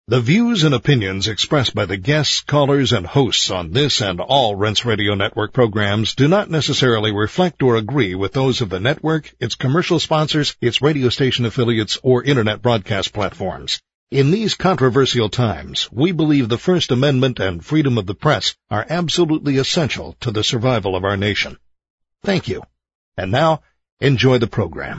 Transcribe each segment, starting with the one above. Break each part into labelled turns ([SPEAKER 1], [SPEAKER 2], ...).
[SPEAKER 1] The views and opinions expressed by the guests, callers, and hosts on this and all Rense Radio Network programs do not necessarily reflect or agree with those of the network, its commercial sponsors, its radio station affiliates, or Internet broadcast platforms. In these controversial times, we believe the First Amendment and freedom of the press are absolutely essential to the survival of our nation. Thank you. And now, enjoy the program.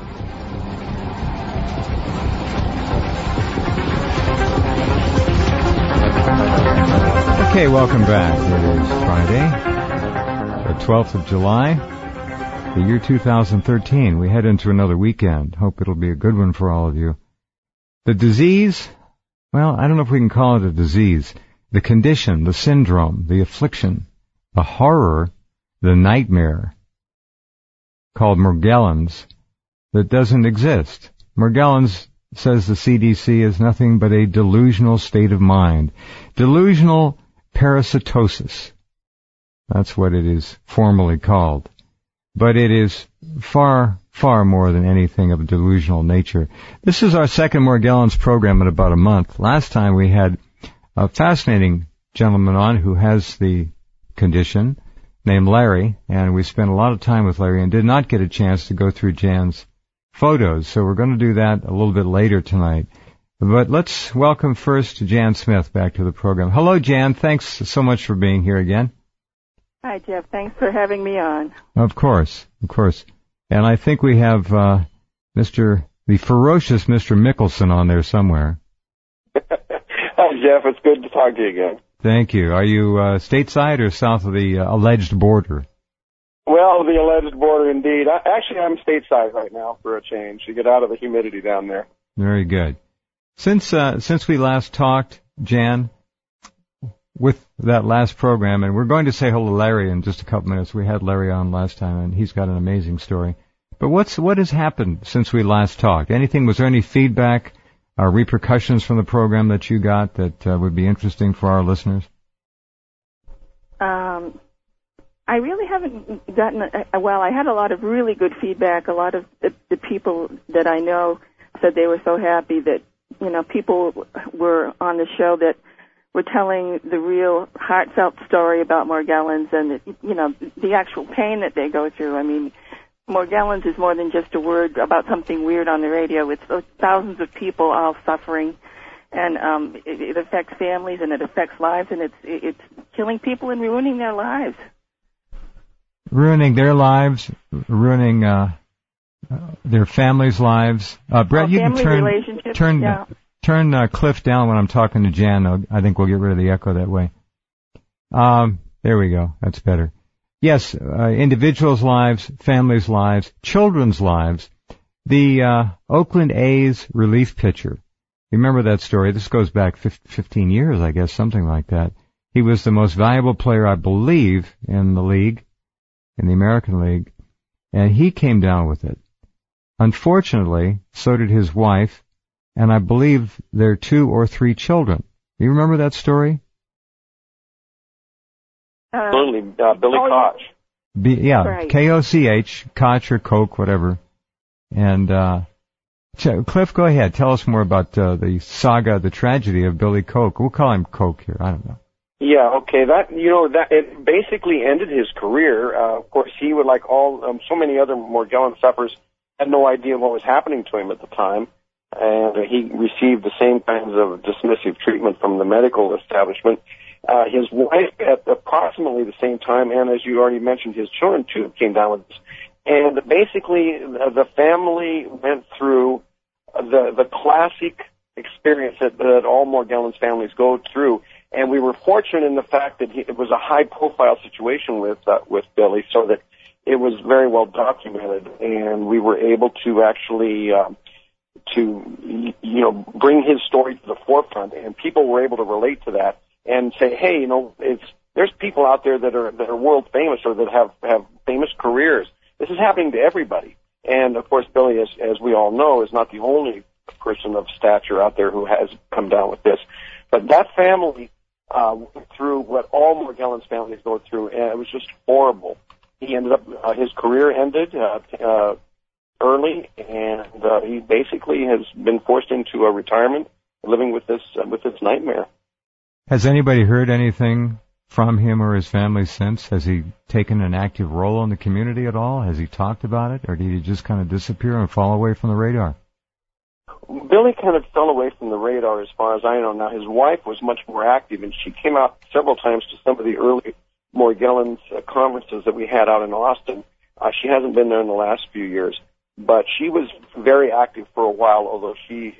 [SPEAKER 2] Okay, welcome back. It is Friday, the 12th of July, the year 2013. We head into another weekend. Hope it'll be a good one for all of you. The disease, well, I don't know if we can call it a disease. The condition, the syndrome, the affliction, the horror, the nightmare called Morgellons that doesn't exist. Morgellons, says the CDC, is nothing but a delusional state of mind. Delusional parasitosis. That's what it is formally called. But it is far, far more than anything of a delusional nature. This is our second Morgellons program in about a month. Last time we had a fascinating gentleman on who has the condition named Larry, and we spent a lot of time with Larry and did not get a chance to go through Jan's photos. So we're going to do that a little bit later tonight. But let's welcome first Jan Smith back to the program. Hello, Jan. Thanks so much for being here again.
[SPEAKER 3] Hi, Jeff. Thanks for having me on.
[SPEAKER 2] Of course, of course. And I think we have the ferocious Mr. Mickelson on there somewhere.
[SPEAKER 4] Hi, Jeff. It's good to talk to you again.
[SPEAKER 2] Thank you. Are you stateside or south of the alleged border?
[SPEAKER 4] Well, the alleged border, indeed. Actually, I'm stateside right now for a change to get out of the humidity down there.
[SPEAKER 2] Very good. Since we last talked, Jan, with that last program, and we're going to say hello to Larry in just a couple minutes. We had Larry on last time, and he's got an amazing story. But what has happened since we last talked? Was there any feedback or repercussions from the program that you got that would be interesting for our listeners?
[SPEAKER 3] I really haven't gotten, I had a lot of really good feedback. A lot of the people that I know said they were so happy that, people were on the show that were telling the real heartfelt story about Morgellons and, the actual pain that they go through. I mean, Morgellons is more than just a word about something weird on the radio. It's thousands of people all suffering, and it affects families and it affects lives, and it's killing people and ruining their lives.
[SPEAKER 2] Ruining their lives, ruining their families' lives. Brett, you can turn Cliff down when I'm talking to Jan. I think we'll get rid of the echo that way. There we go. That's better. Yes, individuals' lives, families' lives, children's lives. The Oakland A's relief pitcher. You remember that story? This goes back 15 years, I guess, something like that. He was the most valuable player, I believe, in the league, in the American League, and he came down with it. Unfortunately, so did his wife, and I believe their 2 or 3 children. Do you remember that story?
[SPEAKER 4] Absolutely, Billy Koch.
[SPEAKER 2] Right. K-O-C-H, Koch or Coke, whatever. And Cliff, go ahead. Tell us more about the saga, the tragedy of Billy Koch. We'll call him Coke here. I don't know.
[SPEAKER 4] Yeah, okay. That it basically ended his career. Of course, he would, like so many other Morgellons sufferers, had no idea what was happening to him at the time, and he received the same kinds of dismissive treatment from the medical establishment. His wife, at approximately the same time, and as you already mentioned, his children too came down with this. And basically, the family went through the classic experience that all Morgellons families go through. And we were fortunate in the fact that it was a high-profile situation with Billy, so that it was very well documented, and we were able to actually bring his story to the forefront, and people were able to relate to that and say, hey, there's people out there that are world famous or that have famous careers. This is happening to everybody. And of course, Billy, as we all know, is not the only person of stature out there who has come down with this. But that family went through what all Morgellons families go through, and it was just horrible. He ended up, his career ended early, and he basically has been forced into a retirement living with this nightmare.
[SPEAKER 2] Has anybody heard anything from him or his family since? Has he taken an active role in the community at all? Has he talked about it, or did he just kind of disappear and fall away from the radar?
[SPEAKER 4] Billy kind of fell away from the radar as far as I know. Now, his wife was much more active, and she came out several times to some of the early Morgellons conferences that we had out in Austin. She hasn't been there in the last few years, but she was very active for a while, although she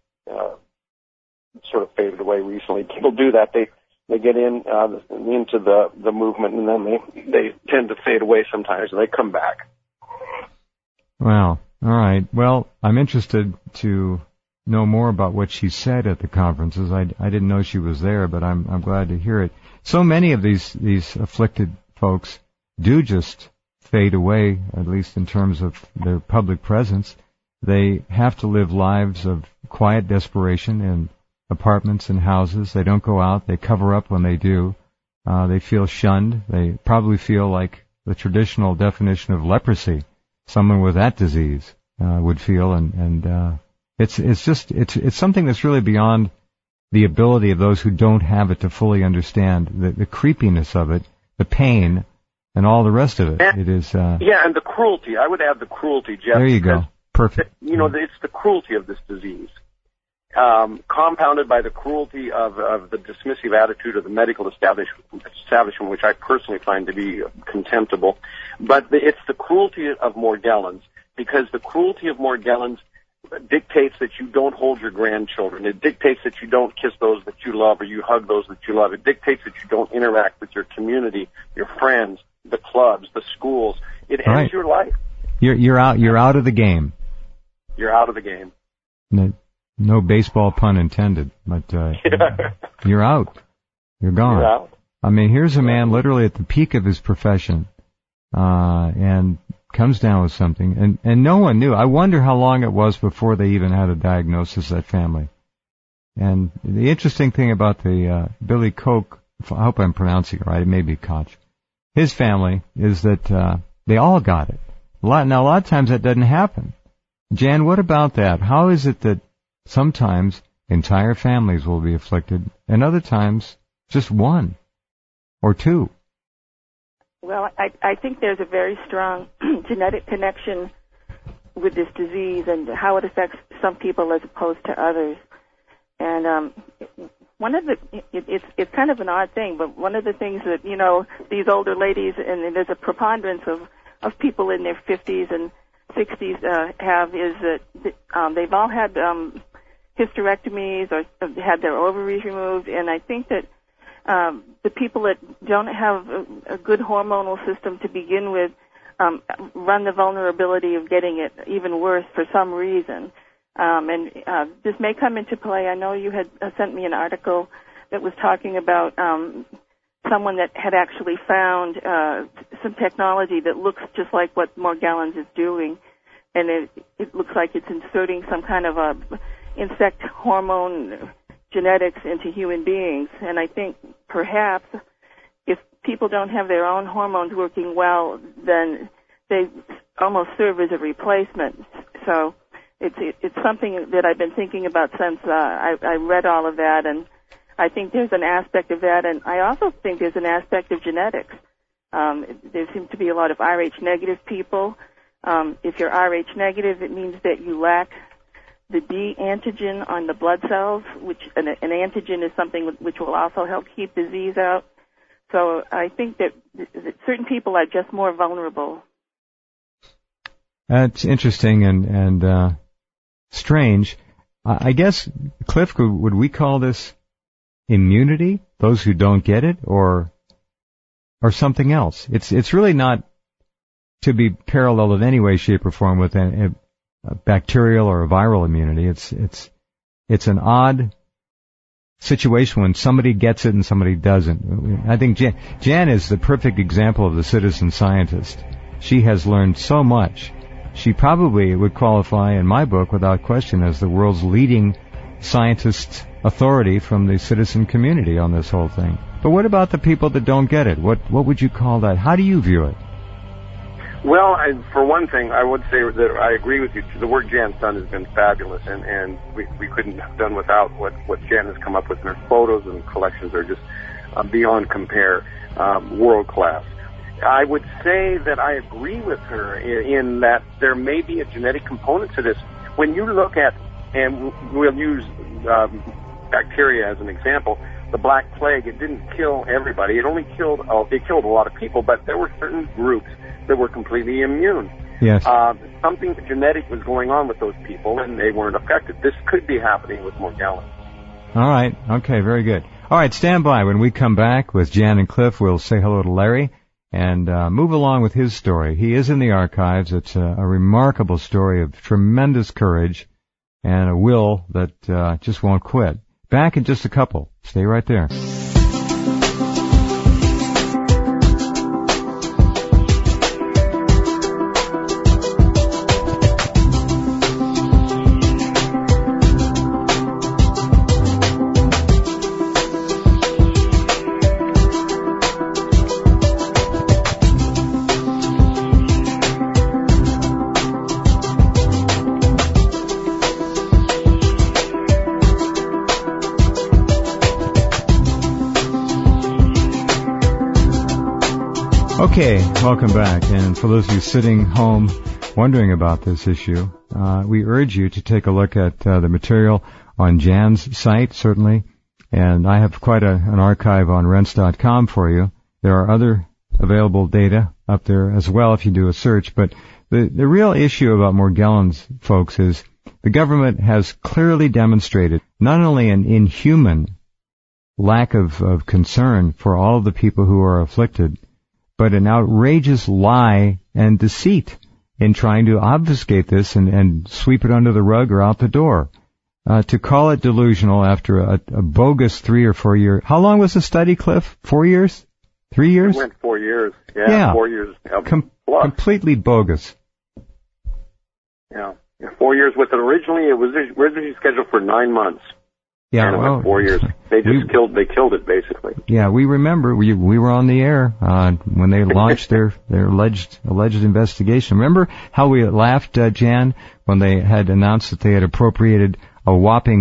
[SPEAKER 4] sort of faded away recently. People do that. They get into the movement, and then they tend to fade away sometimes, and they come back.
[SPEAKER 2] Wow. All right. Well, I'm interested to know more about what she said at the conferences. I didn't know she was there, but I'm glad to hear it. So many of these afflicted folks do just fade away, at least in terms of their public presence. They have to live lives of quiet desperation in apartments and houses. They don't go out. They cover up when they do. They feel shunned. They probably feel like the traditional definition of leprosy someone with that disease would feel, and it's something that's really beyond the ability of those who don't have it to fully understand the creepiness of it, the pain, and all the rest of it. It is and
[SPEAKER 4] the cruelty. I would add the cruelty, Jeff.
[SPEAKER 2] There you go. Perfect.
[SPEAKER 4] It's the cruelty of this disease, compounded by the cruelty of the dismissive attitude of the medical establishment, which I personally find to be contemptible. But it's the cruelty of Morgellons, because the cruelty of Morgellons dictates that you don't hold your grandchildren. It dictates that you don't kiss those that you love or you hug those that you love. It dictates that you don't interact with your community, your friends, the clubs, the schools. It ends your life.
[SPEAKER 2] You're out. You're out of the game.
[SPEAKER 4] You're out of the game.
[SPEAKER 2] No baseball pun intended, but you're out. You're gone.
[SPEAKER 4] You're out.
[SPEAKER 2] I mean, here's a man literally at the peak of his profession, and comes down with something, and no one knew. I wonder how long it was before they even had a diagnosis, that family. And the interesting thing about the Billy Koch, I hope I'm pronouncing it right, it may be Koch, his family, is that they all got it. Now, a lot of times that doesn't happen. Jan, what about that? How is it that sometimes entire families will be afflicted, and other times just one or two?
[SPEAKER 3] Well, I think there's a very strong genetic connection with this disease and how it affects some people as opposed to others. And one of it's kind of an odd thing, but one of the things that, these older ladies, and there's a preponderance of people in their 50s and 60s have, is that they've all had hysterectomies or had their ovaries removed, and I think that the people that don't have a good hormonal system to begin with run the vulnerability of getting it even worse for some reason. And this may come into play. I know you had sent me an article that was talking about someone that had actually found some technology that looks just like what Morgellons is doing, and it looks like it's inserting some kind of a insect hormone genetics into human beings. And I think perhaps if people don't have their own hormones working well, then they almost serve as a replacement. So it's something that I've been thinking about since I read all of that, and I think there's an aspect of that, and I also think there's an aspect of genetics. There seems to be a lot of Rh negative people. If you're Rh negative, it means that you lack the D antigen on the blood cells, which an antigen is something which will also help keep disease out. So I think that certain people are just more vulnerable.
[SPEAKER 2] That's interesting and strange. I guess, Cliff, would we call this immunity, those who don't get it, or something else? It's really not to be paralleled in any way, shape, or form with a bacterial or a viral immunity. It's an odd situation when somebody gets it and somebody doesn't. I think Jan is the perfect example of the citizen scientist. She has learned so much. She probably would qualify in my book without question as the world's leading scientist authority from the citizen community on this whole thing. But what about the people that don't get it? What would you call that? How do you view it?
[SPEAKER 4] Well, for one thing, I would say that I agree with you. The work Jan's done has been fabulous, and we couldn't have done without what Jan has come up with. And her photos and collections are just beyond compare, world class. I would say that I agree with her in that there may be a genetic component to this. When you look at, and we'll use bacteria as an example, the Black Plague, it didn't kill everybody. It only killed a lot of people, but there were certain groups that were completely immune.
[SPEAKER 2] Yes.
[SPEAKER 4] Something genetic was going on with those people, and they weren't affected. This could be happening with Morgellons.
[SPEAKER 2] All right. Okay, very good. All right, stand by. When we come back with Jan and Cliff, we'll say hello to Larry and move along with his story. He is in the archives. It's a remarkable story of tremendous courage and a will that just won't quit. Back in just a couple. Stay right there. Okay, welcome back. And for those of you sitting home wondering about this issue, we urge you to take a look at the material on Jan's site, certainly. And I have quite an archive on rense.com for you. There are other available data up there as well if you do a search. But the real issue about Morgellons, folks, is the government has clearly demonstrated not only an inhuman lack of concern for all of the people who are afflicted, but an outrageous lie and deceit in trying to obfuscate this and sweep it under the rug or out the door. To call it delusional after a bogus 3 or 4 year... How long was the study, Cliff? 4 years? 3 years?
[SPEAKER 4] It went 4 years. Yeah. 4 years.
[SPEAKER 2] Completely bogus.
[SPEAKER 4] Yeah. 4 years with it. Originally, it was originally scheduled for 9 months.
[SPEAKER 2] Yeah,
[SPEAKER 4] and it went 4 years. They killed it basically.
[SPEAKER 2] Yeah, we remember we were on the air when they launched their alleged investigation. Remember how we laughed, Jan, when they had announced that they had appropriated a whopping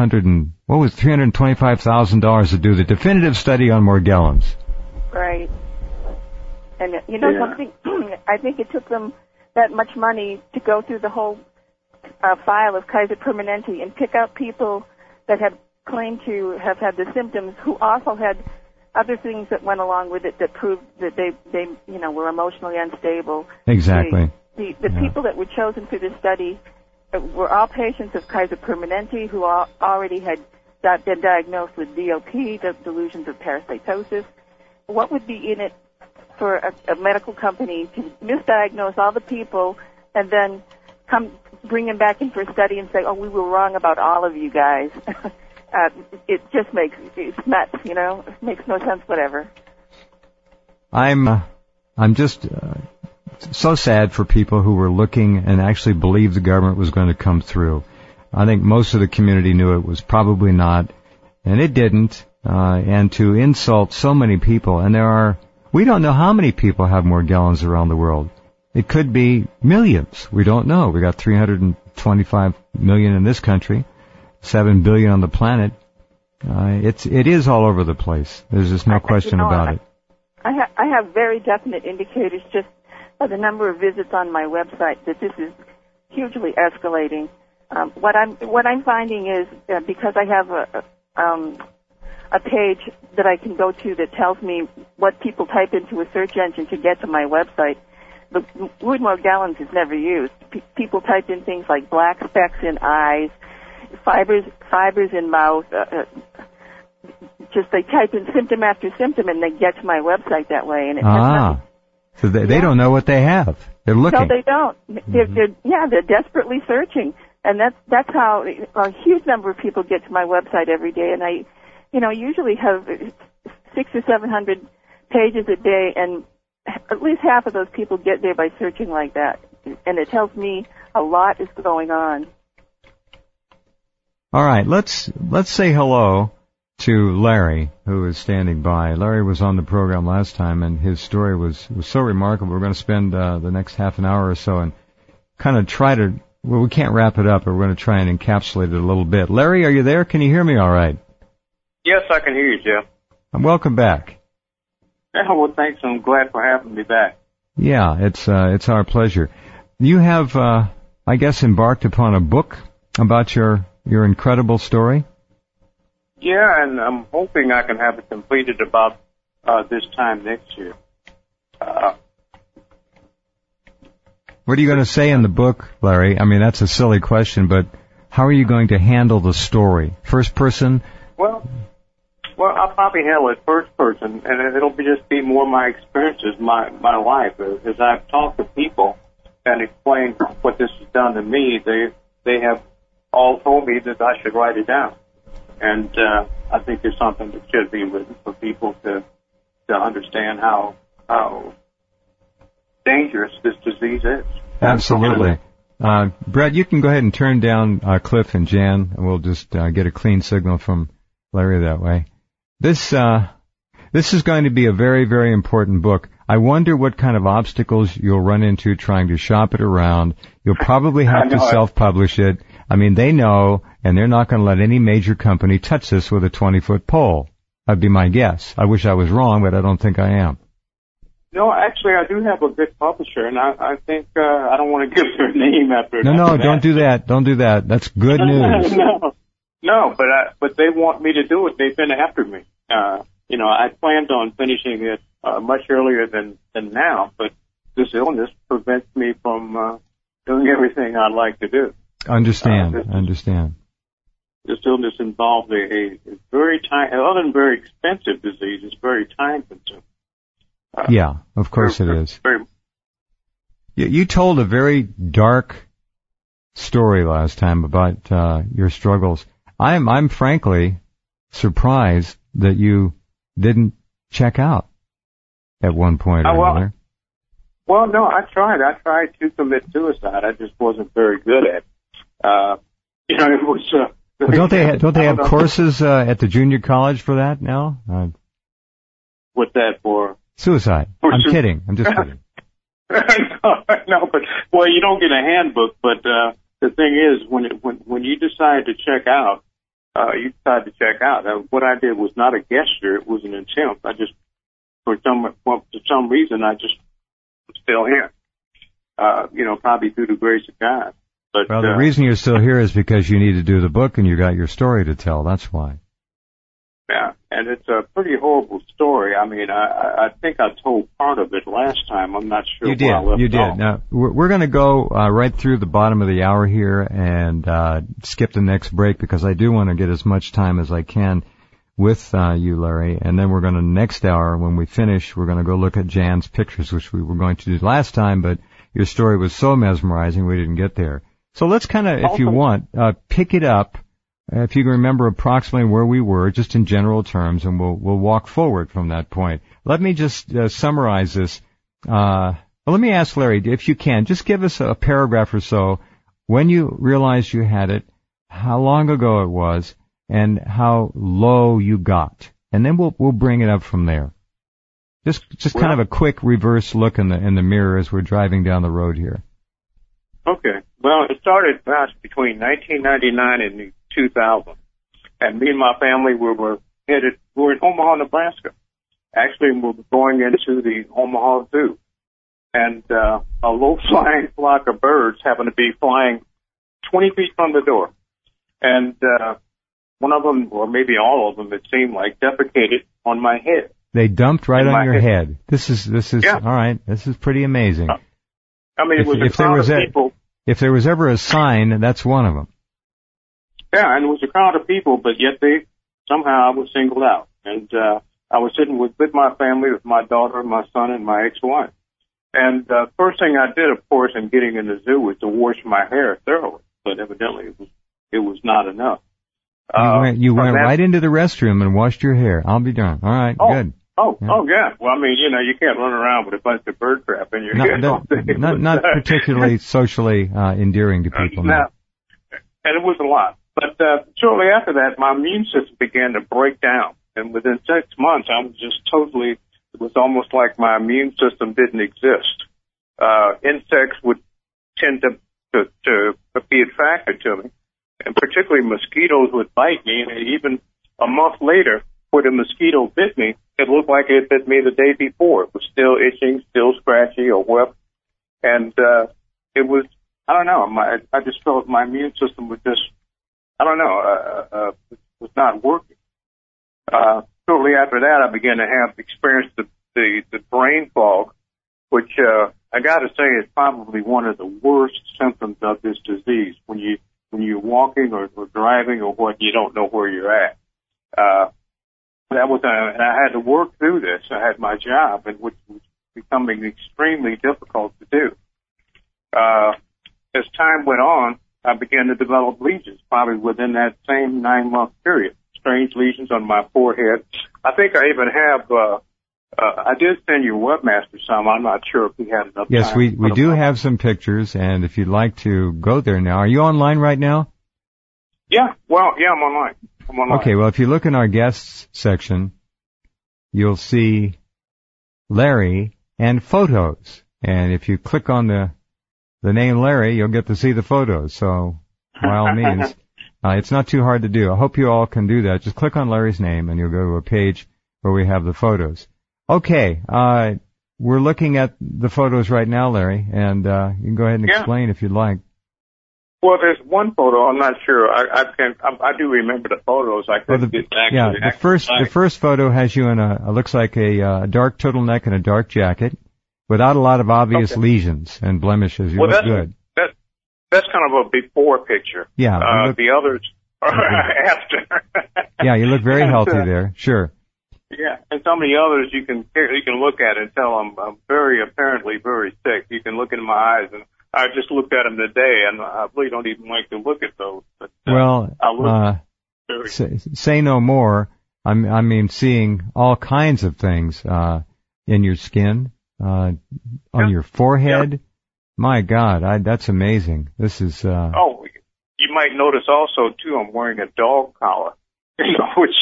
[SPEAKER 2] $325,000 to do the definitive study on Morgellons.
[SPEAKER 3] Right. And something, I think it took them that much money to go through the whole file of Kaiser Permanente and pick out people that had claimed to have had the symptoms, who also had other things that went along with it that proved that they were emotionally unstable.
[SPEAKER 2] Exactly.
[SPEAKER 3] The people that were chosen for this study were all patients of Kaiser Permanente who already had been diagnosed with DOP, the delusions of parasitosis. What would be in it for a medical company to misdiagnose all the people and then bring them back in for a study and say, "Oh, we were wrong about all of you guys"? It just it's nuts, It makes no sense whatever.
[SPEAKER 2] I'm just so sad for people who were looking and actually believed the government was going to come through. I think most of the community knew it was probably not, and it didn't. And to insult so many people, and we don't know how many people have Morgellons around the world. It could be millions. We don't know. We got 325 million in this country, 7 billion on the planet. It is all over the place. There's just no question about it.
[SPEAKER 3] I have very definite indicators just by the number of visits on my website that this is hugely escalating. What I'm finding is because I have a page that I can go to that tells me what people type into a search engine to get to my website. The word Morgellons is never used. People type in things like black specks in eyes, fibers in mouth. Just they type in symptom after symptom, and they get to my website that way. And it has nothing.
[SPEAKER 2] So they don't know what they have. They're looking.
[SPEAKER 3] No, they don't. They're desperately searching, and that's how a huge number of people get to my website every day. And I usually have 600 or 700 pages a day, and at least half of those people get there by searching like that. And it tells me a lot is going on.
[SPEAKER 2] All right, let's say hello to Larry, who is standing by. Larry was on the program last time, and his story was so remarkable. We're going to spend the next half an hour or so and kind of try to, well, we can't wrap it up, but we're going to try and encapsulate it a little bit. Larry, are you there? Can you hear me all right?
[SPEAKER 5] Yes, I can hear you, Jeff.
[SPEAKER 2] Welcome back.
[SPEAKER 5] Yeah, well, thanks. I'm glad for having me back.
[SPEAKER 2] Yeah, it's our pleasure. You have, I guess, embarked upon a book about your incredible story?
[SPEAKER 5] Yeah, and I'm hoping I can have it completed about this time next year.
[SPEAKER 2] What are you going to say in the book, Larry? I mean, that's a silly question, but how are you going to handle the story? First person?
[SPEAKER 5] Well, I'll probably handle it first person, and it'll just be more my experiences, my life. As I've talked to people and explained what this has done to me, they have all told me that I should write it down. And I think it's something that should be written for people to understand how dangerous this disease is.
[SPEAKER 2] Absolutely. Brett, you can go ahead and turn down Cliff and Jan, and we'll just get a clean signal from Larry that way. This is going to be a very, very important book. I wonder what kind of obstacles you'll run into trying to shop it around. You'll probably have to self-publish it. I mean, they know, and they're not going to let any major company touch this with a 20-foot pole. That'd be my guess. I wish I was wrong, but I don't think I am.
[SPEAKER 5] No, actually, I do have a good publisher, and I think I don't want to give their name after.
[SPEAKER 2] No, don't do that. Don't do that. That's good news.
[SPEAKER 5] No, but they want me to do it. They've been after me. I planned on finishing it much earlier than now, but this illness prevents me from doing everything I'd like to do.
[SPEAKER 2] Understand.
[SPEAKER 5] This illness involves a very other than very expensive disease, it's very time-consuming.
[SPEAKER 2] Yeah, of course it is. You told a very dark story last time about your struggles. I'm frankly surprised that you didn't check out at one point or another.
[SPEAKER 5] Well, no, I tried. I tried to commit suicide. I just wasn't very good at it. It was.
[SPEAKER 2] Well, don't they have courses at the junior college for that now?
[SPEAKER 5] What's that for?
[SPEAKER 2] Suicide. I'm kidding. I'm just kidding.
[SPEAKER 5] No, but you don't get a handbook. But the thing is, when you decide to check out, you decide to check out. What I did was not a gesture; it was an attempt. I just, for some reason, I just was still here. Probably through the grace of God. But,
[SPEAKER 2] well, the reason you're still here is because you need to do the book and you got your story to tell. That's why.
[SPEAKER 5] Yeah, and it's a pretty horrible story. I mean, I think I told part of it last time. I'm not sure.
[SPEAKER 2] You did. Now, we're going to go right through the bottom of the hour here and skip the next break because I do want to get as much time as I can with you, Larry. And then we're going to, next hour, when we finish, we're going to go look at Jan's pictures, which we were going to do last time, but your story was so mesmerizing we didn't get there. So let's kind of, if you want, pick it up. If you can remember approximately where we were, just in general terms, and we'll walk forward from that point. Let me just summarize this. Let me ask Larry, if you can, just give us a paragraph or so when you realized you had it, how long ago it was, and how low you got, and then we'll bring it up from there. Just kind of a quick reverse look in the mirror as we're driving down the road here.
[SPEAKER 5] Okay. Well, it started between 1999 and 2000, and me and my family we're in Omaha, Nebraska. Actually, we were going into the Omaha Zoo, and a low flying flock of birds happened to be flying 20 feet from the door, and one of them, or maybe all of them, it seemed like, defecated on my head.
[SPEAKER 2] They dumped right on your head. This is
[SPEAKER 5] yeah.
[SPEAKER 2] All right. This is pretty amazing.
[SPEAKER 5] I mean, it was a crowd of people.
[SPEAKER 2] If there was ever a sign, that's one of them.
[SPEAKER 5] Yeah, and it was a crowd of people, but yet somehow I was singled out. And I was sitting with my family, with my daughter, my son, and my ex-wife. And first thing I did, of course, in getting in the zoo was to wash my hair thoroughly. But evidently it was not enough.
[SPEAKER 2] You went right into the restroom and washed your hair. I'll be darned. All right, good.
[SPEAKER 5] Yeah. Well, I mean, you can't run around with a bunch of bird crap in your head all day.
[SPEAKER 2] Not particularly socially endearing to people.
[SPEAKER 5] No. And it was a lot. But shortly after that, my immune system began to break down. And within 6 months, I was just totally, it was almost like my immune system didn't exist. Insects would tend to be attracted to me. And particularly mosquitoes would bite me. And even a month later, when a mosquito bit me, it looked like it bit me the day before. It was still itching, still scratchy or wet. And it was, I don't know, I just felt my immune system was just, I don't know, was not working. Shortly after that, I began to experience the brain fog, which I got to say is probably one of the worst symptoms of this disease. When you're walking or driving or what, you don't know where you're at. That was, and I had to work through this. I had my job, and which was becoming extremely difficult to do. As time went on, I began to develop lesions, probably within that same 9-month period. Strange lesions on my forehead. I think I even have, I did send you Webmaster some. I'm not sure if we had enough time.
[SPEAKER 2] Yes, we do have some pictures, and if you'd like to go there now. Are you online right now?
[SPEAKER 5] Yeah, well, yeah, I'm online.
[SPEAKER 2] Okay, well, if you look in our guests section, you'll see Larry and photos. And if you click on the name Larry, you'll get to see the photos. So, by all means, it's not too hard to do. I hope you all can do that. Just click on Larry's name, and you'll go to a page where we have the photos. Okay, we're looking at the photos right now, Larry, and you can go ahead and explain if you'd like.
[SPEAKER 5] Well, there's one photo. I'm not sure. I do remember the photos. I couldn't get actually.
[SPEAKER 2] Yeah, the first photo has you in looks like a dark turtleneck and a dark jacket, without a lot of obvious lesions and blemishes. You look good.
[SPEAKER 5] That's kind of a before picture.
[SPEAKER 2] Yeah.
[SPEAKER 5] The others are after.
[SPEAKER 2] Yeah, you look very healthy there. Sure.
[SPEAKER 5] Yeah, and some of the others you can look at and tell I'm apparently very sick. You can look into my eyes, and I just looked at them today, and I really don't even like to look at those. But,
[SPEAKER 2] say no more. I mean, seeing all kinds of things in your skin, on your forehead. Yeah. My God, that's amazing. This is.
[SPEAKER 5] Oh, you might notice also too. I'm wearing a dog collar, which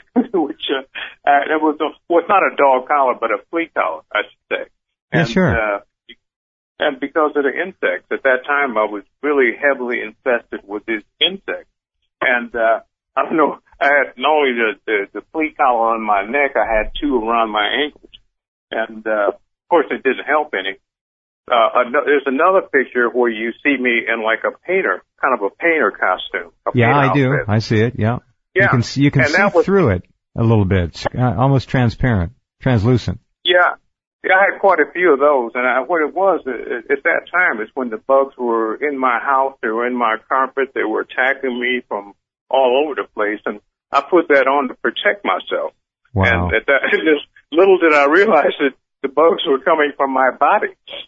[SPEAKER 5] it was not a dog collar, but a flea collar, I should say.
[SPEAKER 2] And, yeah, sure.
[SPEAKER 5] And because of the insects, at that time I was really heavily infested with these insects. And I don't know, I had not only the flea collar on my neck, I had 2 around my ankles. And of course it didn't help any. There's another picture where you see me in like a painter, kind of a painter costume.
[SPEAKER 2] Yeah, I do. I see it. Yeah. You can see through it a little bit, almost transparent, translucent.
[SPEAKER 5] Yeah. Yeah, I had quite a few of those, and what it was at that time is when the bugs were in my house, they were in my carpet, they were attacking me from all over the place, and I put that on to protect myself.
[SPEAKER 2] Wow.
[SPEAKER 5] And just little did I realize that the bugs were coming from my body,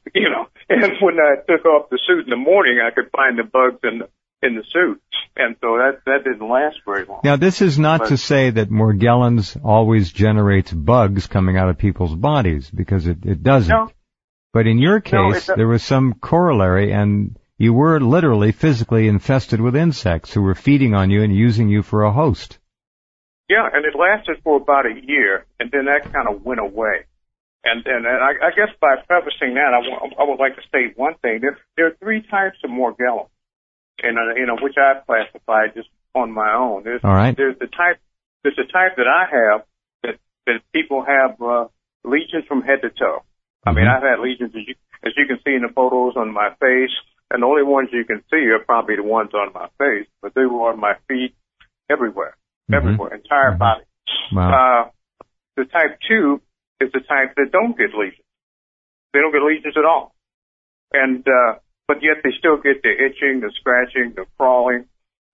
[SPEAKER 5] and when I took off the suit in the morning, I could find the bugs in the suit. And so that didn't last very long.
[SPEAKER 2] Now, this is not to say that Morgellons always generates bugs coming out of people's bodies, because it doesn't. No. But in your case, there was some corollary, and you were literally physically infested with insects who were feeding on you and using you for a host.
[SPEAKER 5] Yeah, and it lasted for about a year, and then that kind of went away. And I guess by prefacing that, I would like to state one thing. There are 3 types of Morgellons. And which I've classified just on my own.
[SPEAKER 2] All right.
[SPEAKER 5] There's the type that I have that people have lesions from head to toe. Mm-hmm. I mean, I've had lesions as you can see in the photos on my face, and the only ones you can see are probably the ones on my face, but they were on my feet, everywhere, entire body.
[SPEAKER 2] Wow.
[SPEAKER 5] The type 2 is the type that don't get lesions. They don't get lesions at all, and but yet they still get the itching, the scratching, the crawling,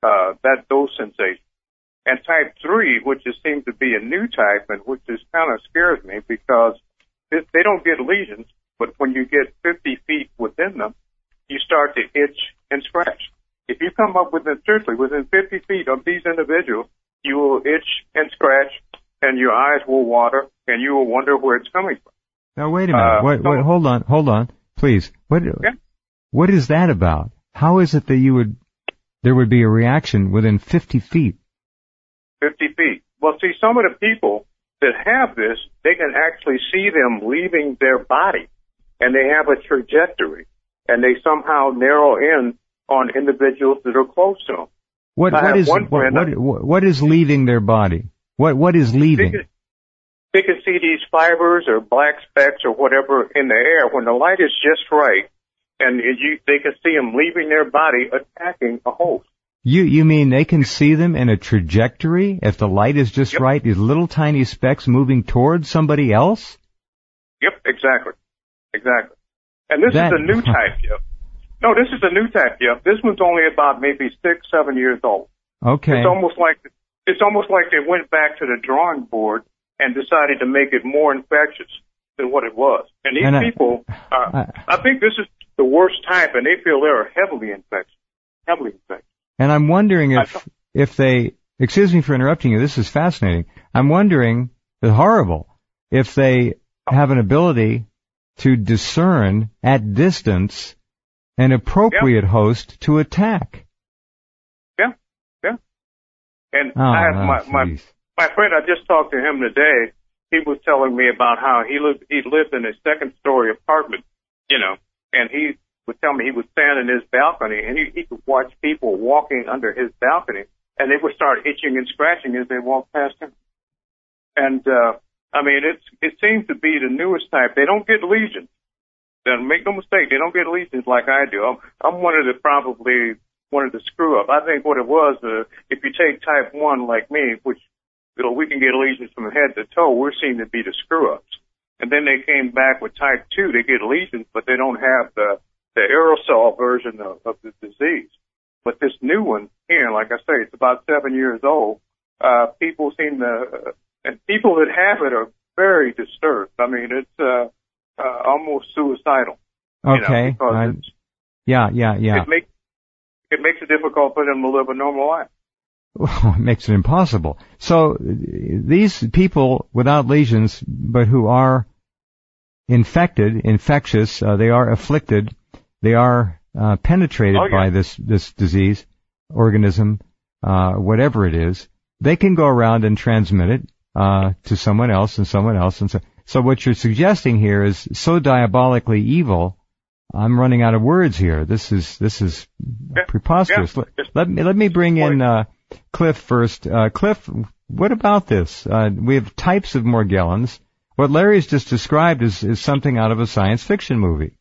[SPEAKER 5] those sensations. And type 3, which seems to be a new type, and which kind of scares me because they don't get lesions, but when you get 50 feet within them, you start to itch and scratch. If you come up within 50 feet of these individuals, you will itch and scratch, and your eyes will water, and you will wonder where it's coming from.
[SPEAKER 2] Now, wait a minute. Wait, hold on, please. What is that about? How is it that you would there would be a reaction within 50 feet.
[SPEAKER 5] 50 feet. Well, see, some of the people that have this, they can actually see them leaving their body, and they have a trajectory, and they somehow narrow in on individuals that are close to them.
[SPEAKER 2] What is leaving their body? What is leaving?
[SPEAKER 5] They can see these fibers or black specks or whatever in the air when the light is just right, and they can see them leaving their body, attacking a host.
[SPEAKER 2] You mean they can see them in a trajectory if the light is just right, these little tiny specks moving towards somebody else?
[SPEAKER 5] Yep, exactly. And this is a new type, No, this is a new type, This one's only about maybe 6-7 years old.
[SPEAKER 2] Okay.
[SPEAKER 5] It's almost like they went back to the drawing board and decided to make it more infectious than what it was. And these people, I think this is the worst type, and they feel they're heavily infected.
[SPEAKER 2] And I'm wondering if they, excuse me for interrupting you, this is fascinating. I'm wondering, it's horrible, if they have an ability to discern at distance an appropriate host to attack.
[SPEAKER 5] Yeah. And I have my friend, I just talked to him today. He was telling me about how he lived in a second-story apartment, and he would tell me he would stand in his balcony, and he could watch people walking under his balcony, and they would start itching and scratching as they walked past him. And, it seems to be the newest type. They don't get lesions. Make no mistake, they don't get lesions like I do. I'm probably one of the screw-up. I think what it was, if you take type 1 like me, which we can get lesions from head to toe, we're seen to be the screw-ups. And then they came back with type 2. They get lesions, but they don't have the aerosol version of the disease. But this new one here, like I say, it's about 7 years old. People seem to, and people that have it are very disturbed. I mean, it's almost suicidal.
[SPEAKER 2] Okay. Yeah.
[SPEAKER 5] It makes it difficult for them to live a normal life.
[SPEAKER 2] Well, it makes it impossible. So these people without lesions, but who are infectious, they are afflicted, they are penetrated by this disease, organism, whatever it is, they can go around and transmit it to someone else and someone else. And so what you're suggesting here is so diabolically evil, I'm running out of words here. This is preposterous.
[SPEAKER 5] Yeah.
[SPEAKER 2] Let me bring in Cliff first. Cliff, what about this? We have types of Morgellons. What Larry's just described is something out of a science fiction movie.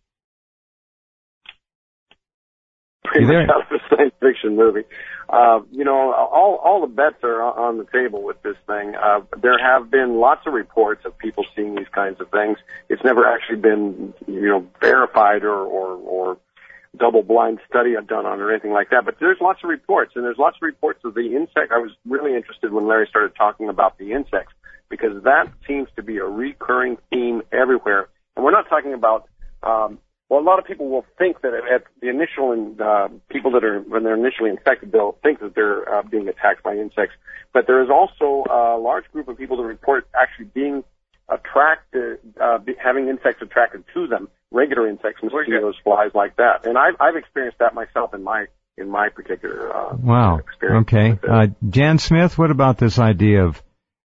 [SPEAKER 4] Pretty much out of a science fiction movie. All the bets are on the table with this thing. There have been lots of reports of people seeing these kinds of things. It's never actually been, verified or double-blind study done on or anything like that. But there's lots of reports, and there's lots of reports of the insect. I was really interested when Larry started talking about the insects, because that seems to be a recurring theme everywhere. And we're not talking about, a lot of people will think that at the initial, people when they're initially infected, they'll think that they're being attacked by insects. But there is also a large group of people that report actually being attracted, having insects attracted to them, regular insects, mosquitoes, flies, like that. And I've experienced that myself in my particular experience.
[SPEAKER 2] Okay. Jan Smith, what about this idea of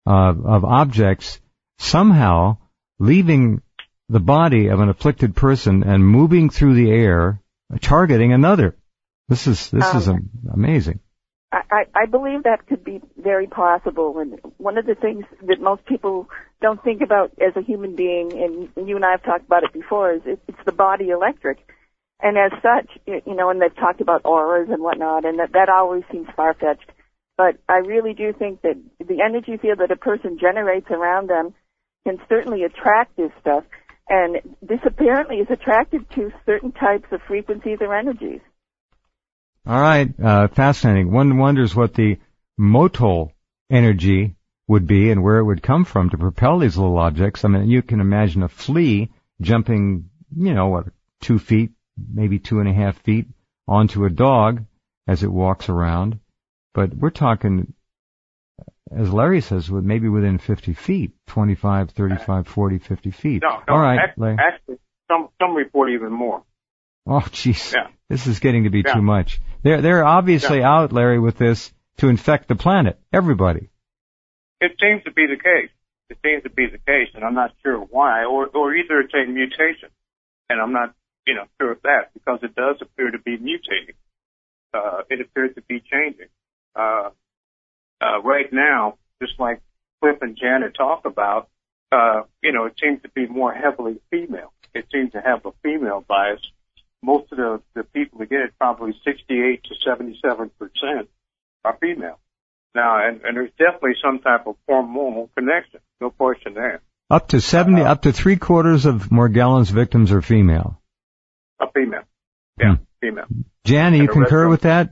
[SPEAKER 2] objects somehow leaving the body of an afflicted person and moving through the air, targeting another? This is amazing.
[SPEAKER 3] I believe that could be very possible, and one of the things that most people don't think about as a human being, and you and I have talked about it before, is it's the body electric. And as such, and they've talked about auras and whatnot, and that always seems far-fetched. But I really do think that the energy field that a person generates around them can certainly attract this stuff. And this apparently is attracted to certain types of frequencies or energies.
[SPEAKER 2] All right. Fascinating. One wonders what the motal energy would be and where it would come from to propel these little objects. I mean, you can imagine a flea jumping, 2 feet, maybe 2.5 feet onto a dog as it walks around. But we're talking, as Larry says, maybe within 50 feet, 25, 35, 40, 50 feet.
[SPEAKER 5] No,
[SPEAKER 2] all right.
[SPEAKER 5] Actually, some report even more.
[SPEAKER 2] Oh, jeez.
[SPEAKER 5] Yeah.
[SPEAKER 2] This is getting to be
[SPEAKER 5] Yeah.
[SPEAKER 2] too much. They're obviously out, Larry, with this to infect the planet. Everybody.
[SPEAKER 5] It seems to be the case. It seems to be the case, and I'm not sure why, or either it's a mutation, and I'm not, sure of that, because it does appear to be mutating. It appears to be changing. Right now, just like Cliff and Janet talk about, it seems to be more heavily female. It seems to have a female bias. Most of the people who get it, probably 68 to 77%, are female. Now, and there's definitely some type of hormonal connection. No question there.
[SPEAKER 2] Up to 70, up to 3/4 of Morgellons victims are female.
[SPEAKER 5] A female. Yeah, female.
[SPEAKER 2] Jan, you concur with that?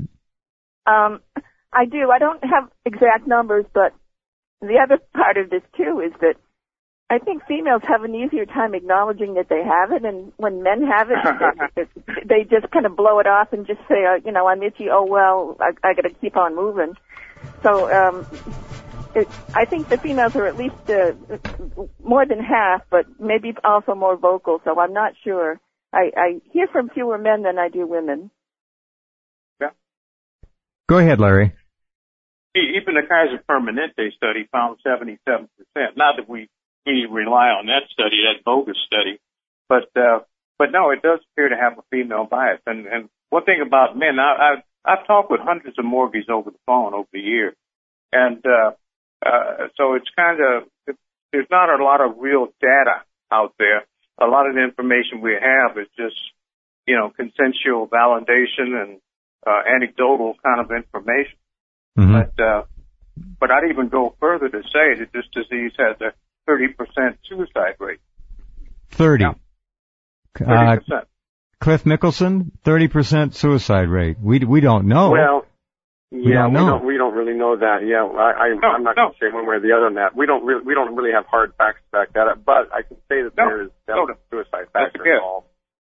[SPEAKER 3] I do. I don't have exact numbers, but the other part of this, too, is that I think females have an easier time acknowledging that they have it, and when men have it, they just kind of blow it off and just say, I'm itchy, oh, well, I got to keep on moving. So I think the females are at least more than half, but maybe also more vocal, so I'm not sure. I hear from fewer men than I do women.
[SPEAKER 5] Yeah.
[SPEAKER 2] Go ahead, Larry.
[SPEAKER 5] Even the Kaiser Permanente study found 77%. Not that we rely on that study, that bogus study, but no, it does appear to have a female bias. And one thing about men, I've talked with hundreds of Morgies over the phone over the years, and so it's kind of, there's not a lot of real data out there. A lot of the information we have is just, consensual validation and anecdotal kind of information.
[SPEAKER 2] Mm-hmm.
[SPEAKER 5] But I'd even go further to say that this disease has a 30% suicide rate.
[SPEAKER 2] 30.
[SPEAKER 5] Yeah. 30%.
[SPEAKER 2] Cliff Mickelson, 30% suicide rate. We don't know.
[SPEAKER 4] Well,
[SPEAKER 2] we don't
[SPEAKER 4] really know that. Yeah, I'm not going to say one way or the other on that. We don't really have hard facts to back that up. But I can say that there is definitely a suicide factor involved.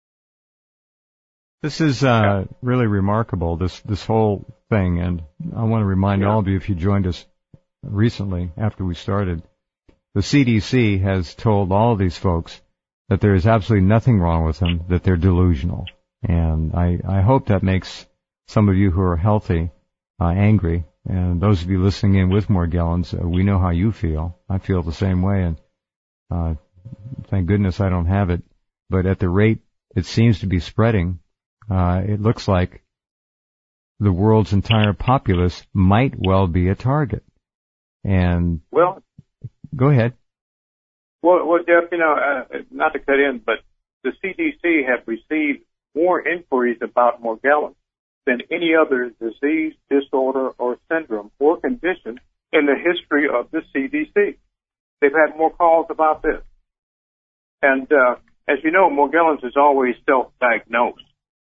[SPEAKER 2] This is really remarkable, this whole thing, and I want to remind all of you, if you joined us recently after we started, the CDC has told all of these folks that there is absolutely nothing wrong with them, that they're delusional. And I hope that makes some of you who are healthy angry, and those of you listening in with Morgellons, we know how you feel. I feel the same way, and thank goodness I don't have it. But at the rate it seems to be spreading, it looks like the world's entire populace might well be a target. And
[SPEAKER 5] well,
[SPEAKER 2] go ahead.
[SPEAKER 5] Well, Jeff, not to cut in, but the CDC have received more inquiries about Morgellons than any other disease, disorder, or syndrome or condition in the history of the CDC. They've had more calls about this. And as you know, Morgellons is always self-diagnosed,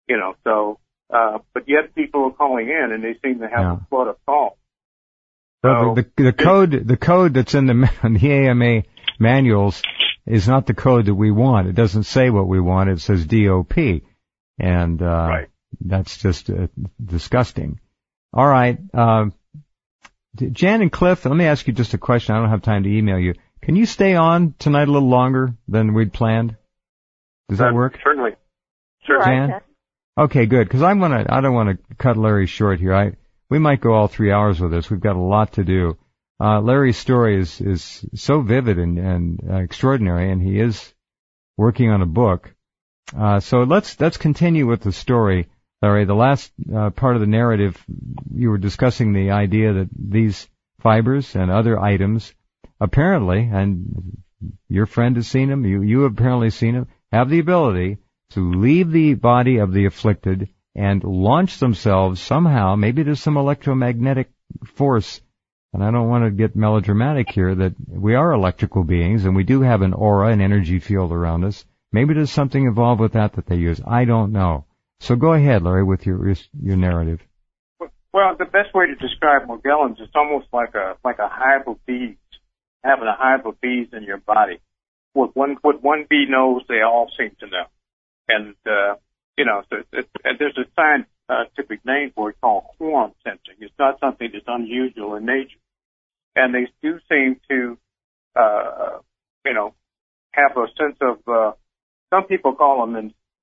[SPEAKER 5] but yet people are calling in and they seem to have a flood of calls.
[SPEAKER 2] So the code that's in the AMA manuals is not the code that we want. It doesn't say what we want. It says DOP. And that's just disgusting. All right. Jan and Cliff, let me ask you just a question. I don't have time to email you. Can you stay on tonight a little longer than we'd planned? Does that work?
[SPEAKER 4] Certainly.
[SPEAKER 3] Sure.
[SPEAKER 2] Jan? Okay, good. Because I don't want to cut Larry short here. We might go all 3 hours with this. We've got a lot to do. Larry's story is so vivid and extraordinary, and he is working on a book. So let's continue with the story, Larry. The last part of the narrative, you were discussing the idea that these fibers and other items apparently, and your friend has seen them, you have apparently seen them, have the ability to leave the body of the afflicted and launch themselves somehow. Maybe there's some electromagnetic force, and I don't want to get melodramatic here, that we are electrical beings and we do have an aura, an energy field around us. Maybe there's something involved with that they use. I don't know. So go ahead, Larry, with your narrative.
[SPEAKER 5] Well, the best way to describe Morgellons is almost like a hive of bees, having a hive of bees in your body. What one bee knows, they all seem to know. And, so there's a scientific name for it called quorum sensing. It's not something that's unusual in nature. And they do seem to, have a sense of, some people call them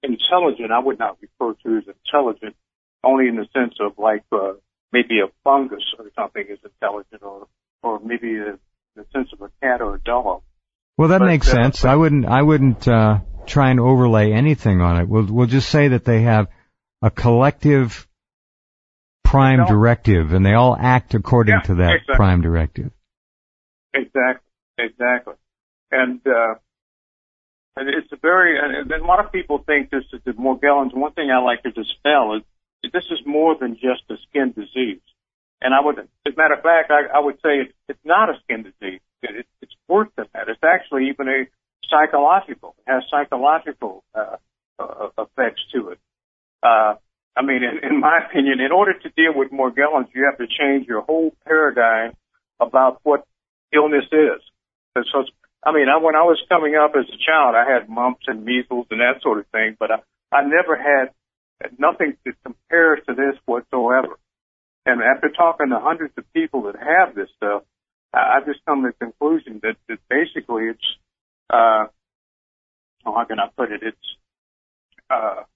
[SPEAKER 5] intelligent, I would not refer to as intelligent, only in the sense of like maybe a fungus or something is intelligent, or maybe in the sense of a cat or a dog.
[SPEAKER 2] Well, that makes sense. I wouldn't try and overlay anything on it. We'll just say that they have a collective prime directive, and they all act according to that prime directive.
[SPEAKER 5] Exactly. And it's a very, and a lot of people think this is the Morgellons. One thing I like to dispel is this is more than just a skin disease. And I would, as a matter of fact, I would say it's not a skin disease. It's worse than that. It's actually even a psychological. It has psychological effects to it. I mean, in my opinion, in order to deal with Morgellons, you have to change your whole paradigm about what illness is. So, I mean, when I was coming up as a child, I had mumps and measles and that sort of thing, but I never had nothing to compare to this whatsoever. And after talking to hundreds of people that have this stuff, I've just come to the conclusion that basically it's, how can I put it? It's,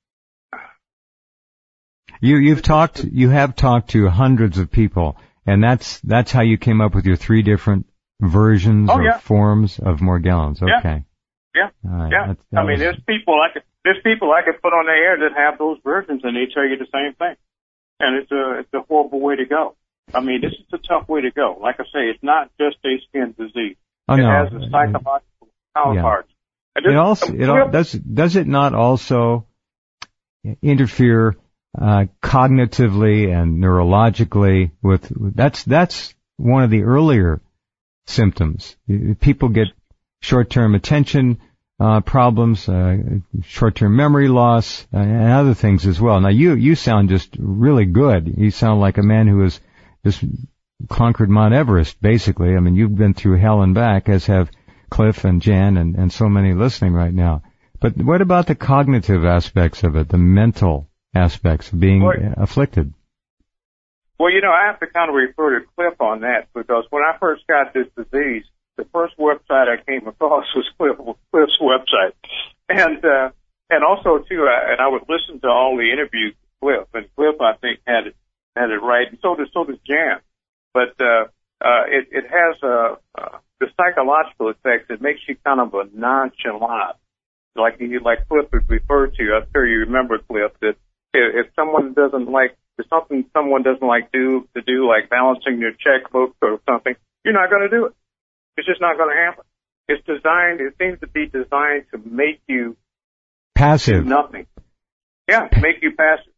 [SPEAKER 2] You have talked to hundreds of people, and that's how you came up with your 3 different versions or forms of Morgellons. Okay.
[SPEAKER 5] Yeah.
[SPEAKER 2] Right.
[SPEAKER 5] Yeah. I mean, there's people I could put on the air that have those versions, and they tell you the same thing. And it's a horrible way to go. I mean, this is a tough way to go. Like I say, it's not just a skin disease. It has a psychological counterpart.
[SPEAKER 2] Does it not also interfere cognitively and neurologically with that's one of the earlier symptoms. People get short-term attention problems, short-term memory loss, and other things as well. Now you sound just really good. You sound like a man who has just conquered Mount Everest, basically. I mean, you've been through hell and back, as have Cliff and Jan and so many listening right now. But what about the cognitive aspects of it, the mental aspects of being afflicted?
[SPEAKER 5] Well, I have to kind of refer to Cliff on that, because when I first got this disease, the first website I came across was Cliff's website. And also, too, I would listen to all the interviews with Cliff, and Cliff, I think, had it right, and so does Jan. But it has the psychological effects. It makes you kind of a nonchalant, like Cliff would refer to. I'm sure you remember, Cliff, that if someone doesn't like, there's something someone doesn't like to do, like balancing their checkbook or something, you're not going to do it. It's just not going to happen. It seems to be designed to make you
[SPEAKER 2] passive.
[SPEAKER 5] Do nothing. Yeah, make you passive.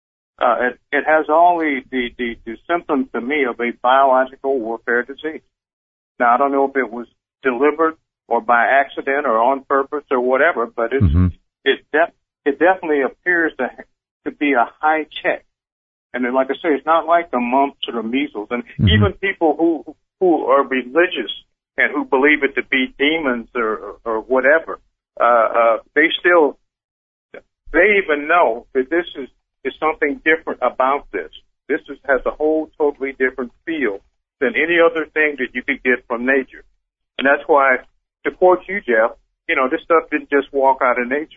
[SPEAKER 5] It has all the symptoms to me of a biological warfare disease. Now, I don't know if it was deliberate or by accident or on purpose or whatever, but it definitely appears to be a high check. And then, like I say, it's not like the mumps or the measles. And even people who are religious and who believe it to be demons or whatever, they even know that this is something different about this. This has a whole totally different feel than any other thing that you could get from nature. And that's why, to quote you, Jeff, this stuff didn't just walk out of nature.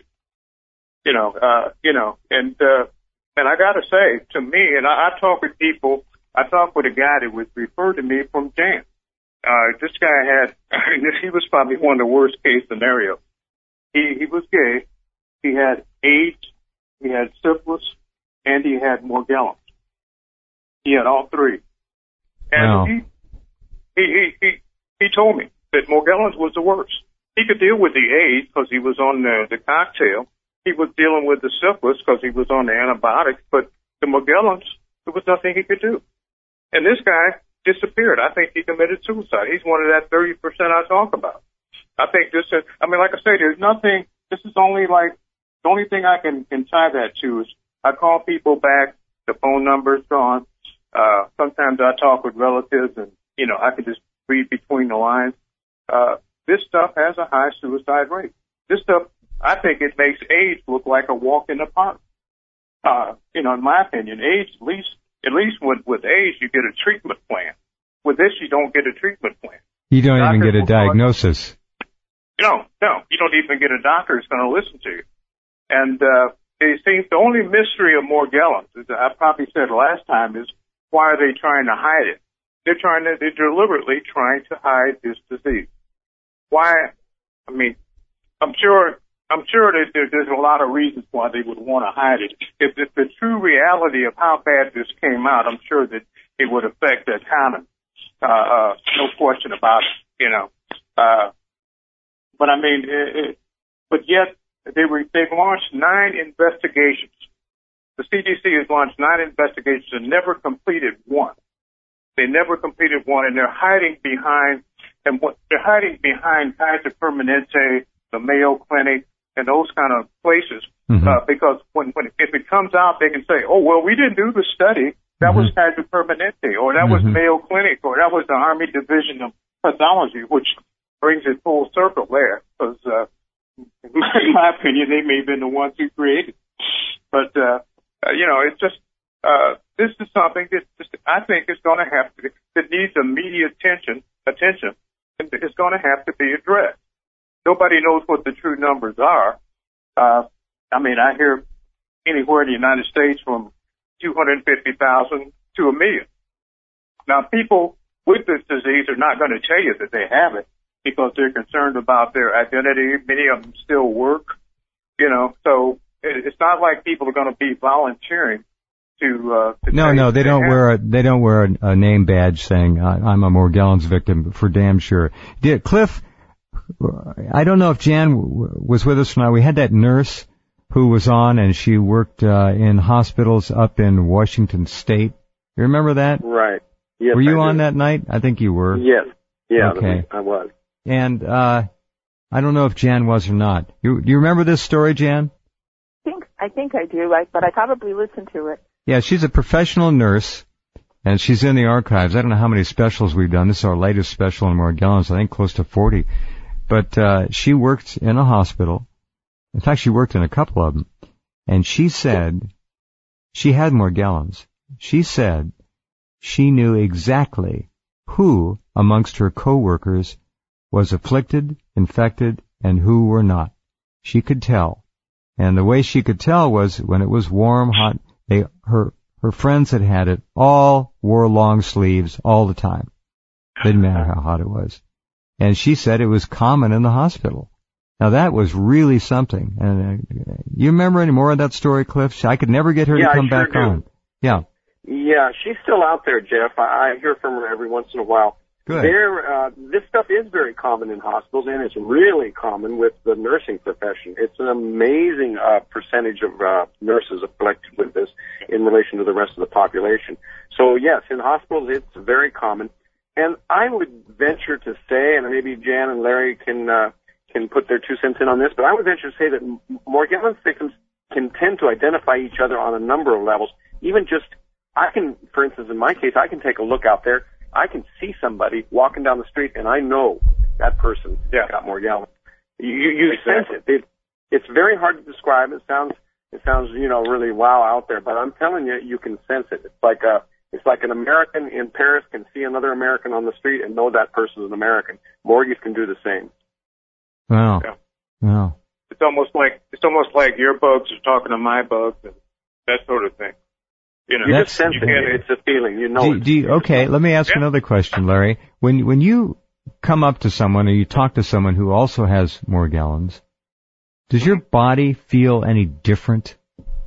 [SPEAKER 5] And I gotta say, to me, and I talk with people, I talked with a guy that was referred to me from Jan. This guy he was probably one of the worst case scenarios. He was gay, he had AIDS, he had syphilis, and he had Morgellons. He had all 3. And he told me that Morgellons was the worst. He could deal with the AIDS because he was on the cocktail. He was dealing with the syphilis because he was on the antibiotics, but the Morgellons, there was nothing he could do. And this guy disappeared. I think he committed suicide. He's one of that 30% I talk about. I think like I say, there's nothing, this is only like, the only thing I can tie that to is I call people back, the phone number's gone. Sometimes I talk with relatives and, I can just read between the lines. This stuff has a high suicide rate. This stuff, I think it makes AIDS look like a walk in the park. In my opinion, AIDS, at least with AIDS, you get a treatment plan. With this, you don't get a treatment plan.
[SPEAKER 2] You don't even get a diagnosis.
[SPEAKER 5] No, you don't even get a doctor who's going to listen to you. And it seems the only mystery of Morgellons, as I probably said last time, is why are they trying to hide it? They're deliberately trying to hide this disease. Why? I mean, I'm sure that there's a lot of reasons why they would want to hide it. If the true reality of how bad this came out, I'm sure that it would affect the economy. No question about it, But I mean, but yet they've launched 9 investigations. The CDC has launched 9 investigations and never completed one. They never completed one, and they're hiding behind Kaiser Permanente, the Mayo Clinic, and those kind of places. Because if it comes out, they can say, oh, well, we didn't do the study. That was Kaiser Permanente, or that was Mayo Clinic, or that was the Army Division of Pathology, which brings it full circle there. Because, in my opinion, they may have been the ones who created it. But, it's just, this is something that I think is going to have to, that needs immediate attention, and it's going to have to be addressed. Nobody knows what the true numbers are. I mean, I hear anywhere in the United States from 250,000 to 1 million. Now, people with this disease are not going to tell you that they have it because they're concerned about their identity. Many of them still work, so it's not like people are going to be volunteering to
[SPEAKER 2] No, they don't wear a name badge saying I'm a Morgellons victim for damn sure. Cliff, I don't know if Jan was with us or not. We had that nurse who was on, and she worked in hospitals up in Washington State. You remember that?
[SPEAKER 4] Right. Yes.
[SPEAKER 2] Were you on that night? I think you were.
[SPEAKER 4] Yes. Yeah.
[SPEAKER 2] Okay.
[SPEAKER 4] I was.
[SPEAKER 2] And I don't know if Jan was or not. Do you remember this story, Jan?
[SPEAKER 3] I think I do, but I probably listened to it.
[SPEAKER 2] Yeah, she's a professional nurse, and she's in the archives. I don't know how many specials we've done. This is our latest special on Morgellons, I think close to 40. But she worked in a hospital. In fact, she worked in a couple of them. And she said she had Morgellons. She said she knew exactly who amongst her coworkers was afflicted, infected, and who were not. She could tell. And the way she could tell was when it was warm, hot, her friends that had it all wore long sleeves all the time. Didn't matter how hot it was. And she said it was common in the hospital. Now that was really something. And you remember any more of that story, Cliff? I could never get her to come back on. Yeah.
[SPEAKER 4] Yeah, she's still out there, Jeff. I hear from her every once in a while.
[SPEAKER 2] Good.
[SPEAKER 4] This stuff is very common in hospitals, and it's really common with the nursing profession. It's an amazing percentage of nurses afflicted with this in relation to the rest of the population. So, yes, in hospitals it's very common. And I would venture to say, and maybe Jan and Larry can put their 2 cents in on this, but I would venture to say that Morgellons victims can tend to identify each other on a number of levels. Even just, for instance, in my case, I can take a look out there. I can see somebody walking down the street, and I know that person got Morgellons. You sense it. It's very hard to describe. It sounds really wow out there, but I'm telling you, you can sense it. It's like an American in Paris can see another American on the street and know that person is an American. Morgies can do the same.
[SPEAKER 2] Wow.
[SPEAKER 5] Yeah.
[SPEAKER 2] Wow.
[SPEAKER 5] It's almost like your bugs are talking to my bugs and that sort of thing.
[SPEAKER 4] You just sense it. It's a feeling. You know it.
[SPEAKER 2] Okay, let me ask another question, Larry. When you come up to someone or you talk to someone who also has Morgellons, does your body feel any different?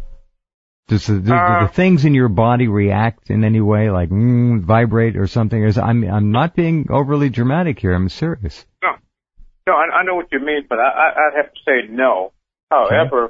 [SPEAKER 2] Does the things in your body react in any way, like vibrate or something? I'm not being overly dramatic here. I'm serious.
[SPEAKER 5] No, I know what you mean, but I'd have to say no. However,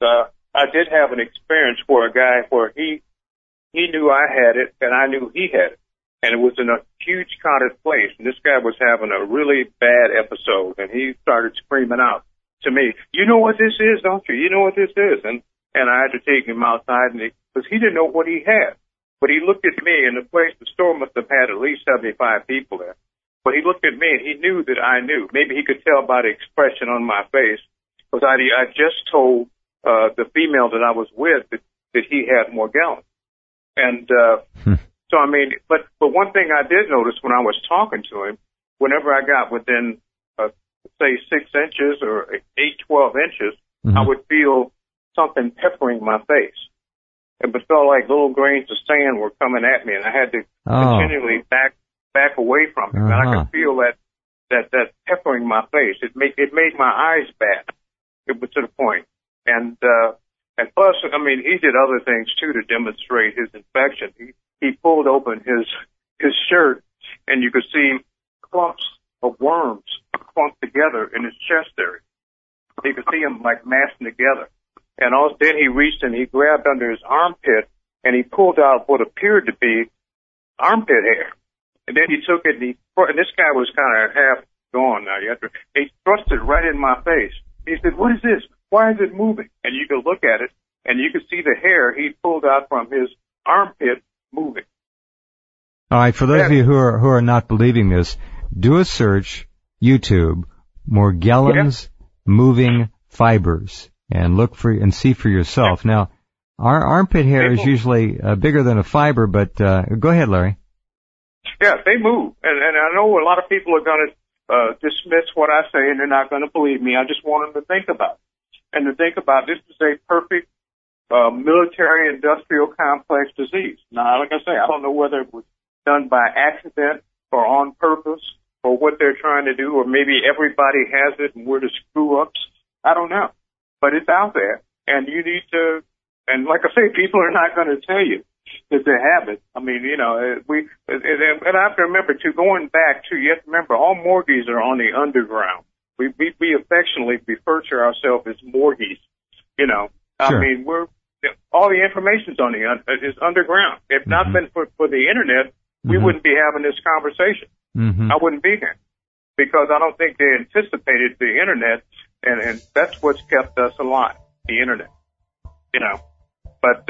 [SPEAKER 5] I did have an experience where a guy where he knew I had it and I knew he had it, and it was in a huge crowded place. And this guy was having a really bad episode, and he started screaming out to me, "You know what this is, don't you? You know what this is?" And I had to take him outside, because he didn't know what he had. But he looked at me, and the store must have had at least 75 people there. But he looked at me, and he knew that I knew. Maybe he could tell by the expression on my face, because I just told the female that I was with that he had Morgellons. And so, I mean, but one thing I did notice when I was talking to him, whenever I got within, say, 6 inches or 8, 12 inches, I would feel something peppering my face. It felt like little grains of sand were coming at me, and I had to continually back away from it. And I could feel that peppering my face. It made my eyes bad. It was to the point. And plus, I mean, he did other things too to demonstrate his infection. He pulled open his shirt, and you could see clumps of worms clumped together in his chest area. You could see them like mashing together. And then he reached and he grabbed under his armpit, and he pulled out what appeared to be armpit hair. And then he took it, and this guy was kind of half gone now. He thrust it right in my face. He said, "What is this? Why is it moving?" And you could look at it, and you could see the hair he pulled out from his armpit moving.
[SPEAKER 2] All right, for those of you who are not believing this, do a search, YouTube, Morgellons moving fibers, and look for and see for yourself. Now, our armpit hair is usually bigger than a fiber, but go ahead, Larry.
[SPEAKER 5] Yeah, they move, and I know a lot of people are going to dismiss what I say, and they're not going to believe me. I just want them to think about it. And to think about this is a perfect military-industrial complex disease. Now, like I say, I don't know whether it was done by accident or on purpose or what they're trying to do, or maybe everybody has it and we're the screw-ups. I don't know. But it's out there, and you need to, and like I say, people are not going to tell you that they have it. I mean, you know, and I have to remember, too, going back, too, you have to remember, all Morgies are on the underground. We affectionately refer to ourselves as Morgies, you know.
[SPEAKER 2] Sure.
[SPEAKER 5] I mean, all the information's is underground. If not been for the internet, we wouldn't be having this conversation. I wouldn't be here because I don't think they anticipated the internet, and that's what's kept us alive, the internet, you know. But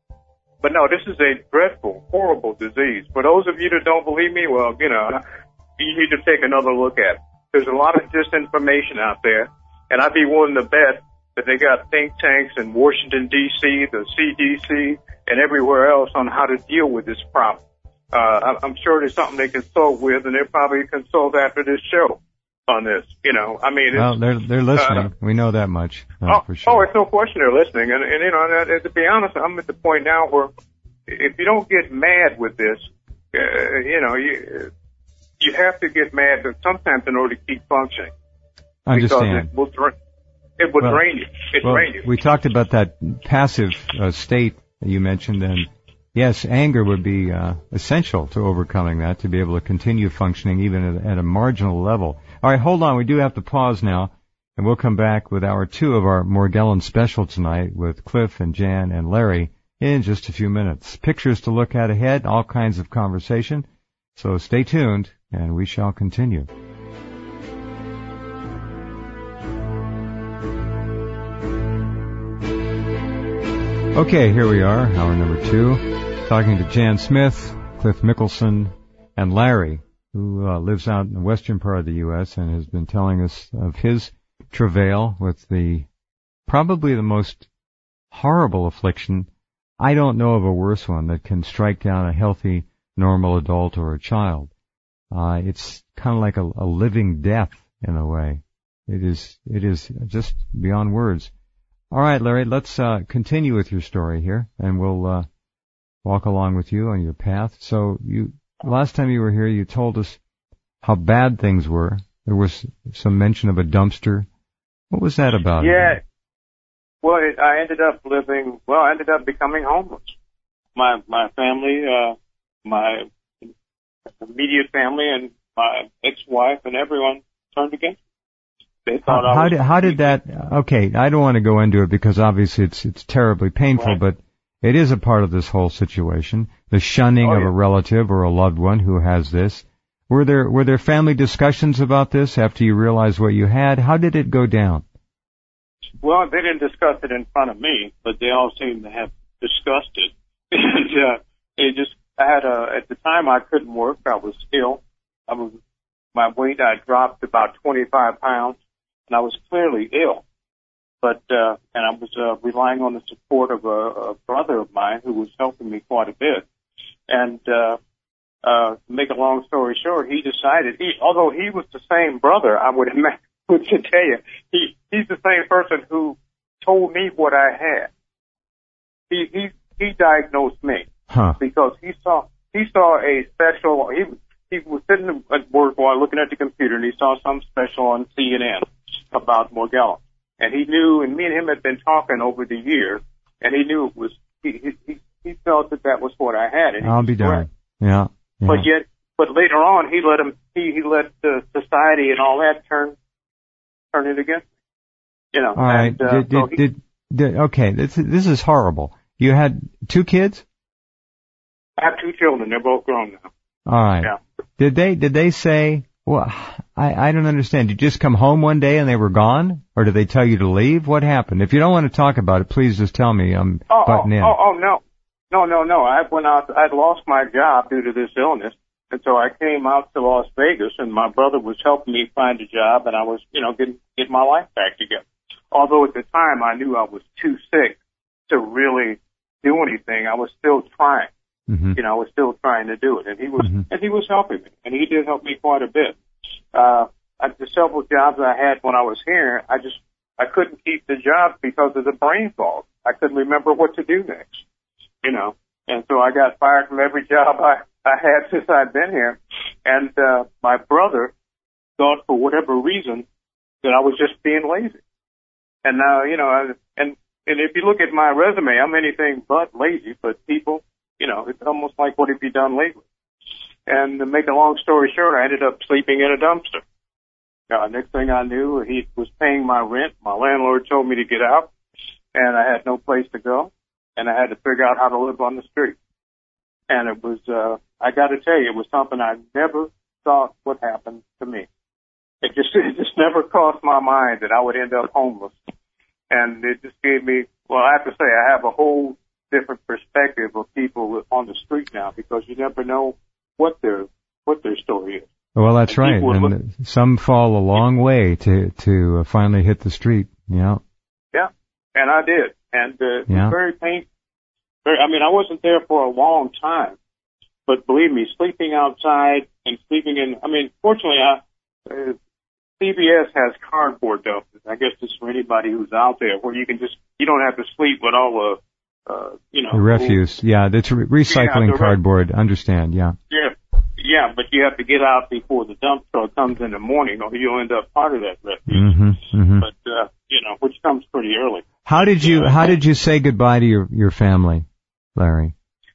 [SPEAKER 5] no, this is a dreadful, horrible disease. For those of you that don't believe me, well, you know, you need to take another look at it. There's a lot of disinformation out there, and I'd be willing to bet that they got think tanks in Washington, D.C., the CDC, and everywhere else on how to deal with this problem. I'm sure there's something they consult with, and they'll probably consult after this show on this. You know, I mean,
[SPEAKER 2] well, they're listening. We know that much for sure.
[SPEAKER 5] Oh, it's no question they're listening, and you know, to be honest, I'm at the point now where if you don't get mad with this, you know, you have to get mad sometimes in order to keep functioning.
[SPEAKER 2] Understand.
[SPEAKER 5] Because it will drain you. Drain you.
[SPEAKER 2] We talked about that passive state that you mentioned, and yes, anger would be essential to overcoming that, to be able to continue functioning even at a marginal level. All right, hold on. We do have to pause now, and we'll come back with hour 2 of our Morgellons special tonight with Cliff and Jan and Larry in just a few minutes. Pictures to look at ahead, all kinds of conversation. So stay tuned, and we shall continue. Okay, here we are, hour number 2, talking to Jan Smith, Cliff Mickelson, and Larry, who lives out in the western part of the U.S. and has been telling us of his travail with probably the most horrible affliction. I don't know of a worse one that can strike down a healthy, normal adult or a child. It's kind of like a living death in a way. It is just beyond words. All right, Larry, let's continue with your story here, and we'll walk along with you on your path. So last time you were here, you told us how bad things were. There was some mention of a dumpster. What was that about?
[SPEAKER 5] Yeah. Well, I ended up becoming homeless. My family, my immediate family, and my ex-wife, and everyone turned against me. They thought
[SPEAKER 2] how did that? Okay, I don't want to go into it because obviously it's terribly painful, right. But it is a part of this whole situation. The shunning of a relative or a loved one who has this. Were there family discussions about this after you realized what you had? How did it go down?
[SPEAKER 5] Well, they didn't discuss it in front of me, but they all seemed to have discussed it. And at the time I couldn't work. I was ill. My weight, I dropped about 25 pounds, and I was clearly ill. But, and I was, relying on the support of a brother of mine who was helping me quite a bit. And, to make a long story short, he decided, although he was the same brother, I would tell you, he's the same person who told me what I had. He diagnosed me because he saw a special. He was sitting at work while looking at the computer, and he saw some special on CNN about Morgellons. And he knew, and me and him had been talking over the years, and he knew it was. He felt that was what I had. And
[SPEAKER 2] I'll be darned. Yeah.
[SPEAKER 5] But later on, he let the society and all that turn it against me. You know.
[SPEAKER 2] All right. Okay. This is horrible. You had 2 kids?
[SPEAKER 5] I have 2 children. They're both grown now.
[SPEAKER 2] All right.
[SPEAKER 5] Yeah.
[SPEAKER 2] Did they say? Well, I don't understand. Did you just come home one day and they were gone, or did they tell you to leave? What happened? If you don't want to talk about it, please just tell me. I'm butting in.
[SPEAKER 5] No. I'd lost my job due to this illness, and so I came out to Las Vegas, and my brother was helping me find a job, and I was, getting my life back together. Although at the time I knew I was too sick to really do anything, I was still trying.
[SPEAKER 2] Mm-hmm.
[SPEAKER 5] I was still trying to do it, and he was helping me, and he did help me quite a bit. The several jobs I had when I was here, I couldn't keep the jobs because of the brain fog. I couldn't remember what to do next, and so I got fired from every job I had since I'd been here, and my brother thought for whatever reason that I was just being lazy, and now and if you look at my resume, I'm anything but lazy, but people. It's almost like, what have you done lately? And to make a long story short, I ended up sleeping in a dumpster. Next thing I knew, he was paying my rent. My landlord told me to get out, and I had no place to go, and I had to figure out how to live on the street. And it was, I got to tell you, it was something I never thought would happen to me. It just never crossed my mind that I would end up homeless. And it just gave me, well, I have to say, I have a whole different perspective of people on the street now, because you never know what their story is.
[SPEAKER 2] Well, that's right. And some fall a long way to finally hit the street. Yeah. Yeah.
[SPEAKER 5] And I did. And it was very painful. I wasn't there for a long time, but believe me, sleeping outside and sleeping fortunately, CVS has cardboard dumpsters. I guess just for anybody who's out there, where you don't have to sleep with all the
[SPEAKER 2] the refuse. That's recycling cardboard. Understand? Yeah.
[SPEAKER 5] Yeah, but you have to get out before the dump truck comes in the morning, or you'll end up part of that refuse.
[SPEAKER 2] Mm-hmm, mm-hmm.
[SPEAKER 5] But which comes pretty early.
[SPEAKER 2] How did you say goodbye to your family, Larry?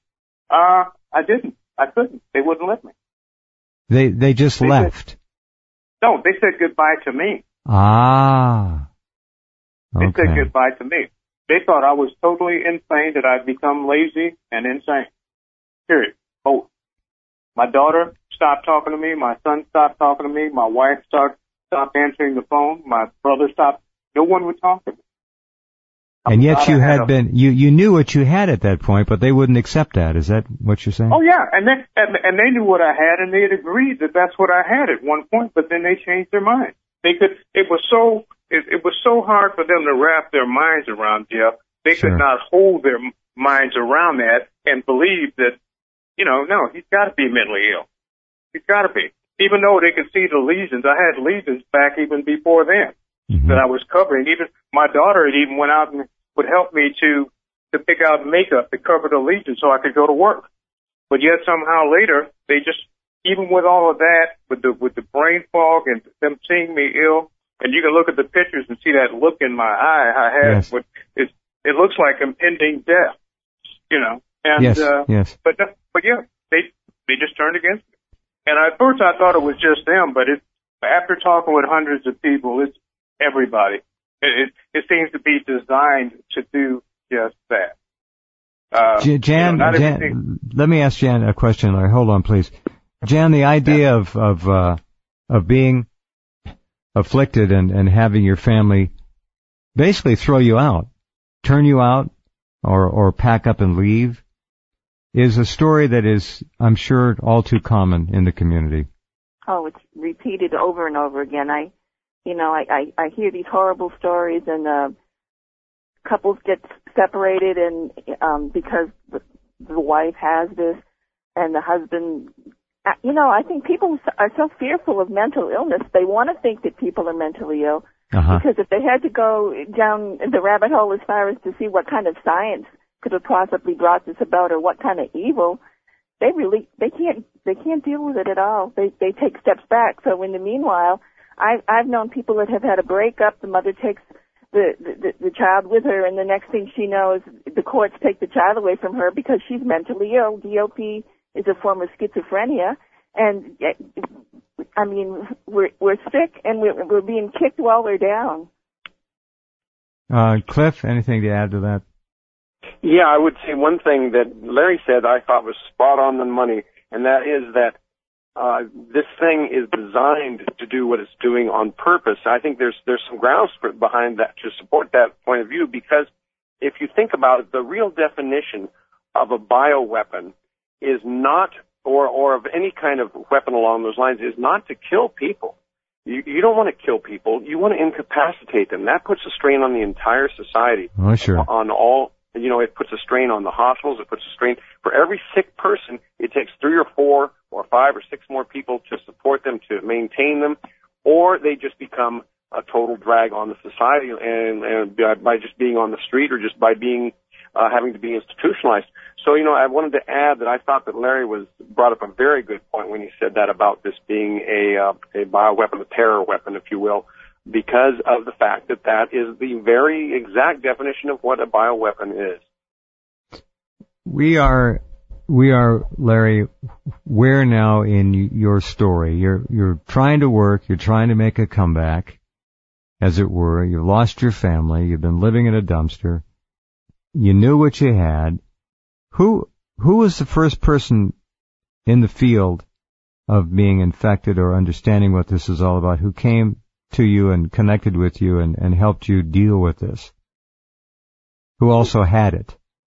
[SPEAKER 5] I didn't. I couldn't. They wouldn't let me.
[SPEAKER 2] They just left.
[SPEAKER 5] No, they said goodbye to me.
[SPEAKER 2] Ah. Okay.
[SPEAKER 5] They said goodbye to me. They thought I was totally insane, that I'd become lazy and insane. Period. Both. My daughter stopped talking to me. My son stopped talking to me. My wife stopped answering the phone. My brother stopped. No one would talk to me.
[SPEAKER 2] And yet you had been, you knew what you had at that point, but they wouldn't accept that. Is that what you're saying?
[SPEAKER 5] Oh yeah, and they knew what I had, and they had agreed that that's what I had at one point, but then they changed their mind. It was so hard for them to wrap their minds around, Jeff. They could not hold their minds around that and believe that, no, he's got to be mentally ill. He's got to be. Even though they could see the lesions, I had lesions back even before then that I was covering. Even my daughter had even went out and would help me to pick out makeup to cover the lesions so I could go to work. But yet somehow later, they just, even with all of that, with the brain fog and them seeing me ill, and you can look at the pictures and see that look in my eye I had. Yes. It looks like impending death, And,
[SPEAKER 2] yes.
[SPEAKER 5] But yeah, they just turned against me. And at first I thought it was just them, but after talking with hundreds of people, it's everybody. It seems to be designed to do just that.
[SPEAKER 2] Jan, let me ask Jan a question, Larry. Hold on, please. Jan, the idea of being afflicted and having your family basically throw you out, turn you out, or pack up and leave, is a story that is, I'm sure, all too common in the community.
[SPEAKER 3] Oh, it's repeated over and over again. I hear these horrible stories, and couples get separated, and because the wife has this, and the husband I think people are so fearful of mental illness. They want to think that people are mentally ill. Because if they had to go down the rabbit hole as far as to see what kind of science could have possibly brought this about or what kind of evil, they can't deal with it at all. They take steps back. So in the meanwhile, I've known people that have had a breakup. The mother takes the child with her, and the next thing she knows, the courts take the child away from her because she's mentally ill. DOP is a form of schizophrenia, and I mean, we're sick and we're being kicked while we're down.
[SPEAKER 2] Cliff, anything to add to that?
[SPEAKER 4] Yeah, I would say one thing that Larry said I thought was spot on the money, and that is that this thing is designed to do what it's doing on purpose. I think there's some grounds behind that to support that point of view, because if you think about it, the real definition of a bioweapon is not, or of any kind of weapon along those lines, is not to kill people. You don't want to kill people. You want to incapacitate them. That puts a strain on the entire society.
[SPEAKER 2] Oh, sure.
[SPEAKER 4] On all, it puts a strain on the hospitals. It puts a strain. For every sick person, it takes 3 or 4 or 5 or 6 more people to support them, to maintain them, or they just become a total drag on the society, and by just being on the street or just by being having to be institutionalized. So, I wanted to add that I thought that Larry brought up a very good point when he said that about this being a bioweapon, a terror weapon, if you will, because of the fact that that is the very exact definition of what a bioweapon is.
[SPEAKER 2] We are, Larry, where now in your story? You're trying to work, you're trying to make a comeback, as it were. You've lost your family, you've been living in a dumpster. You knew what you had. Who was the first person in the field of being infected or understanding what this is all about, who came to you and connected with you and helped you deal with this? Who also had it?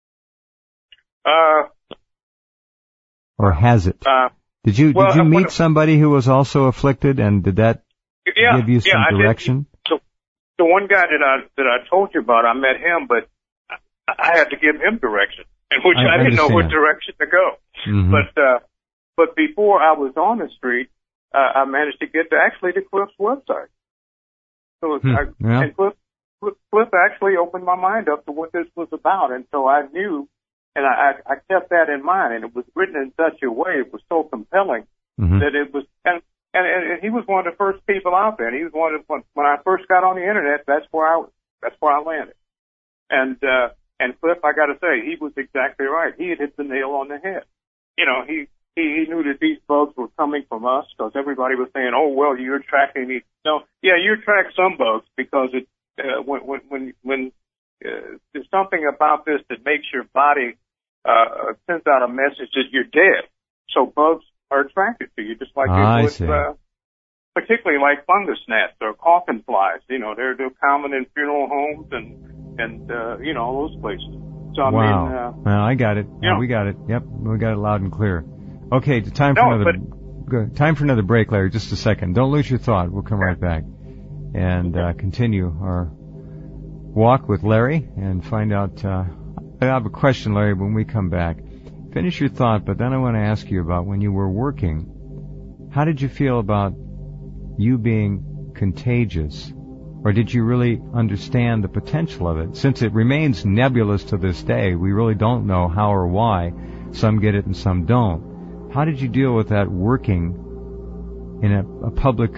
[SPEAKER 2] Or has it? Did you meet somebody who was also afflicted, and did that give you some direction?
[SPEAKER 5] So the one guy that I told you about, I met him, but I had to give him direction, in which I didn't know what direction to go.
[SPEAKER 2] Mm-hmm.
[SPEAKER 5] But before I was on the street, I managed to get to Cliff's website. So and Cliff actually opened my mind up to what this was about, and so I knew, and I kept that in mind, and it was written in such a way, it was so compelling that it was, and he was one of the first people out there, and he was one of when I first got on the internet, that's where I landed, and Cliff, I got to say, he was exactly right. He had hit the nail on the head. He knew that these bugs were coming from us, because everybody was saying, "Oh, well, you're tracking these." No, yeah, you track some bugs, because it when there's something about this that makes your body sends out a message that you're dead. So bugs are attracted to you, just like they would, particularly like fungus gnats or coffin flies. They're common in funeral homes and all those places. So I mean,
[SPEAKER 2] well, I got it. We got it. Yep, we got it loud and clear. Okay, time for another break, Larry. Just a second. Don't lose your thought. We'll come right back and continue our walk with Larry and find out. I have a question, Larry, when we come back. Finish your thought, but then I want to ask you about when you were working. How did you feel about you being contagious? Or did you really understand the potential of it? Since it remains nebulous to this day, we really don't know how or why. Some get it and some don't. How did you deal with that working in a public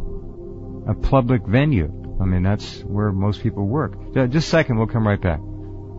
[SPEAKER 2] venue? I mean, that's where most people work. Just a second, we'll come right back.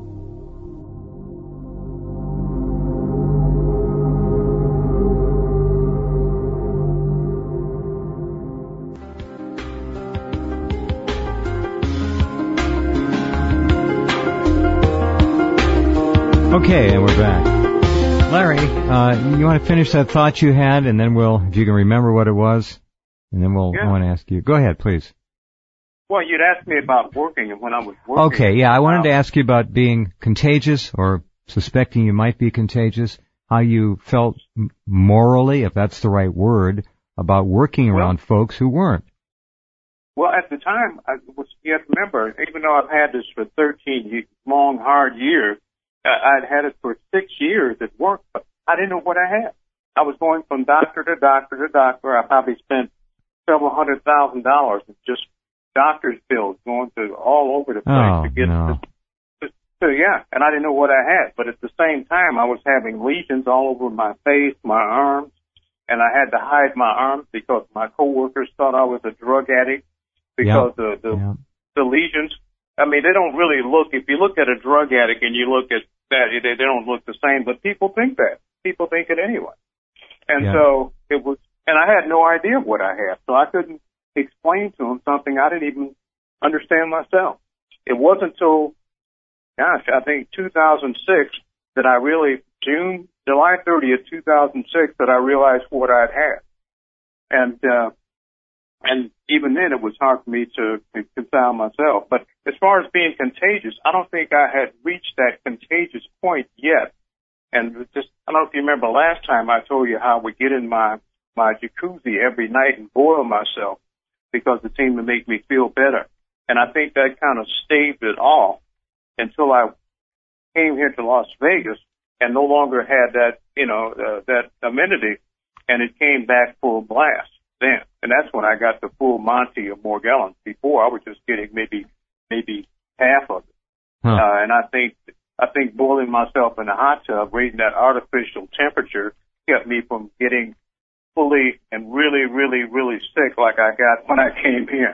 [SPEAKER 2] Okay, and we're back. Larry, you want to finish that thought you had, and then if you can remember what it was, and then I want to ask you. Go ahead, please.
[SPEAKER 5] Well, you'd asked me about working, and when I was working.
[SPEAKER 2] Okay, yeah, I wanted to ask you about being contagious, or suspecting you might be contagious, how you felt morally, if that's the right word, about working around folks who weren't.
[SPEAKER 5] Well, at the time, you have to remember, even though I've had this for 13 long, hard years, I'd had it for 6 years at work, but I didn't know what I had. I was going from doctor to doctor to doctor. I probably spent several $100,000 in just doctor's bills going to all over the place to get yeah, and I didn't know what I had. But at the same time, I was having lesions all over my face, my arms, and I had to hide my arms because my coworkers thought I was a drug addict because the lesions. I mean, they don't really look. If you look at a drug addict and you look at that, they don't look the same. But people think that. People think it anyway. And so it was, and I had no idea what I had, so I couldn't explain to them something I didn't even understand myself. It wasn't until, I think 2006 that I really, July 30th, 2006, that I realized what I'd had. And even then it was hard for me to reconcile myself. But as far as being contagious, I don't think I had reached that contagious point yet. And just, I don't know if you remember last time I told you how I would get in my jacuzzi every night and boil myself because it seemed to make me feel better. And I think that kind of staved it off until I came here to Las Vegas and no longer had that, that amenity, and it came back full blast then. And that's when I got the full Monty of Morgellons. Before, I was just getting maybe half of it. And I think boiling myself in a hot tub, raising that artificial temperature, kept me from getting fully and really, really, really sick like I got when I came here.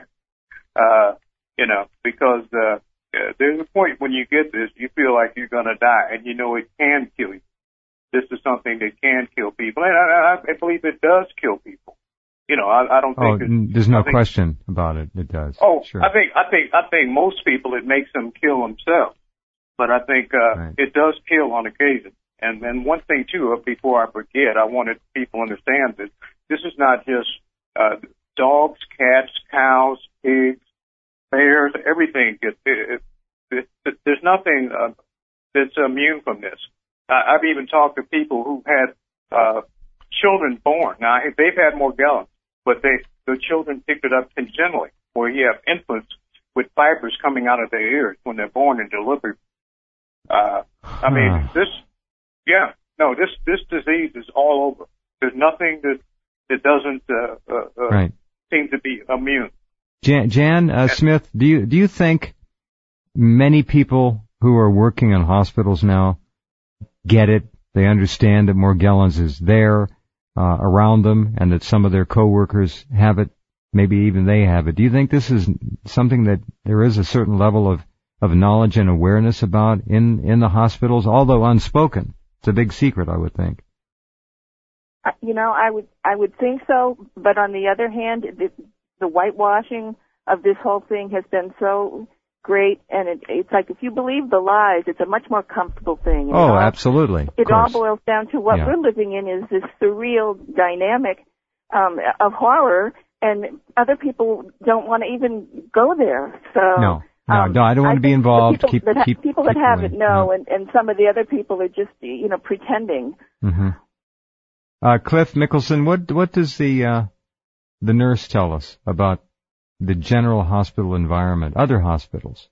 [SPEAKER 5] Because there's a point when you get this, you feel like you're going to die, and it can kill you. This is something that can kill people, and I believe it does kill people. I don't think
[SPEAKER 2] there's no question about it. It does.
[SPEAKER 5] Oh,
[SPEAKER 2] sure.
[SPEAKER 5] I think most people, it makes them kill themselves. But I think it does kill on occasion. And then one thing, too, before I forget, I wanted people to understand that this is not just dogs, cats, cows, pigs, bears, everything. There's nothing that's immune from this. I've even talked to people who've had children born. Now, they've had Morgellons, but the children picked it up congenitally, where you have infants with fibers coming out of their ears when they're born and delivered. I mean, this disease is all over. There's nothing that doesn't seem to be immune.
[SPEAKER 2] Jan Smith, do you think many people who are working in hospitals now get it? They understand that Morgellons is there around them, and that some of their coworkers have it. Maybe even they have it. Do you think this is something that there is a certain level of knowledge and awareness about in the hospitals, although unspoken? It's a big secret, I would think.
[SPEAKER 3] I would think so, but on the other hand, the whitewashing of this whole thing has been so great, and it's like if you believe the lies, it's a much more comfortable thing.
[SPEAKER 2] Absolutely.
[SPEAKER 3] It all boils down to what we're living in is this surreal dynamic of horror, and other people don't want to even go there. So
[SPEAKER 2] no, I don't want to be involved.
[SPEAKER 3] People that have it know, and some of the other people are just pretending.
[SPEAKER 2] Mm-hmm. Cliff Mickelson, what does the nurse tell us about the general hospital environment, other hospitals?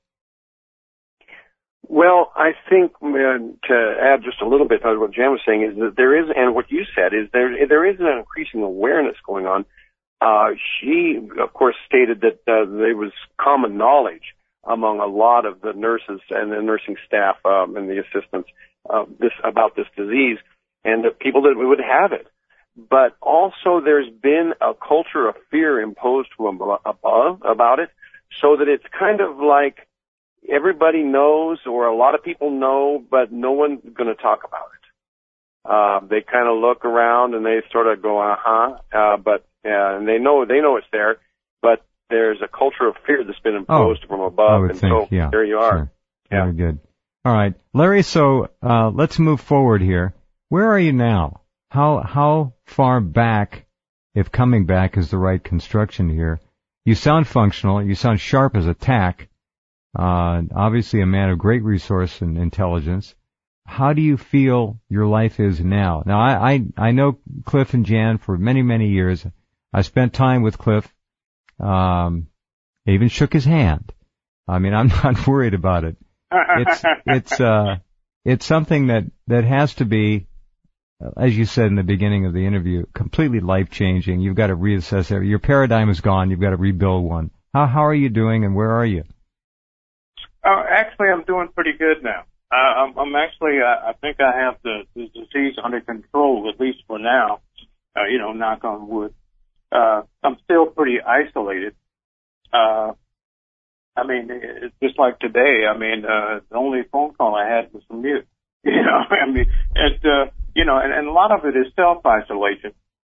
[SPEAKER 4] Well, I think to add just a little bit to what Jan was saying is that there is, and what you said is there is an increasing awareness going on. She, of course, stated that there was common knowledge among a lot of the nurses and the nursing staff and the assistants about this disease, and the people that would have it. But also there's been a culture of fear imposed from above about it, so that it's kind of like everybody knows, or a lot of people know, but no one's going to talk about it. They kind of look around and they sort of go, and they know it's there, but there's a culture of fear that's been imposed from above, and so there you are.
[SPEAKER 2] Sure. Yeah. Very good. All right, Larry. So let's move forward here. Where are you now? How far back, if coming back is the right construction here? You sound functional. You sound sharp as a tack. Obviously a man of great resource and intelligence. How do you feel your life is now? Now, I know Cliff and Jan for many, many years. I spent time with Cliff. I even shook his hand. I mean, I'm not worried about it. It's something that has to be as you said in the beginning of the interview, completely life-changing. You've got to reassess it. Your paradigm is gone. You've got to rebuild one. How are you doing, and where are you?
[SPEAKER 5] Actually, I'm doing pretty good now. I'm actually, I think I have the disease under control, at least for now. Knock on wood. I'm still pretty isolated. It's just like today. The only phone call I had was from you. And a lot of it is self-isolation.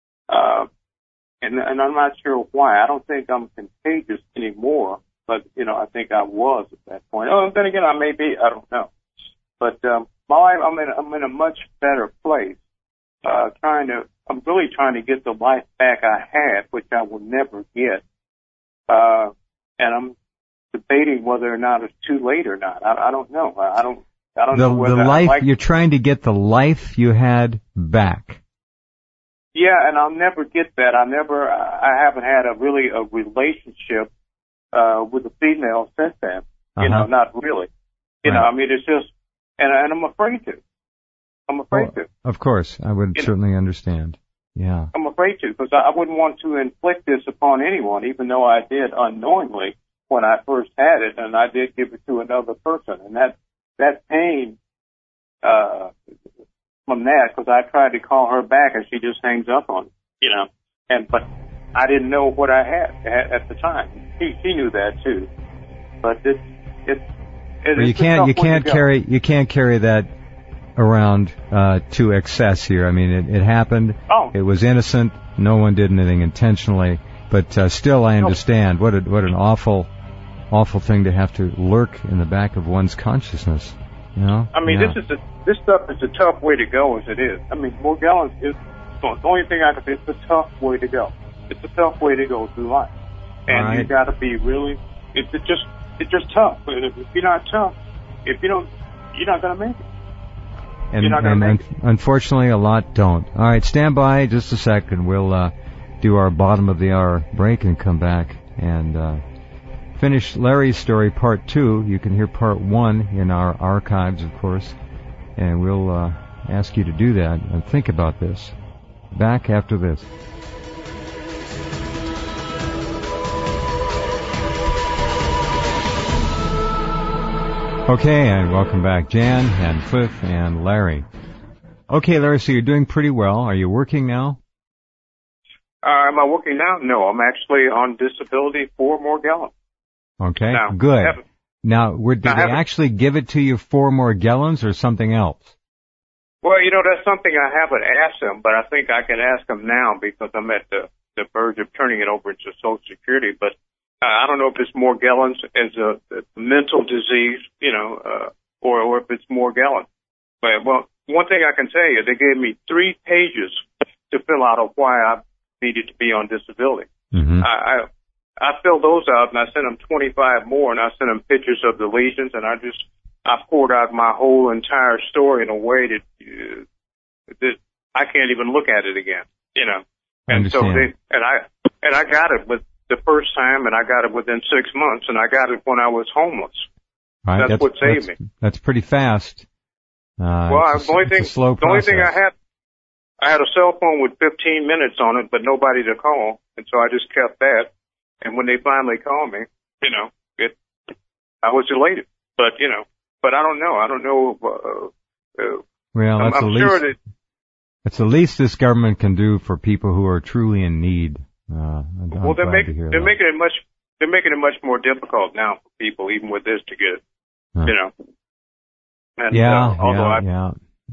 [SPEAKER 5] And I'm not sure why. I don't think I'm contagious anymore, but, I think I was at that point. Oh, then again, I may be. I don't know. But, my life, I'm in a much better place. I'm really trying to get the life back I had, which I will never get. And I'm debating whether or not it's too late or not. I don't know. I don't know whether
[SPEAKER 2] the life, you're trying to get the life you had back.
[SPEAKER 5] Yeah, and I'll never get that. I haven't had a relationship, with a female since then. Not really.
[SPEAKER 2] Right.
[SPEAKER 5] It's just, and I'm afraid to. to.
[SPEAKER 2] Of course, I would certainly understand. Yeah.
[SPEAKER 5] I'm afraid to, because I wouldn't want to inflict this upon anyone, even though I did unknowingly when I first had it, and I did give it to another person. And that pain, from that, because I tried to call her back and she just hangs up on me, but I didn't know what I had at the time. She knew that too. But you can't carry that around to excess here. It happened. Oh.
[SPEAKER 2] It was innocent. No one did anything intentionally. But still, I understand what an awful thing to have to lurk in the back of one's consciousness.
[SPEAKER 5] This stuff is a tough way to go as it is. Morgellons is the only thing I can say. It's a tough way to go. It's a tough way to go through life, and you got to be really. It's just tough. But if you're not tough, you're not going to make it.
[SPEAKER 2] And unfortunately, a lot don't. All right, stand by just a second. We'll do our bottom of the hour break and come back and finish Larry's story, part 2. You can hear part 1 in our archives, of course, and we'll ask you to do that and think about this. Back after this. Okay, and welcome back, Jan and Cliff and Larry. Okay, Larry, so you're doing pretty well. Are you working now?
[SPEAKER 5] Am I working now? No, I'm actually on disability for Morgellons.
[SPEAKER 2] Okay, good. Now, did they actually give it to you for Morgellons or something else?
[SPEAKER 5] Well, that's something I haven't asked them, but I think I can ask them now because I'm at the verge of turning it over into Social Security. But I don't know if it's Morgellons as a mental disease, or if it's Morgellons. But, well, one thing I can tell you, they gave me 3 pages to fill out of why I needed to be on disability.
[SPEAKER 2] Mm-hmm.
[SPEAKER 5] I filled those out, and I sent them 25 more, and I sent them pictures of the lesions, and I poured out my whole entire story in a way that I can't even look at it again, And so I got it with the first time, and I got it within 6 months, and I got it when I was homeless.
[SPEAKER 2] Right,
[SPEAKER 5] that's what saved me.
[SPEAKER 2] That's pretty fast.
[SPEAKER 5] The only thing I had a cell phone with 15 minutes on it, but nobody to call, and so I just kept that. And when they finally called me, I was elated. But I don't know. I don't know.
[SPEAKER 2] Well, that's the least this government can do for people who are truly in need.
[SPEAKER 5] They're making it much more difficult now for people, even with this, to get it. And,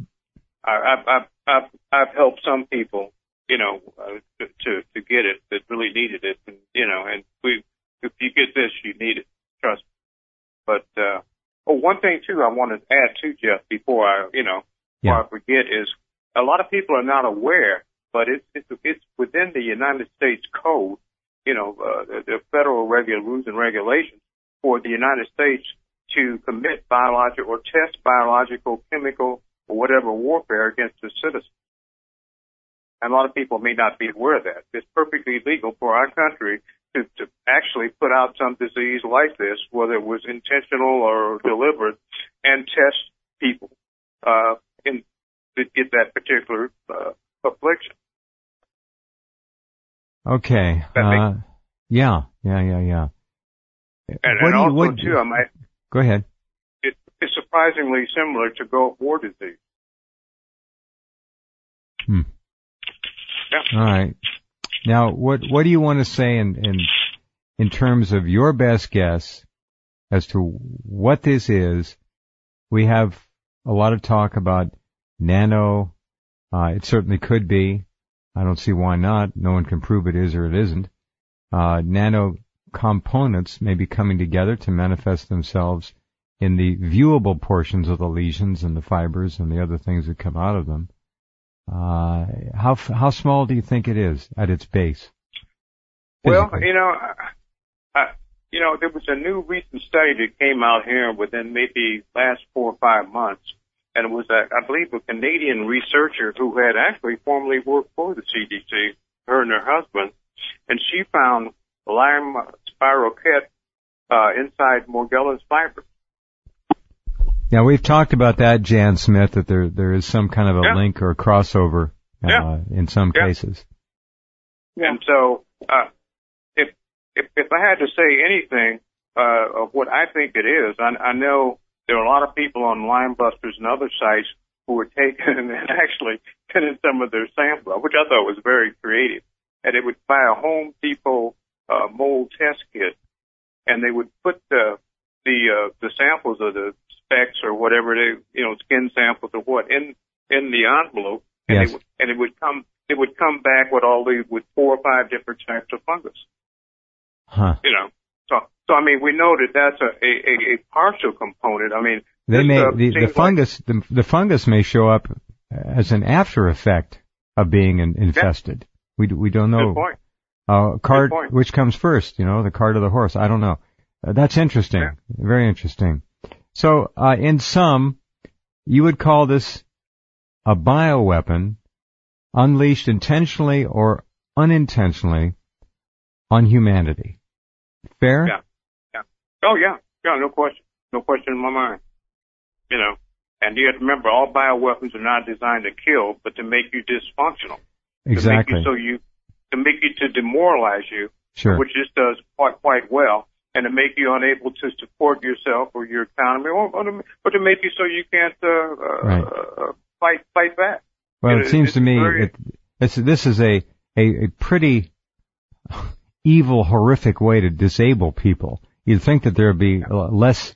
[SPEAKER 5] I've helped some people, to get it that really needed it, and if you get this, you need it. Trust me. But one thing too, I want to add to Jeff before I forget is a lot of people are not aware, but it's within the United States Code, the federal rules and regulations for the United States to commit biological or test biological, chemical, or whatever warfare against a citizen. And a lot of people may not be aware of that. It's perfectly legal for our country to actually put out some disease like this, whether it was intentional or deliberate, and test people. that get that particular affliction.
[SPEAKER 2] Okay. Yeah.
[SPEAKER 5] And also, too,
[SPEAKER 2] go ahead.
[SPEAKER 5] It's surprisingly similar to Gulf War disease.
[SPEAKER 2] Yeah. All right. Now, what do you want to say in terms of your best guess as to what this is? We have a lot of talk about nano. It certainly could be. I don't see why not. No one can prove it is or it isn't. Nano components may be coming together to manifest themselves in the viewable portions of the lesions and the fibers and the other things that come out of them. How small do you think it is at its base? Physically?
[SPEAKER 5] Well, there was a new recent study that came out here within maybe last 4 or 5 months, and it was, I believe, a Canadian researcher who had actually formerly worked for the CDC, her and her husband, and she found Lyme spirochete inside Morgellons fibers.
[SPEAKER 2] Yeah, we've talked about that, Jan Smith, that there is some kind of a link or a crossover in some cases.
[SPEAKER 5] Yeah. And so, if I had to say anything of what I think it is, I know there are a lot of people on Lymebusters and other sites who were taken and actually put in some of their sample, which I thought was very creative. And they would buy a Home Depot mold test kit, and they would put the samples of the specks or whatever skin samples or what in the envelope, and it would come back with 4 or 5 different types of fungus.
[SPEAKER 2] Huh.
[SPEAKER 5] So I mean, we know that that's a partial component. I mean,
[SPEAKER 2] the fungus may show up as an after effect of being infested. We don't know.
[SPEAKER 5] Good point.
[SPEAKER 2] Cart, which comes first? The cart or the horse? I don't know. That's interesting. Yeah. Very interesting. So, in sum, you would call this a bioweapon unleashed intentionally or unintentionally on humanity. Fair?
[SPEAKER 5] Yeah. Oh, yeah. Yeah, no question. No question in my mind. And you have to remember, all bioweapons are not designed to kill, but to make you dysfunctional.
[SPEAKER 2] Exactly.
[SPEAKER 5] To make you to demoralize you,
[SPEAKER 2] sure.
[SPEAKER 5] Which this does quite well, and to make you unable to support yourself or your economy, or to make you so you can't fight back.
[SPEAKER 2] Well, it seems to me this is a pretty evil, horrific way to disable people. You'd think that there would be less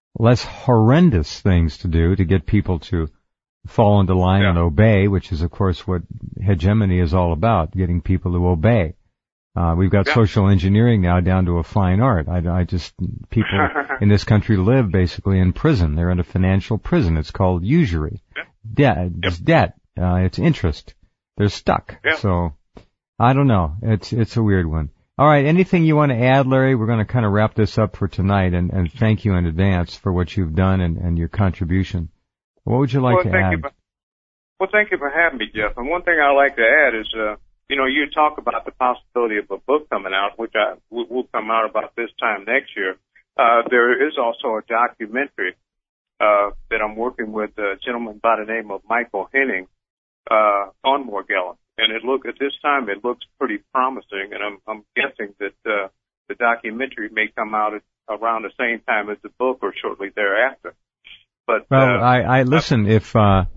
[SPEAKER 2] horrendous things to do to get people to fall into line and obey, which is, of course, what hegemony is all about, getting people to obey. We've got social engineering now down to a fine art. People in this country live basically in prison. They're in a financial prison. It's called usury. It's debt. It's interest. They're stuck. So, I don't know. It's a weird one. All right. Anything you want to add, Larry? We're going to kind of wrap this up for tonight and thank you in advance for what you've done and your contribution. What would you like to add?
[SPEAKER 5] Thank you for having me, Jeff. And one thing I'd like to add is, you talk about the possibility of a book coming out, which will come out about this time next year. There is also a documentary that I'm working with a gentleman by the name of Michael Henning on Morgellons. And at this time it looks pretty promising, and I'm guessing that the documentary may come out around the same time as the book or shortly thereafter. But
[SPEAKER 2] I listen. If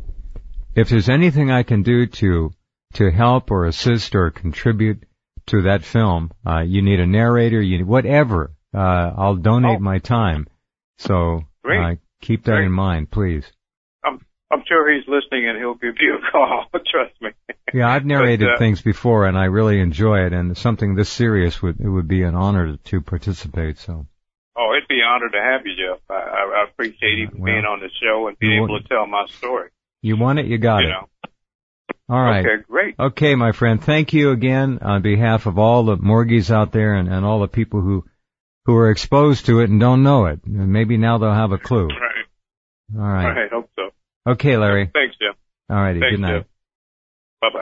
[SPEAKER 2] there's anything I can do to help or assist or contribute to that film, you need a narrator, whatever. I'll donate my time. So keep that in mind, please.
[SPEAKER 5] I'm sure he's listening and he'll give you a call. Trust me.
[SPEAKER 2] Yeah, I've narrated things before and I really enjoy it. And something this serious would be an honor to participate. So.
[SPEAKER 5] Oh, it'd be an honor to have you, Jeff. I appreciate even being on the show and being able to tell my story.
[SPEAKER 2] You want it, you got it. All right.
[SPEAKER 5] Okay, great.
[SPEAKER 2] Okay, my friend. Thank you again on behalf of all the morgies out there and all the people who are exposed to it and don't know it. Maybe now they'll have a clue.
[SPEAKER 5] Right.
[SPEAKER 2] All right.
[SPEAKER 5] I hope so.
[SPEAKER 2] Okay, Larry.
[SPEAKER 5] Thanks, Jeff.
[SPEAKER 2] All righty.
[SPEAKER 5] Thanks,
[SPEAKER 2] good night.
[SPEAKER 5] Jeff. Bye-bye.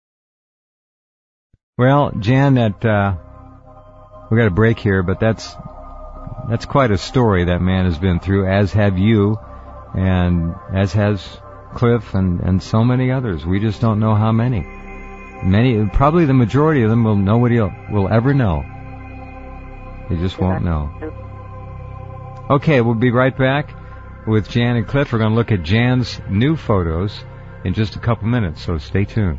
[SPEAKER 2] Well, Jan, we got a break here, but that's quite a story that man has been through, as have you, and as has Cliff, and so many others. We just don't know how many. Probably the majority of them will nobody will ever know. They just won't know. Okay, we'll be right back with Jan and Cliff. We're going to look at Jan's new photos in just a couple minutes, so stay tuned.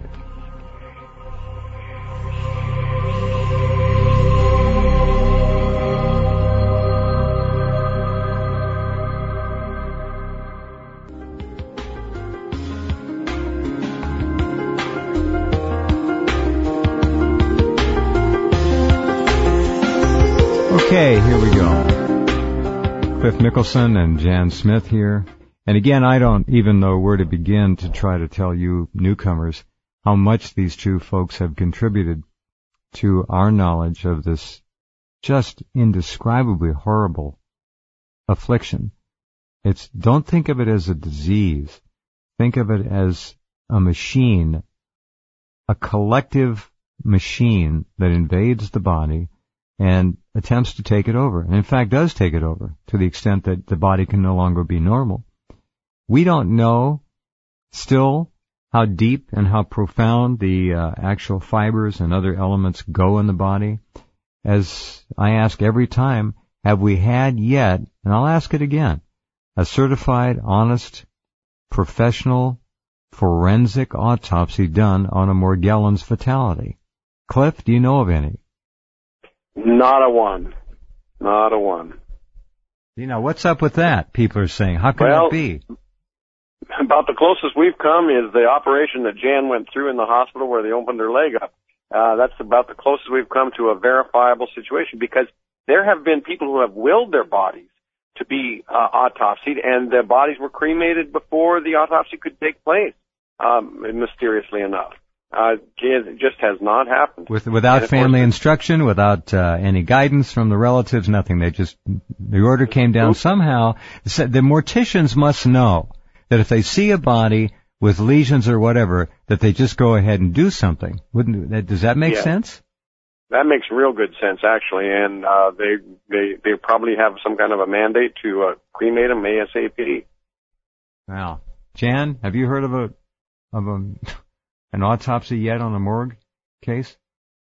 [SPEAKER 2] Okay, here we go. Cliff Mickelson and Jan Smith here. And again, I don't even know where to begin to try to tell you newcomers how much these two folks have contributed to our knowledge of this just indescribably horrible affliction. Don't think of it as a disease. Think of it as a machine, a collective machine that invades the body and attempts to take it over, and in fact does take it over to the extent that the body can no longer be normal. We don't know still how deep and how profound the actual fibers and other elements go in the body. As I ask every time, have we had yet, and I'll ask it again, a certified, honest, professional, forensic autopsy done on a Morgellons fatality? Cliff, do you know of any?
[SPEAKER 4] Not a one. Not a one.
[SPEAKER 2] You know, what's up with that? People are saying, how can that be?
[SPEAKER 4] About the closest we've come is the operation that Jan went through in the hospital where they opened her leg up. That's about the closest we've come to a verifiable situation, because there have been people who have willed their bodies to be autopsied, and their bodies were cremated before the autopsy could take place, mysteriously enough. It just has not happened.
[SPEAKER 2] Without family instruction, without any guidance from the relatives, nothing. The order came down somehow. The morticians must know that if they see a body with lesions or whatever, that they just go ahead and do something. Does that make sense?
[SPEAKER 4] That makes real good sense, actually, and they probably have some kind of a mandate to cremate them ASAP.
[SPEAKER 2] Wow. Jan, have you heard of an autopsy yet on a morgue case?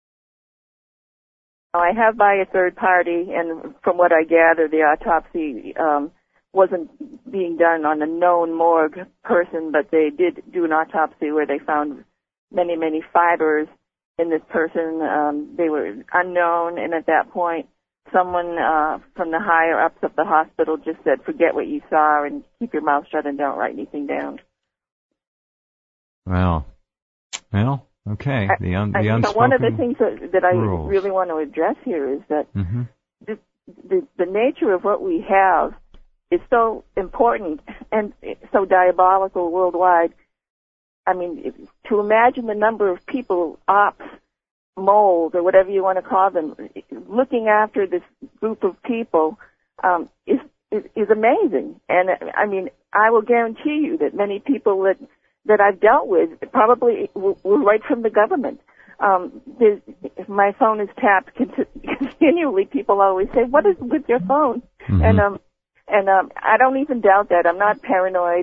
[SPEAKER 3] I have by a third party, and from what I gather, the autopsy wasn't being done on a known morgue person, but they did do an autopsy where they found many, many fibers in this person. They were unknown, and at that point, someone from the higher ups of the hospital just said, forget what you saw and keep your mouth shut and don't write anything down.
[SPEAKER 2] Well, okay. The unspoken
[SPEAKER 3] one of the things that I
[SPEAKER 2] rules.
[SPEAKER 3] really want to address here is that the nature of what we have is so important and so diabolical worldwide. I mean, to imagine the number of people, ops, moles, or whatever you want to call them, looking after this group of people is amazing. And I mean, I will guarantee you that many people that I've dealt with probably were right from the government. My phone is tapped continually. People always say, "What is with your phone?" And I don't even doubt that. I'm not paranoid.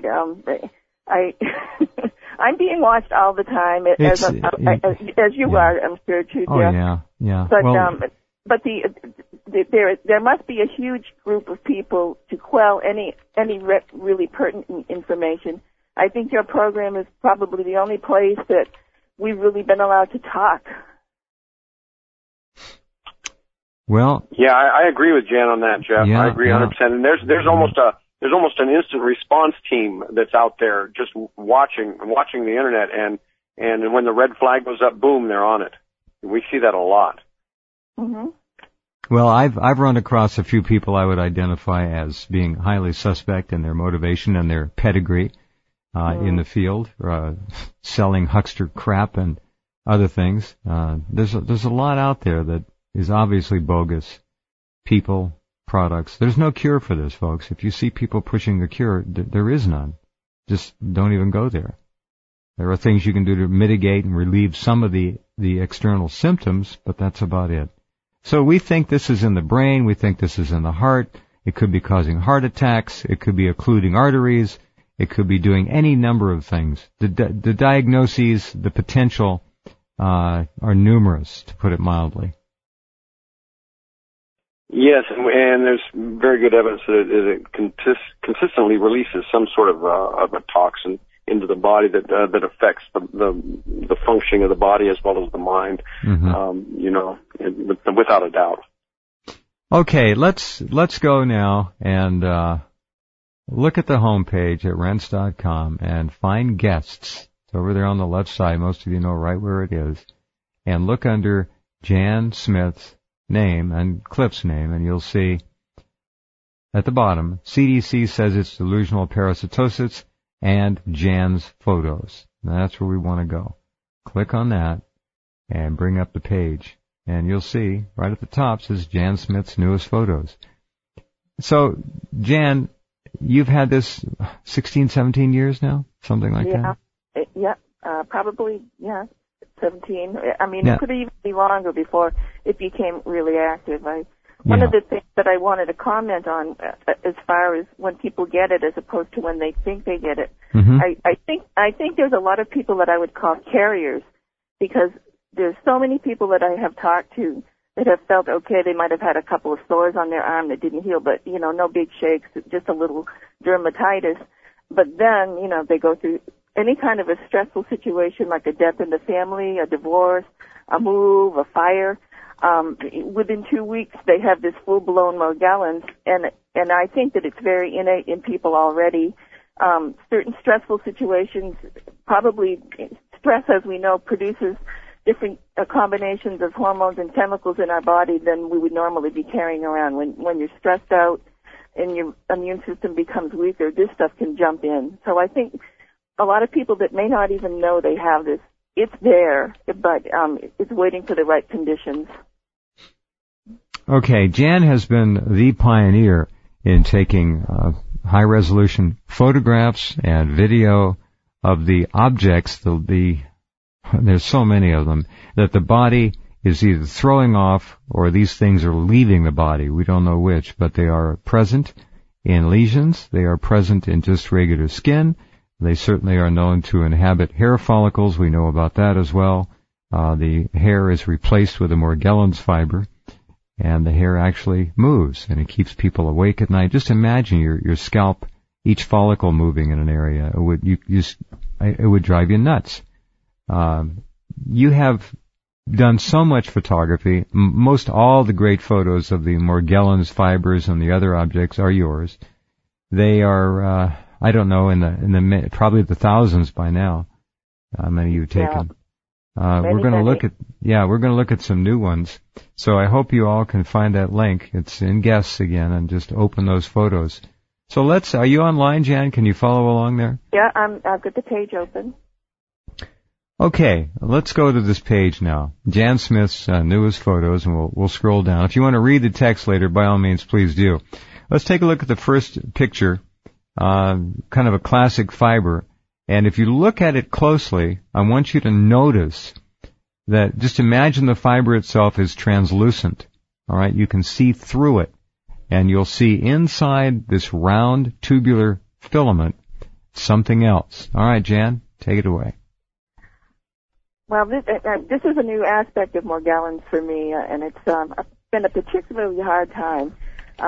[SPEAKER 3] I'm being watched all the time, as you are, I'm sure too.
[SPEAKER 2] Oh yeah.
[SPEAKER 3] But there must be a huge group of people to quell any really pertinent information. I think your program is probably the only place that we've really been allowed to talk.
[SPEAKER 2] Well,
[SPEAKER 4] yeah, I agree with Jan on that, Jeff. I agree 100%. And there's almost an instant response team that's out there just watching the internet, and when the red flag goes up, boom, they're on it. We see that a lot.
[SPEAKER 3] Mm-hmm.
[SPEAKER 2] Well, I've run across a few people I would identify as being highly suspect in their motivation and their pedigree in the field, selling huckster crap and other things. There's a lot out there that is obviously bogus. People, products. There's no cure for this, folks. If you see people pushing a cure, there is none. Just don't even go there. There are things you can do to mitigate and relieve some of the external symptoms, but that's about it. So we think this is in the brain. We think this is in the heart. It could be causing heart attacks. It could be occluding arteries. It could be doing any number of things. The diagnoses, the potential, are numerous, to put it mildly.
[SPEAKER 4] Yes, and there's very good evidence that it consistently releases some sort of a toxin into the body that affects the functioning of the body as well as the mind. Mm-hmm. Without a doubt.
[SPEAKER 2] Okay, let's go now and look at the homepage at rense.com and find guests. It's over there on the left side. Most of you know right where it is. And look under Jan Smith's name and Cliff's name, and you'll see at the bottom, CDC says it's delusional parasitosis and Jan's photos. Now that's where we want to go. Click on that and bring up the page. And you'll see right at the top says Jan Smith's newest photos. So, Jan, you've had this 16, 17 years now? Something like that?
[SPEAKER 3] Probably, 17. I mean, It could even be longer before it became really active. One of the things that I wanted to comment on as far as when people get it as opposed to when they think they get it, mm-hmm. I think there's a lot of people that I would call carriers, because there's so many people that I have talked to that have felt okay. They might have had a couple of sores on their arm that didn't heal, but, no big shakes, just a little dermatitis. But then, they go through any kind of a stressful situation like a death in the family, a divorce, a move, a fire. Within 2 weeks, they have this full-blown Morgellons, and I think that it's very innate in people already. Certain stressful situations, probably stress, as we know, produces different combinations of hormones and chemicals in our body than we would normally be carrying around. When you're stressed out and your immune system becomes weaker, this stuff can jump in. So I think a lot of people that may not even know they have this, it's there, but it's waiting for the right conditions.
[SPEAKER 2] Okay, Jan has been the pioneer in taking high-resolution photographs and video of the objects, there's so many of them, that the body is either throwing off or these things are leaving the body. We don't know which, but they are present in lesions. They are present in just regular skin. They certainly are known to inhabit hair follicles. We know about that as well. The hair is replaced with a Morgellons fiber, and the hair actually moves, and it keeps people awake at night. Just imagine your scalp, each follicle moving in an area. It would drive you nuts. You have done so much photography. Most all the great photos of the Morgellons fibers and the other objects are yours. They are, I don't know, in the probably the thousands by now. How many you've taken? We're going to look at some new ones. So I hope you all can find that link. It's in guests again, and just open those photos. So are you online, Jan? Can you follow along there?
[SPEAKER 3] Yeah, I've got the page open.
[SPEAKER 2] Okay, let's go to this page now. Jan Smith's newest photos, and we'll scroll down. If you want to read the text later, by all means, please do. Let's take a look at the first picture, kind of a classic fiber. And if you look at it closely, I want you to notice that just imagine the fiber itself is translucent. All right, you can see through it, and you'll see inside this round tubular filament something else. All right, Jan, take it away.
[SPEAKER 3] Well, this is a new aspect of Morgellons for me, and it's been a particularly hard time.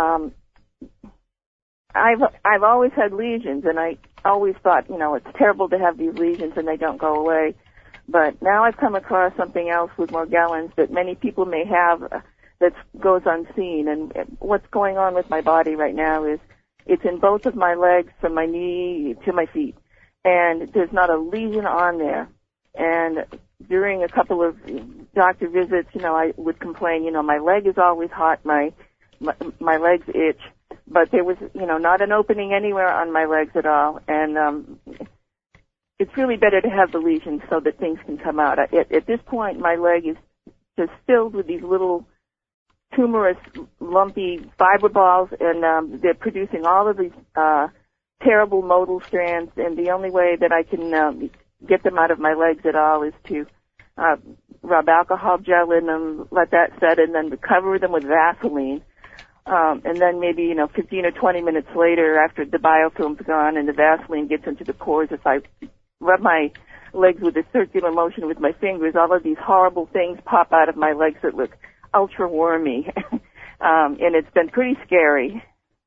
[SPEAKER 3] I've always had lesions, and I always thought, it's terrible to have these lesions and they don't go away. But now I've come across something else with Morgellons that many people may have that goes unseen. And what's going on with my body right now is it's in both of my legs, from my knee to my feet, and there's not a lesion on there. And during a couple of doctor visits, I would complain, my leg is always hot, my legs itch, but there was, not an opening anywhere on my legs at all. And it's really better to have the lesions so that things can come out. At this point, my leg is just filled with these little tumorous, lumpy fiber balls, and they're producing all of these terrible modal strands, and the only way that I can get them out of my legs at all is to rub alcohol gel in them, let that set, and then cover them with Vaseline. And then maybe, 15 or 20 minutes later, after the biofilm's gone and the Vaseline gets into the pores, if I rub my legs with a circular motion with my fingers, all of these horrible things pop out of my legs that look ultra wormy. And it's been pretty scary.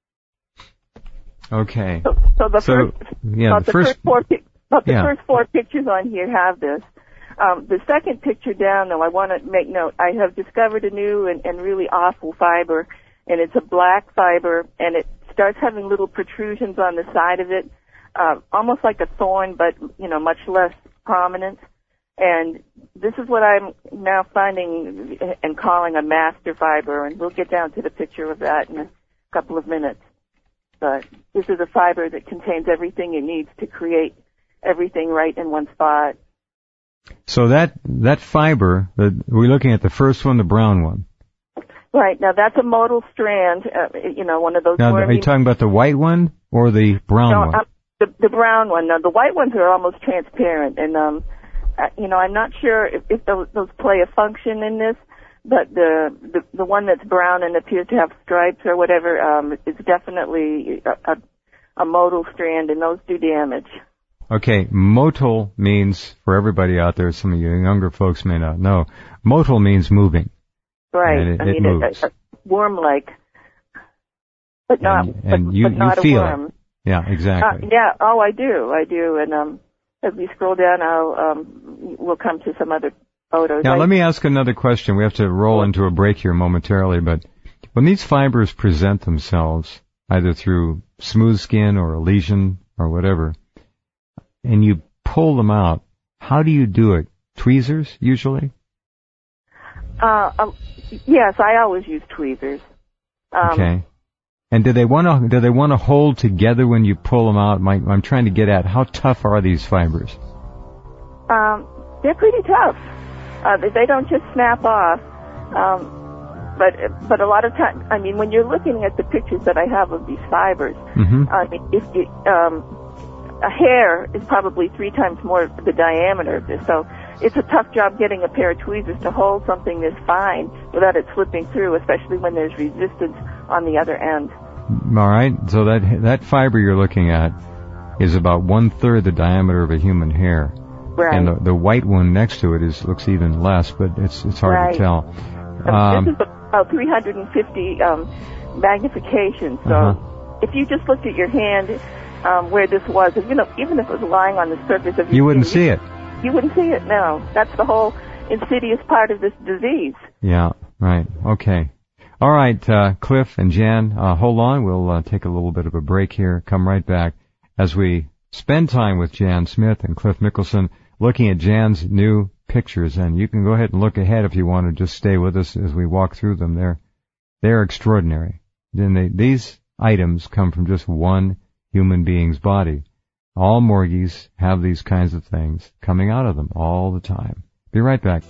[SPEAKER 2] Okay.
[SPEAKER 3] So the first four pictures on here have this. The second picture down, though, I want to make note, I have discovered a new and really awful fiber, and it's a black fiber, and it starts having little protrusions on the side of it, almost like a thorn, but, much less prominent. And this is what I'm now finding and calling a master fiber, and we'll get down to the picture of that in a couple of minutes. But this is a fiber that contains everything it needs to create everything right in one spot.
[SPEAKER 2] So that fiber, we're looking at the first one, the brown one.
[SPEAKER 3] Right. Now that's a modal strand, one of those.
[SPEAKER 2] Now, are you talking about the white one or the brown one?
[SPEAKER 3] The brown one. Now the white ones are almost transparent, and I'm not sure if those play a function in this, but the one that's brown and appears to have stripes or whatever is definitely a modal strand, and those do damage.
[SPEAKER 2] Okay, motile means, for everybody out there, some of you younger folks may not know, motile means moving.
[SPEAKER 3] Right.
[SPEAKER 2] And it moves.
[SPEAKER 3] A worm-like, but not a
[SPEAKER 2] feel
[SPEAKER 3] worm.
[SPEAKER 2] It. Yeah, exactly.
[SPEAKER 3] I do. And as we scroll down, we'll come to some other photos.
[SPEAKER 2] Now, let me ask another question. We have to roll into a break here momentarily, but when these fibers present themselves, either through smooth skin or a lesion or whatever, and you pull them out, how do you do it? Tweezers, usually?
[SPEAKER 3] Yes, I always use tweezers.
[SPEAKER 2] Okay. And do they want to hold together when you pull them out? I'm trying to get at how tough are these fibers?
[SPEAKER 3] They're pretty tough. They don't just snap off. But a lot of times, when you're looking at the pictures that I have of these fibers, a hair is probably 3 times more the diameter of this, so it's a tough job getting a pair of tweezers to hold something this fine without it slipping through, especially when there's resistance on the other end.
[SPEAKER 2] All right, so that fiber you're looking at is about 1/3 the diameter of a human hair.
[SPEAKER 3] Right.
[SPEAKER 2] And the white one next to it looks even less, but it's hard to tell.
[SPEAKER 3] This is about 350 magnification, so if you just looked at your hand where this was, even if it was lying on the surface of your
[SPEAKER 2] you wouldn't see it.
[SPEAKER 3] You wouldn't see it, no. That's the whole insidious part of this disease.
[SPEAKER 2] Yeah, right. Okay. All right, Cliff and Jan, hold on. We'll take a little bit of a break here. Come right back as we spend time with Jan Smith and Cliff Mickelson looking at Jan's new pictures. And you can go ahead and look ahead if you want to just stay with us as we walk through them. They're extraordinary. Then these items come from just one human being's body. All Morgies have these kinds of things coming out of them all the time. Be right back.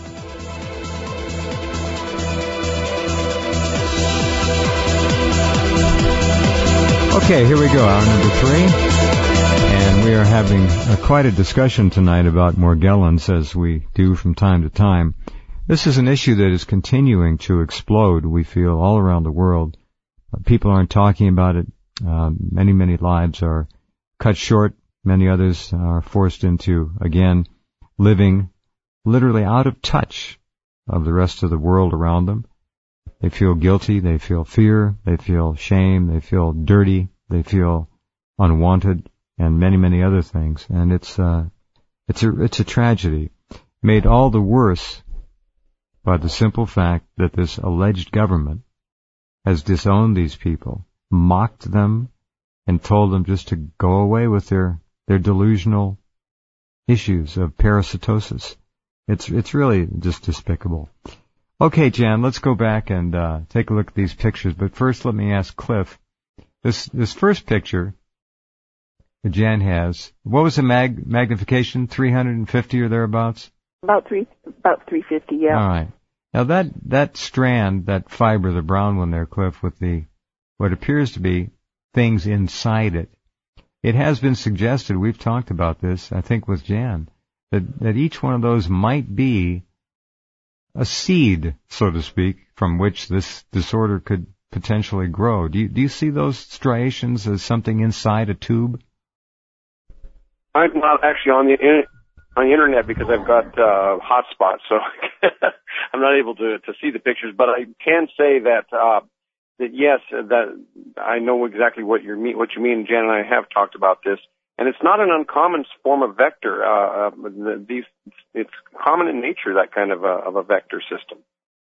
[SPEAKER 2] Okay, here we go, hour number 3. And we are having quite a discussion tonight about Morgellons, as we do from time to time. This is an issue that is continuing to explode, we feel, all around the world. People aren't talking about it. Many lives are cut short. Many others are forced into, again, living literally out of touch of the rest of the world around them. They feel guilty. They feel fear. They feel shame. They feel dirty. They feel unwanted, and many other things. And it's a tragedy, made all the worse by the simple fact that this alleged government has disowned these people, mocked them, and told them just to go away with their delusional issues of parasitosis. It's really just despicable. Okay, Jan, let's go back and take a look at these pictures. But first, let me ask Cliff. This first picture that Jan has, what was the magnification? 350 or thereabouts?
[SPEAKER 3] About 350, yeah.
[SPEAKER 2] All right. Now that strand, that fiber, the brown one there, Cliff, with what appears to be things inside it. It has been suggested, we've talked about this, I think with Jan, that each one of those might be a seed, so to speak, from which this disorder could potentially grow. Do you see those striations as something inside a tube?
[SPEAKER 4] I'm not actually on the internet because I've got hotspots, so I'm not able to see the pictures. But I can say that yes, that I know exactly what you mean. Jan and I have talked about this, and it's not an uncommon form of vector. It's common in nature, that kind of a vector system.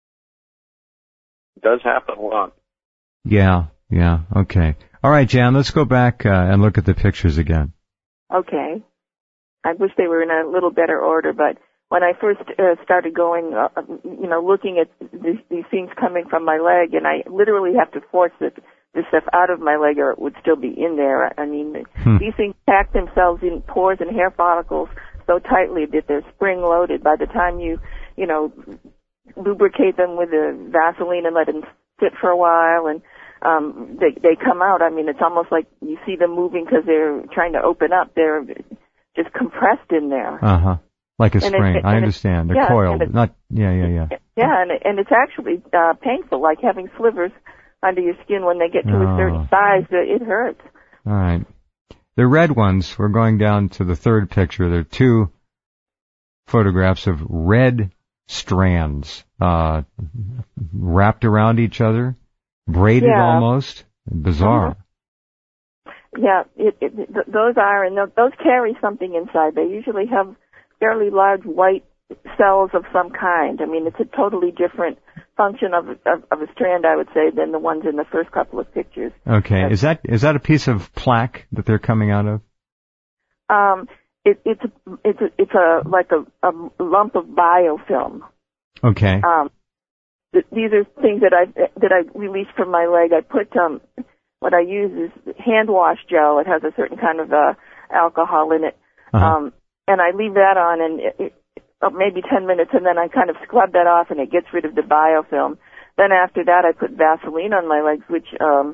[SPEAKER 4] It does happen a lot.
[SPEAKER 2] Yeah, okay. All right, Jan, let's go back and look at the pictures again.
[SPEAKER 3] Okay. I wish they were in a little better order, but when I first started going, looking at these things coming from my leg, and I literally have to force this stuff out of my leg or it would still be in there. I mean, these things pack themselves in pores and hair follicles so tightly that they're spring-loaded. By the time you lubricate them with a Vaseline and let them sit for a while, and they come out. I mean, it's almost like you see them moving because they're trying to open up. They're just compressed in there.
[SPEAKER 2] Uh-huh. Like a spring. I understand. They're coiled. Yeah.
[SPEAKER 3] Yeah, and it's actually painful, like having slivers under your skin when they get to a certain size. It hurts.
[SPEAKER 2] All right. The red ones, we're going down to the third picture. There are two photographs of red strands wrapped around each other, braided almost. Bizarre.
[SPEAKER 3] Yeah, those are, and those carry something inside. They usually have fairly large white cells of some kind. I mean, it's a totally different function of a strand, I would say, than the ones in the first couple of pictures.
[SPEAKER 2] Okay, is that a piece of plaque that they're coming out of?
[SPEAKER 3] It's like a lump of biofilm.
[SPEAKER 2] Okay.
[SPEAKER 3] These are things that I released from my leg. I put what I use is hand wash gel. It has a certain kind of alcohol in it.
[SPEAKER 2] Uh-huh.
[SPEAKER 3] And I leave that on and maybe 10 minutes, and then I kind of scrub that off, and it gets rid of the biofilm. Then after that, I put Vaseline on my legs, which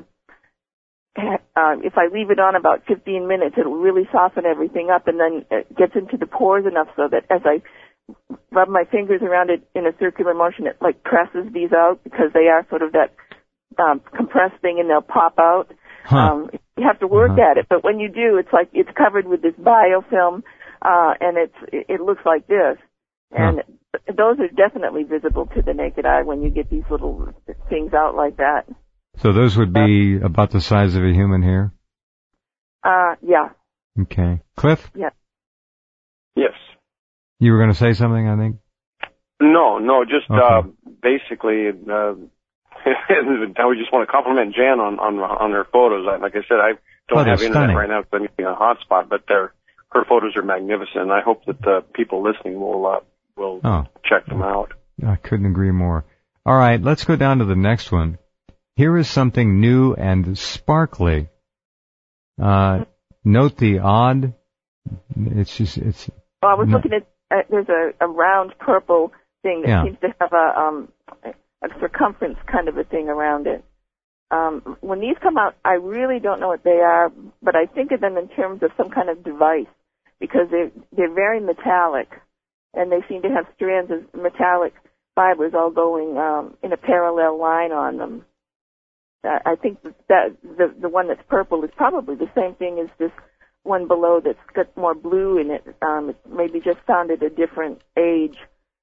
[SPEAKER 3] if I leave it on about 15 minutes, it'll really soften everything up, and then it gets into the pores enough so that as I rub my fingers around it in a circular motion, it like presses these out because they are sort of that compressed thing, and they'll pop out.
[SPEAKER 2] Huh.
[SPEAKER 3] You have to work at it, but when you do, it's like it's covered with this biofilm, and it looks like this. And those are definitely visible to the naked eye when you get these little things out like that.
[SPEAKER 2] So those would be about the size of a human hair?
[SPEAKER 3] Yeah.
[SPEAKER 2] Okay. Cliff?
[SPEAKER 3] Yeah.
[SPEAKER 4] Yes.
[SPEAKER 2] You were going to say something, I think?
[SPEAKER 4] No, just basically, I would just want to compliment Jan on her photos. Like I said, I don't have internet
[SPEAKER 2] stunning
[SPEAKER 4] right now because I'm using a hotspot, but her photos are magnificent. I hope that the people listening will check them out.
[SPEAKER 2] I couldn't agree more. All right, let's go down to the next one. Here is something new and sparkly. Note the odd. It's.
[SPEAKER 3] Well, I was looking at. There's a round purple thing that seems to have a circumference kind of a thing around it. When these come out, I really don't know what they are, but I think of them in terms of some kind of device because they're very metallic, and they seem to have strands of metallic fibers all going in a parallel line on them. I think that the one that's purple is probably the same thing as this one below that's got more blue in it. It maybe just found at a different age.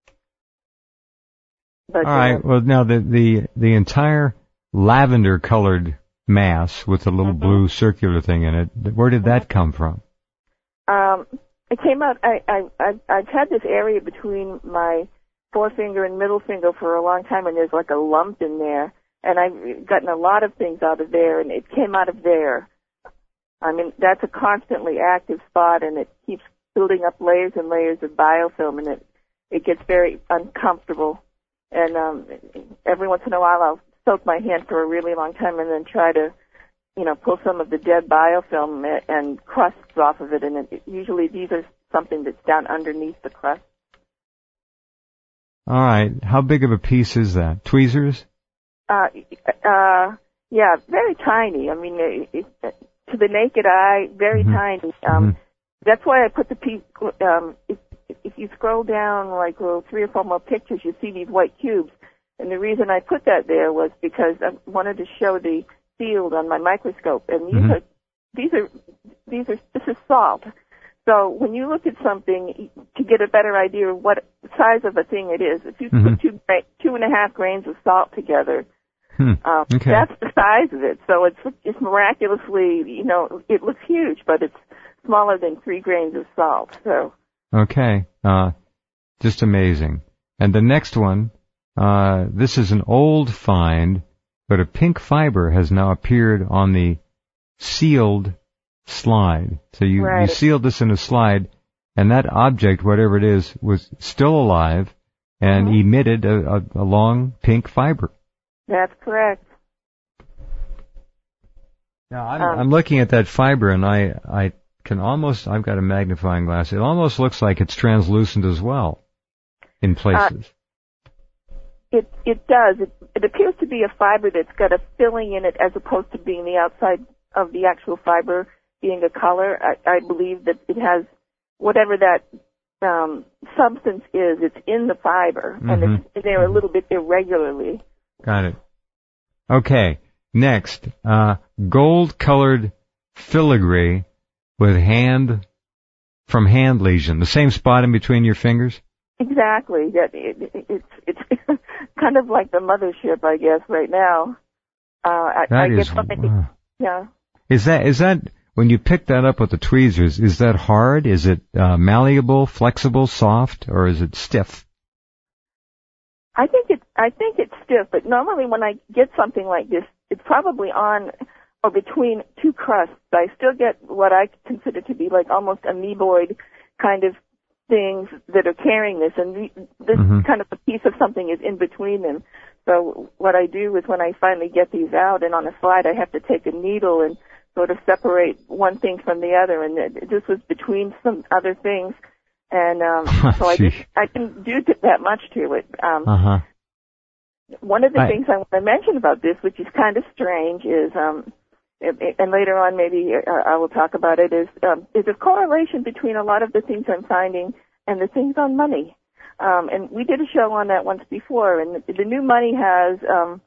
[SPEAKER 3] But,
[SPEAKER 2] all right. Well, now the entire lavender-colored mass with a little blue circular thing in it. Where did that come from?
[SPEAKER 3] It came out. I've had this area between my forefinger and middle finger for a long time, and there's like a lump in there. And I've gotten a lot of things out of there, and it came out of there. I mean, that's a constantly active spot, and it keeps building up layers and layers of biofilm, and it gets very uncomfortable. And every once in a while, I'll soak my hand for a really long time and then try to, pull some of the dead biofilm and crusts off of it. And usually these are something that's down underneath the crust.
[SPEAKER 2] All right. How big of a piece is that? Tweezers?
[SPEAKER 3] Yeah, very tiny. I mean, to the naked eye, very tiny. That's why I put the piece. If you scroll down like 3 or 4 more pictures, you see these white cubes. And the reason I put that there was because I wanted to show the field on my microscope. And this is salt. So when you look at something to get a better idea of what size of a thing it is, if you put 2.5 grains of salt together, that's the size of it. So it's miraculously, it looks huge, but it's smaller than 3 grains of salt. So
[SPEAKER 2] okay, just amazing. And the next one, this is an old find, but a pink fiber has now appeared on the sealed slide. So you sealed this in a slide, and that object, whatever it is, was still alive and emitted a long pink fiber.
[SPEAKER 3] That's correct.
[SPEAKER 2] Now, I'm looking at that fiber, and I can almost, I've got a magnifying glass, it almost looks like it's translucent as well in places.
[SPEAKER 3] It does. It appears to be a fiber that's got a filling in it as opposed to being the outside of the actual fiber being a color. I believe that it has whatever that substance is, it's in the fiber, and it's there a little bit irregularly.
[SPEAKER 2] Got it. Okay. Next, gold-colored filigree with hand lesion. The same spot in between your fingers?
[SPEAKER 3] Exactly. It's kind of like the mothership, I guess, right now. Yeah. Is
[SPEAKER 2] that when you pick that up with the tweezers? Is that hard? Is it malleable, flexible, soft, or is it stiff?
[SPEAKER 3] I think it's stiff, but normally when I get something like this, it's probably on or between two crusts. I still get what I consider to be like almost amoeboid kind of things that are carrying this, and this kind of a piece of something is in between them. So what I do is when I finally get these out, and on a slide I have to take a needle and sort of separate one thing from the other, and this was between some other things, and so I didn't do that much to it. One of the things I want to mention about this, which is kind of strange, is and later on maybe I will talk about it, is a correlation between a lot of the things I'm finding and the things on money. And we did a show on that once before, and the new money has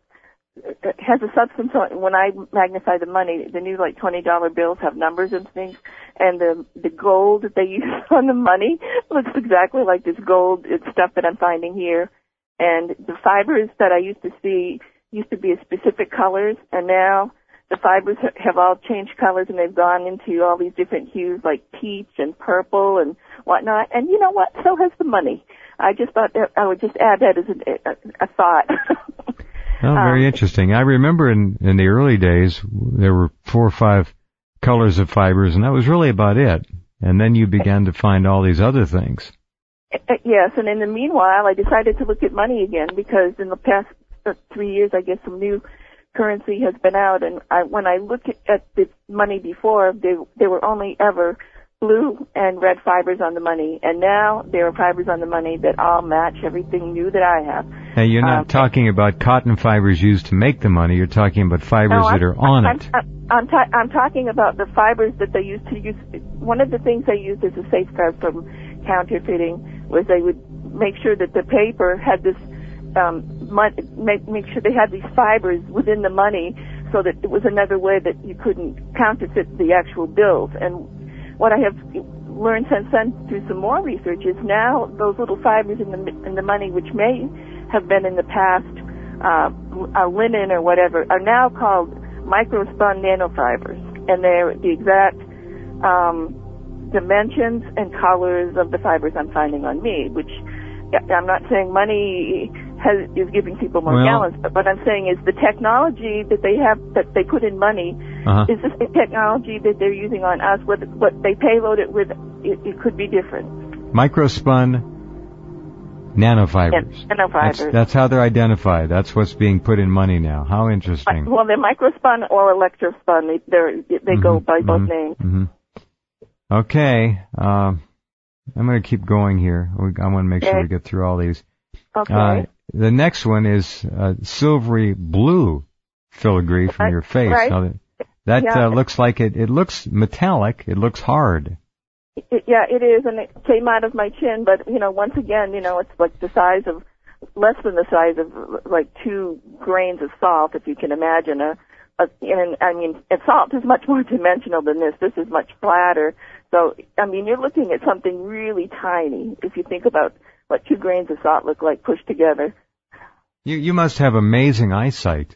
[SPEAKER 3] a substance on, when I magnify the money, the new like $20 bills have numbers and things, and the gold that they use on the money looks exactly like this gold. It's stuff that I'm finding here. And the fibers that I used to see used to be specific colors, and now the fibers have all changed colors, and they've gone into all these different hues like peach and purple and whatnot. And you know what? So has the money. I just thought that I would just add that as a thought.
[SPEAKER 2] Oh, very interesting. I remember in the early days, there were 4 or 5 colors of fibers, and that was really about it. And then you began to find all these other things.
[SPEAKER 3] Yes, and in the meanwhile, I decided to look at money again, because in the past 3 years, I guess some new currency has been out, and when I look at the money before, there were only ever blue and red fibers on the money, and now there are fibers on the money that all match everything new that I have.
[SPEAKER 2] Now, you're not talking about cotton fibers used to make the money, you're talking about fibers that are on it.
[SPEAKER 3] I'm talking about the fibers that they used to use. One of the things they used as a safeguard from counterfeiting was they would make sure that the paper had this, make sure they had these fibers within the money, so that it was another way that you couldn't counterfeit the actual bills. And what I have learned since then through some more research is now those little fibers in the money, which may have been in the past linen or whatever, are now called microspun nanofibers, and they're the exact dimensions and colors of the fibers I'm finding on me, which I'm not saying money is giving people more gallons, but what I'm saying is the technology that they have, that they put in money, is the same technology that they're using on us. What they payload it with, it could be different.
[SPEAKER 2] Microspun nanofibers.
[SPEAKER 3] Nanofibers.
[SPEAKER 2] That's how they're identified. That's what's being put in money now. How interesting.
[SPEAKER 3] Well, they're microspun or electrospun. They go by both names.
[SPEAKER 2] Okay. I'm going to keep going here. I want to make sure we get through all these.
[SPEAKER 3] Okay.
[SPEAKER 2] The next one is silvery blue filigree from your face.
[SPEAKER 3] Right.
[SPEAKER 2] Now that looks like it looks metallic. It looks hard.
[SPEAKER 3] It is, and it came out of my chin. But once again, it's like the size of less than the size of like 2 grains of salt, if you can imagine. And salt is much more dimensional than this. This is much flatter. So, I mean, you're looking at something really tiny if you think about what 2 grains of salt look like pushed together.
[SPEAKER 2] You must have amazing eyesight.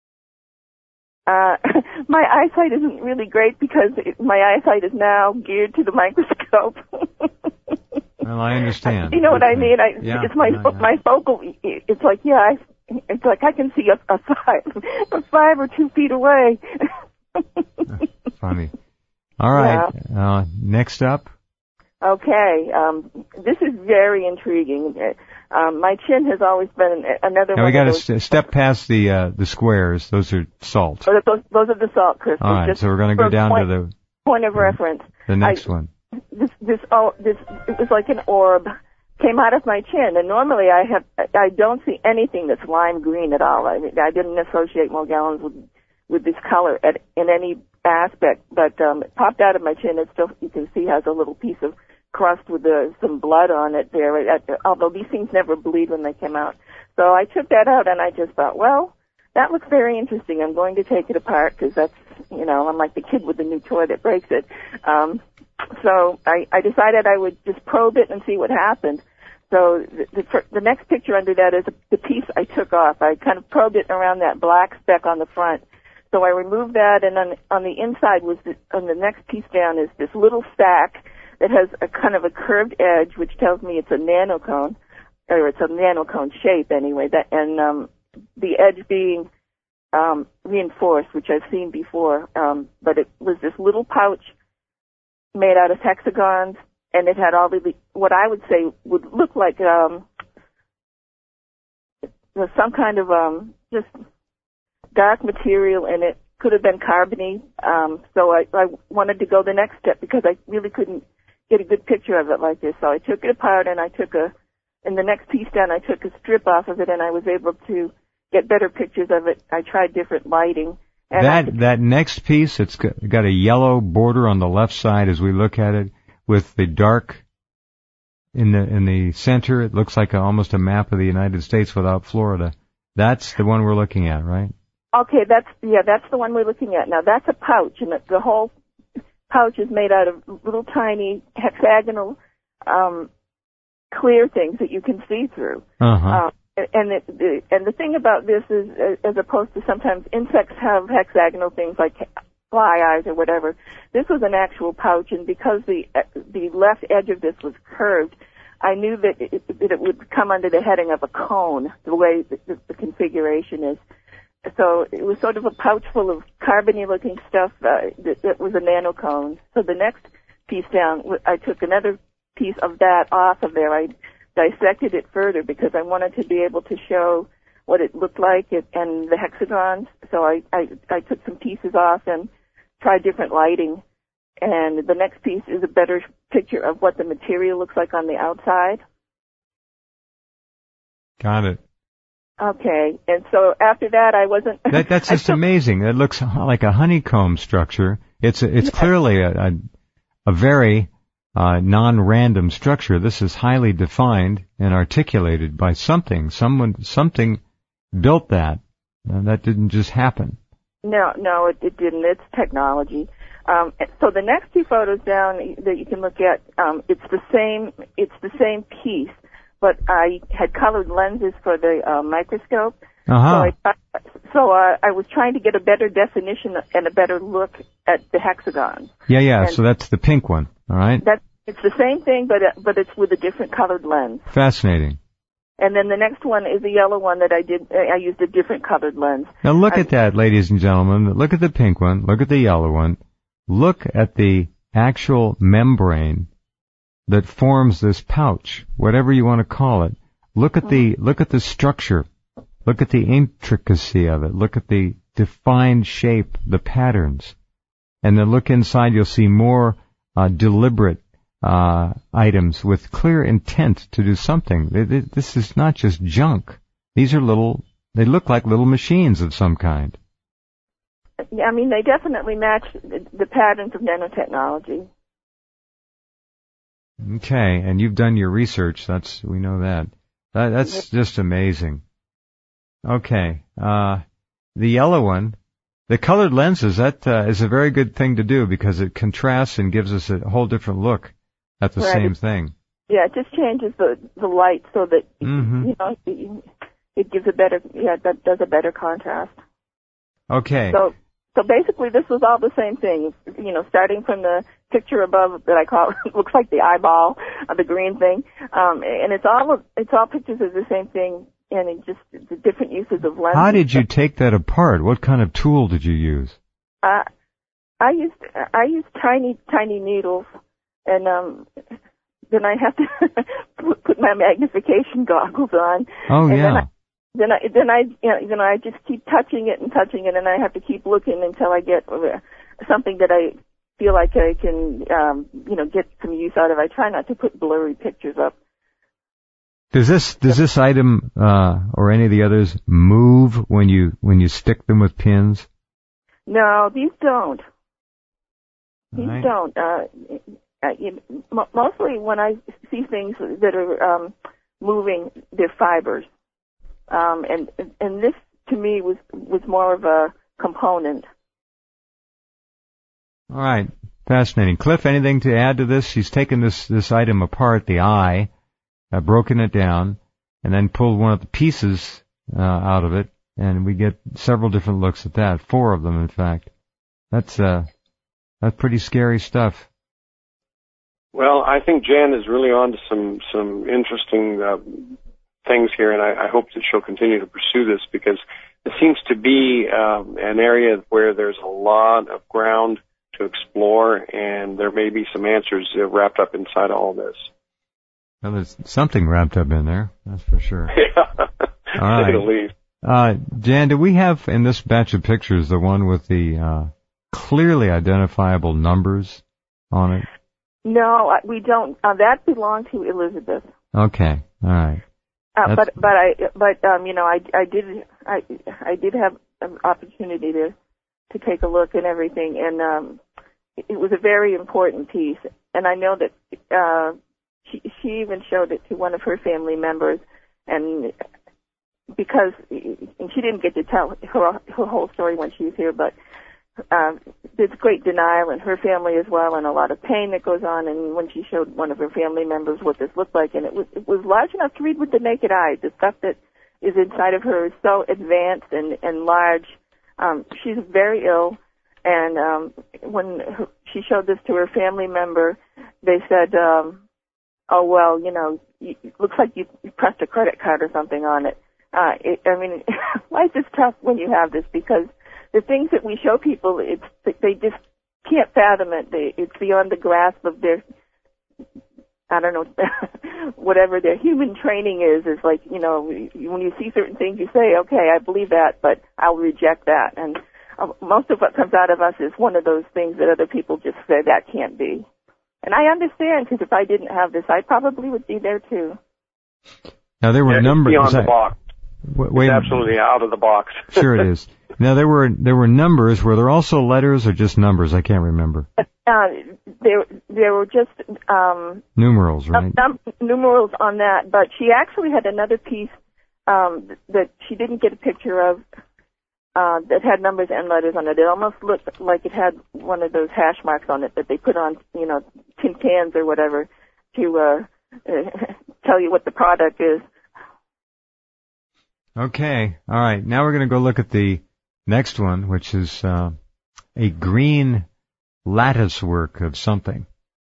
[SPEAKER 3] My eyesight isn't really great because my eyesight is now geared to the microscope.
[SPEAKER 2] Well, I understand.
[SPEAKER 3] You know what I mean? It's my focal. It's like it's like I can see a 5 or 2 feet away.
[SPEAKER 2] Funny. All right.
[SPEAKER 3] Yeah.
[SPEAKER 2] Next up.
[SPEAKER 3] Okay. This is very intriguing. My chin has always been another
[SPEAKER 2] now
[SPEAKER 3] one.
[SPEAKER 2] We got to step past the squares. Those are salt.
[SPEAKER 3] Those are the salt crystals.
[SPEAKER 2] All right. So we're going to go down to the
[SPEAKER 3] point of reference.
[SPEAKER 2] The next one.
[SPEAKER 3] This it was like an orb came out of my chin, and normally I don't see anything that's lime green at all. I didn't associate Morgellons with this color in any aspect, but it popped out of my chin. It still, you can see, has a little piece of crust with some blood on it there, although these things never bleed when they come out. So I took that out, and I just thought, well, that looks very interesting. I'm going to take it apart because that's, I'm like the kid with the new toy that breaks it. So I decided I would just probe it and see what happened. So the next picture under that is the piece I took off. I kind of probed it around that black speck on the front. So I removed that, and on the inside on the next piece down is this little sac that has a kind of a curved edge, which tells me it's a nanocone, or it's a nanocone shape anyway. And the edge being reinforced, which I've seen before. But it was this little pouch made out of hexagons, and it had all what I would say would look like some kind of just dark material in it. Could have been carbony. So I wanted to go the next step because I really couldn't get a good picture of it like this. So I took it apart, and in the next piece down, I took a strip off of it, and I was able to get better pictures of it. I tried different lighting. And
[SPEAKER 2] that next piece, it's got a yellow border on the left side as we look at it, with the dark in the center. It looks like almost a map of the United States without Florida. That's the one we're looking at, right?
[SPEAKER 3] Okay, that's the one we're looking at now. That's a pouch, and the whole pouch is made out of little tiny hexagonal clear things that you can see through.
[SPEAKER 2] Uh-huh.
[SPEAKER 3] And the thing about this is, as opposed to sometimes insects have hexagonal things like fly eyes or whatever, this was an actual pouch, and because the left edge of this was curved, I knew that it would come under the heading of a cone, the way the configuration is. So it was sort of a pouch full of carbony-looking stuff that was a nanocone. So the next piece down, I took another piece of that off of there. I dissected it further because I wanted to be able to show what it looked like and the hexagons. So I took some pieces off and tried different lighting. And the next piece is a better picture of what the material looks like on the outside.
[SPEAKER 2] Got it.
[SPEAKER 3] Okay, and so after that, I wasn't.
[SPEAKER 2] That's just amazing. It looks like a honeycomb structure. It's clearly a very non-random structure. This is highly defined and articulated by something. Something built that. That didn't just happen.
[SPEAKER 3] No, it didn't. It's technology. So the next 2 photos down that you can look at, it's the same piece. But I had colored lenses for the microscope,
[SPEAKER 2] uh-huh.
[SPEAKER 3] So I was trying to get a better definition and a better look at the hexagons.
[SPEAKER 2] Yeah. And so that's the pink one, all right?
[SPEAKER 3] It's the same thing, but it's with a different colored lens.
[SPEAKER 2] Fascinating.
[SPEAKER 3] And then the next one is the yellow one that I used a different colored lens.
[SPEAKER 2] Now look at that, ladies and gentlemen. Look at the pink one. Look at the yellow one. Look at the actual membrane that forms this pouch, whatever you want to call it. Look at the structure. Look at the intricacy of it. Look at the defined shape, the patterns. And then look inside, you'll see more deliberate items with clear intent to do something. This is not just junk. These are they look like little machines of some kind.
[SPEAKER 3] Yeah, I mean, they definitely match the patterns of nanotechnology. Okay,
[SPEAKER 2] and you've done your research. We know that. That's just amazing. Okay. The yellow one, the colored lenses, that is a very good thing to do because it contrasts and gives us a whole different look at the same thing.
[SPEAKER 3] Yeah, it just changes the light so that, it gives that does a better contrast.
[SPEAKER 2] Okay.
[SPEAKER 3] So basically this was all the same thing, starting from the picture above that I call, looks like the eyeball, the green thing, and it's all pictures of the same thing, and it just the different uses of lenses.
[SPEAKER 2] How did you take that apart? What kind of tool did you use?
[SPEAKER 3] I used tiny needles, and then I have to put my magnification goggles on.
[SPEAKER 2] Oh, and yeah.
[SPEAKER 3] Then I just keep touching it, and I have to keep looking until I get something that I feel like I can, get some use out of. I try not to put blurry pictures up.
[SPEAKER 2] Does this item or any of the others move when you stick them with pins?
[SPEAKER 3] No, these don't. These don't. Mostly when I see things that are moving, they're fibers. And this to me was more of a component.
[SPEAKER 2] All right, fascinating. Cliff, anything to add to this? She's taken this item apart, the eye, broken it down, and then pulled one of the pieces out of it, and we get several different looks at that. 4 of them, in fact. That's pretty scary stuff.
[SPEAKER 4] Well, I think Jan is really on to some interesting things here, and I hope that she'll continue to pursue this because it seems to be an area where there's a lot of ground to explore, and there may be some answers wrapped up inside all this.
[SPEAKER 2] Well, there's something wrapped up in there, that's for sure.
[SPEAKER 4] Yeah,
[SPEAKER 2] all right.
[SPEAKER 4] Say the least.
[SPEAKER 2] Jan, do we have in this batch of pictures the one with the clearly identifiable numbers on it?
[SPEAKER 3] No, we don't. That belonged to Elizabeth.
[SPEAKER 2] Okay, all right.
[SPEAKER 3] I did have an opportunity to take a look and everything, and it was a very important piece. And I know that she even showed it to one of her family members, and she didn't get to tell her whole story when she was here, but there's great denial in her family as well, and a lot of pain that goes on. And when she showed one of her family members what this looked like, and it was large enough to read with the naked eye. The stuff that is inside of her is so advanced and large. She's very ill, and when she showed this to her family member, they said, "Oh well, it looks like you pressed a credit card or something on it." Life is tough when you have this because the things that we show people, they just can't fathom it. It's beyond the grasp of their, I don't know, whatever their human training is. It's like, when you see certain things, you say, okay, I believe that, but I'll reject that. And most of what comes out of us is one of those things that other people just say that can't be. And I understand, because if I didn't have this, I probably would be there too.
[SPEAKER 2] Now, there were numbers.
[SPEAKER 4] Beyond the box.
[SPEAKER 2] Wait,
[SPEAKER 4] it's absolutely out of the box.
[SPEAKER 2] Sure it is. Now, there were numbers. Were there also letters or just numbers? I can't remember.
[SPEAKER 3] There were just
[SPEAKER 2] numerals, right?
[SPEAKER 3] Numerals on that, but she actually had another piece that she didn't get a picture of that had numbers and letters on it. It almost looked like it had one of those hash marks on it that they put on, tin cans or whatever to tell you what the product is.
[SPEAKER 2] Okay, all right. Now we're going to go look at the next one, which is a green lattice work of something.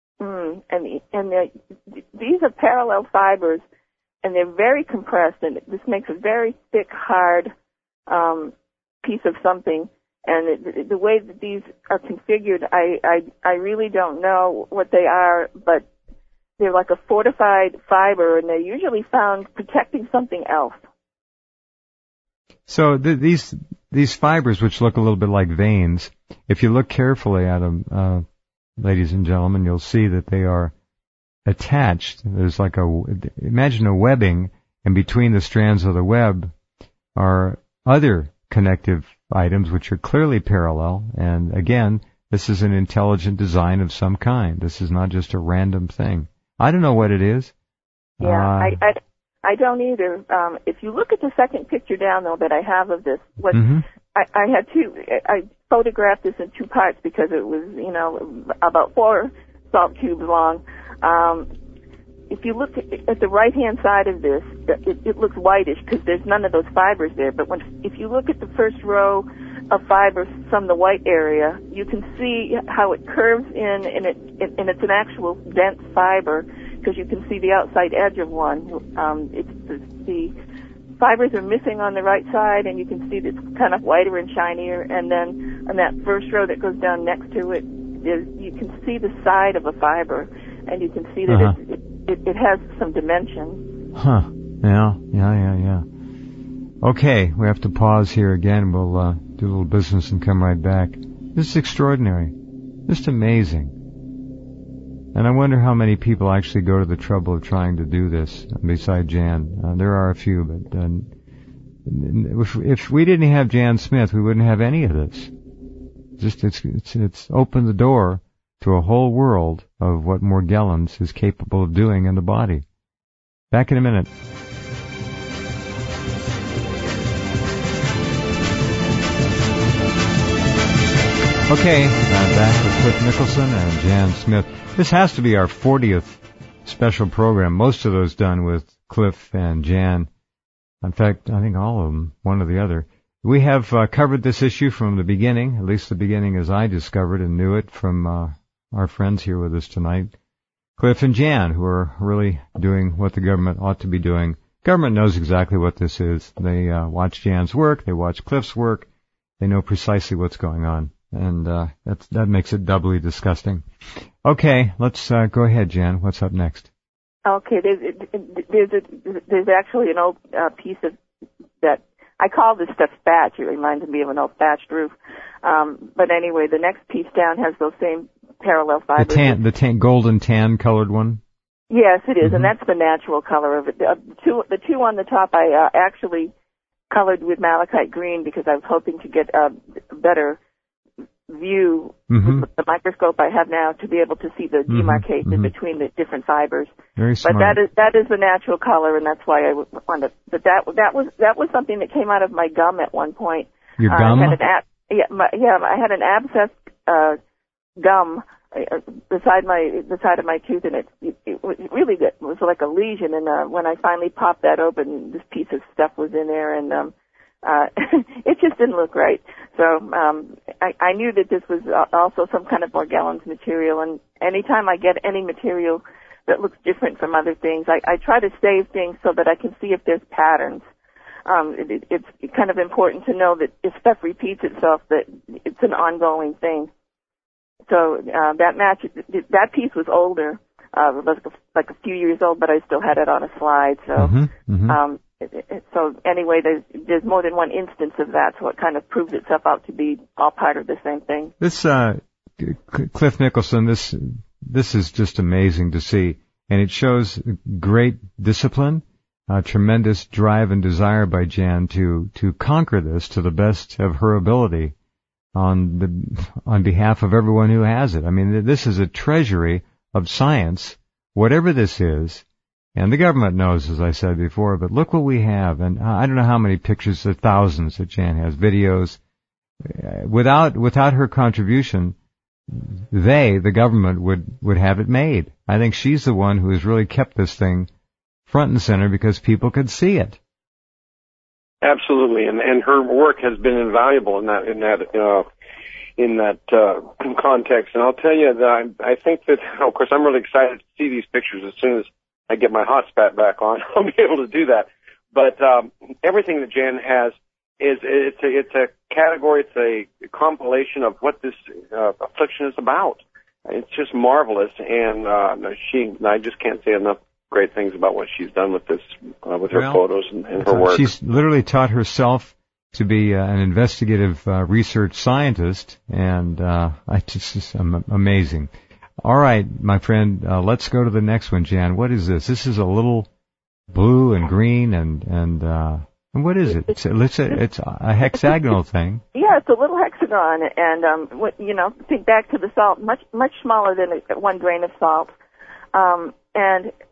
[SPEAKER 3] These are parallel fibers, and they're very compressed, and this makes a very thick, hard piece of something. And the way that these are configured, I really don't know what they are, but they're like a fortified fiber, and they're usually found protecting something else.
[SPEAKER 2] So these fibers, which look a little bit like veins, if you look carefully at them, ladies and gentlemen, you'll see that they are attached. There's like imagine a webbing, and between the strands of the web are other connective items which are clearly parallel. And again, this is an intelligent design of some kind. This is not just a random thing. I don't know what it is.
[SPEAKER 3] Yeah, I don't either. If you look at the second picture down, though, that I have of this, what I had I photographed this in two parts because it was, about 4 salt cubes long. If you look at the right-hand side of this, it looks whitish because there's none of those fibers there. But if you look at the first row of fibers from the white area, you can see how it curves in, and it's an actual dense fiber because you can see the outside edge of one. The fibers are missing on the right side, and you can see it's kind of whiter and shinier. And then on that first row that goes down next to it, you can see the side of a fiber, and you can see that it has some dimension.
[SPEAKER 2] Huh. Yeah. Okay, we have to pause here again. We'll do a little business and come right back. This is extraordinary. Just amazing. And I wonder how many people actually go to the trouble of trying to do this, beside Jan. There are a few, but if we didn't have Jan Smith, we wouldn't have any of this. It's opened the door to a whole world of what Morgellons is capable of doing in the body. Back in a minute. Okay, back with Cliff Nicholson and Jan Smith. This has to be our 40th special program, most of those done with Cliff and Jan. In fact, I think all of them, one or the other. We have covered this issue from the beginning, at least the beginning as I discovered and knew it from our friends here with us tonight, Cliff and Jan, who are really doing what the government ought to be doing. Government knows exactly what this is. They watch Jan's work, they watch Cliff's work, they know precisely what's going on. And that makes it doubly disgusting. Okay, let's go ahead, Jan. What's up next?
[SPEAKER 3] Okay, there's actually an old piece of that I call this stuff thatch. It reminds me of an old thatched roof. But anyway, the next piece down has those same parallel fibers.
[SPEAKER 2] The golden tan colored one.
[SPEAKER 3] Yes, it is, and that's the natural color of it. The two on the top I actually colored with malachite green because I was hoping to get a better view with the microscope I have now to be able to see the demarcation between the different fibers.
[SPEAKER 2] Very smart.
[SPEAKER 3] But that is the natural color, and that's why I wanted. But that was something that came out of my gum at one point.
[SPEAKER 2] Your gum?
[SPEAKER 3] I had an abscessed gum beside the side of my tooth, and it was really good. It was like a lesion, and when I finally popped that open, this piece of stuff was in there, and it just didn't look right. So I knew that this was also some kind of Morgellons material, and anytime I get any material that looks different from other things, I try to save things so that I can see if there's patterns. It's kind of important to know that if stuff repeats itself, that it's an ongoing thing. So that piece was older, like a few years old, but I still had it on a slide. So so anyway, there's more than one instance of that, so it kind of proves itself out to be all part of the same thing.
[SPEAKER 2] This Cliff Nicholson, this is just amazing to see, and it shows great discipline, tremendous drive and desire by Jan to conquer this to the best of her ability on behalf of everyone who has it. I mean, this is a treasury of science, whatever this is. And the government knows, as I said before, but look what we have. And I don't know how many pictures, there thousands that Jan has, videos. Without her contribution, the government would have it made. I think she's the one who has really kept this thing front and center because people could see it.
[SPEAKER 4] Absolutely, and her work has been invaluable in that context. And I'll tell you that I think that, of course, I'm really excited to see these pictures as soon as I get my hot spat back on. I'll be able to do that. But everything that Jan has it's a category, it's a compilation of what this affliction is about. It's just marvelous, and I just can't say enough great things about what she's done with this, with her photos and her work.
[SPEAKER 2] She's literally taught herself to be an investigative research scientist, and it's amazing. All right, my friend, let's go to the next one, Jan. What is this? This is a little blue and green, and what is it? It's a hexagonal thing.
[SPEAKER 3] Yeah, it's a little hexagon, and think back to the salt, much smaller than 1 grain of salt, and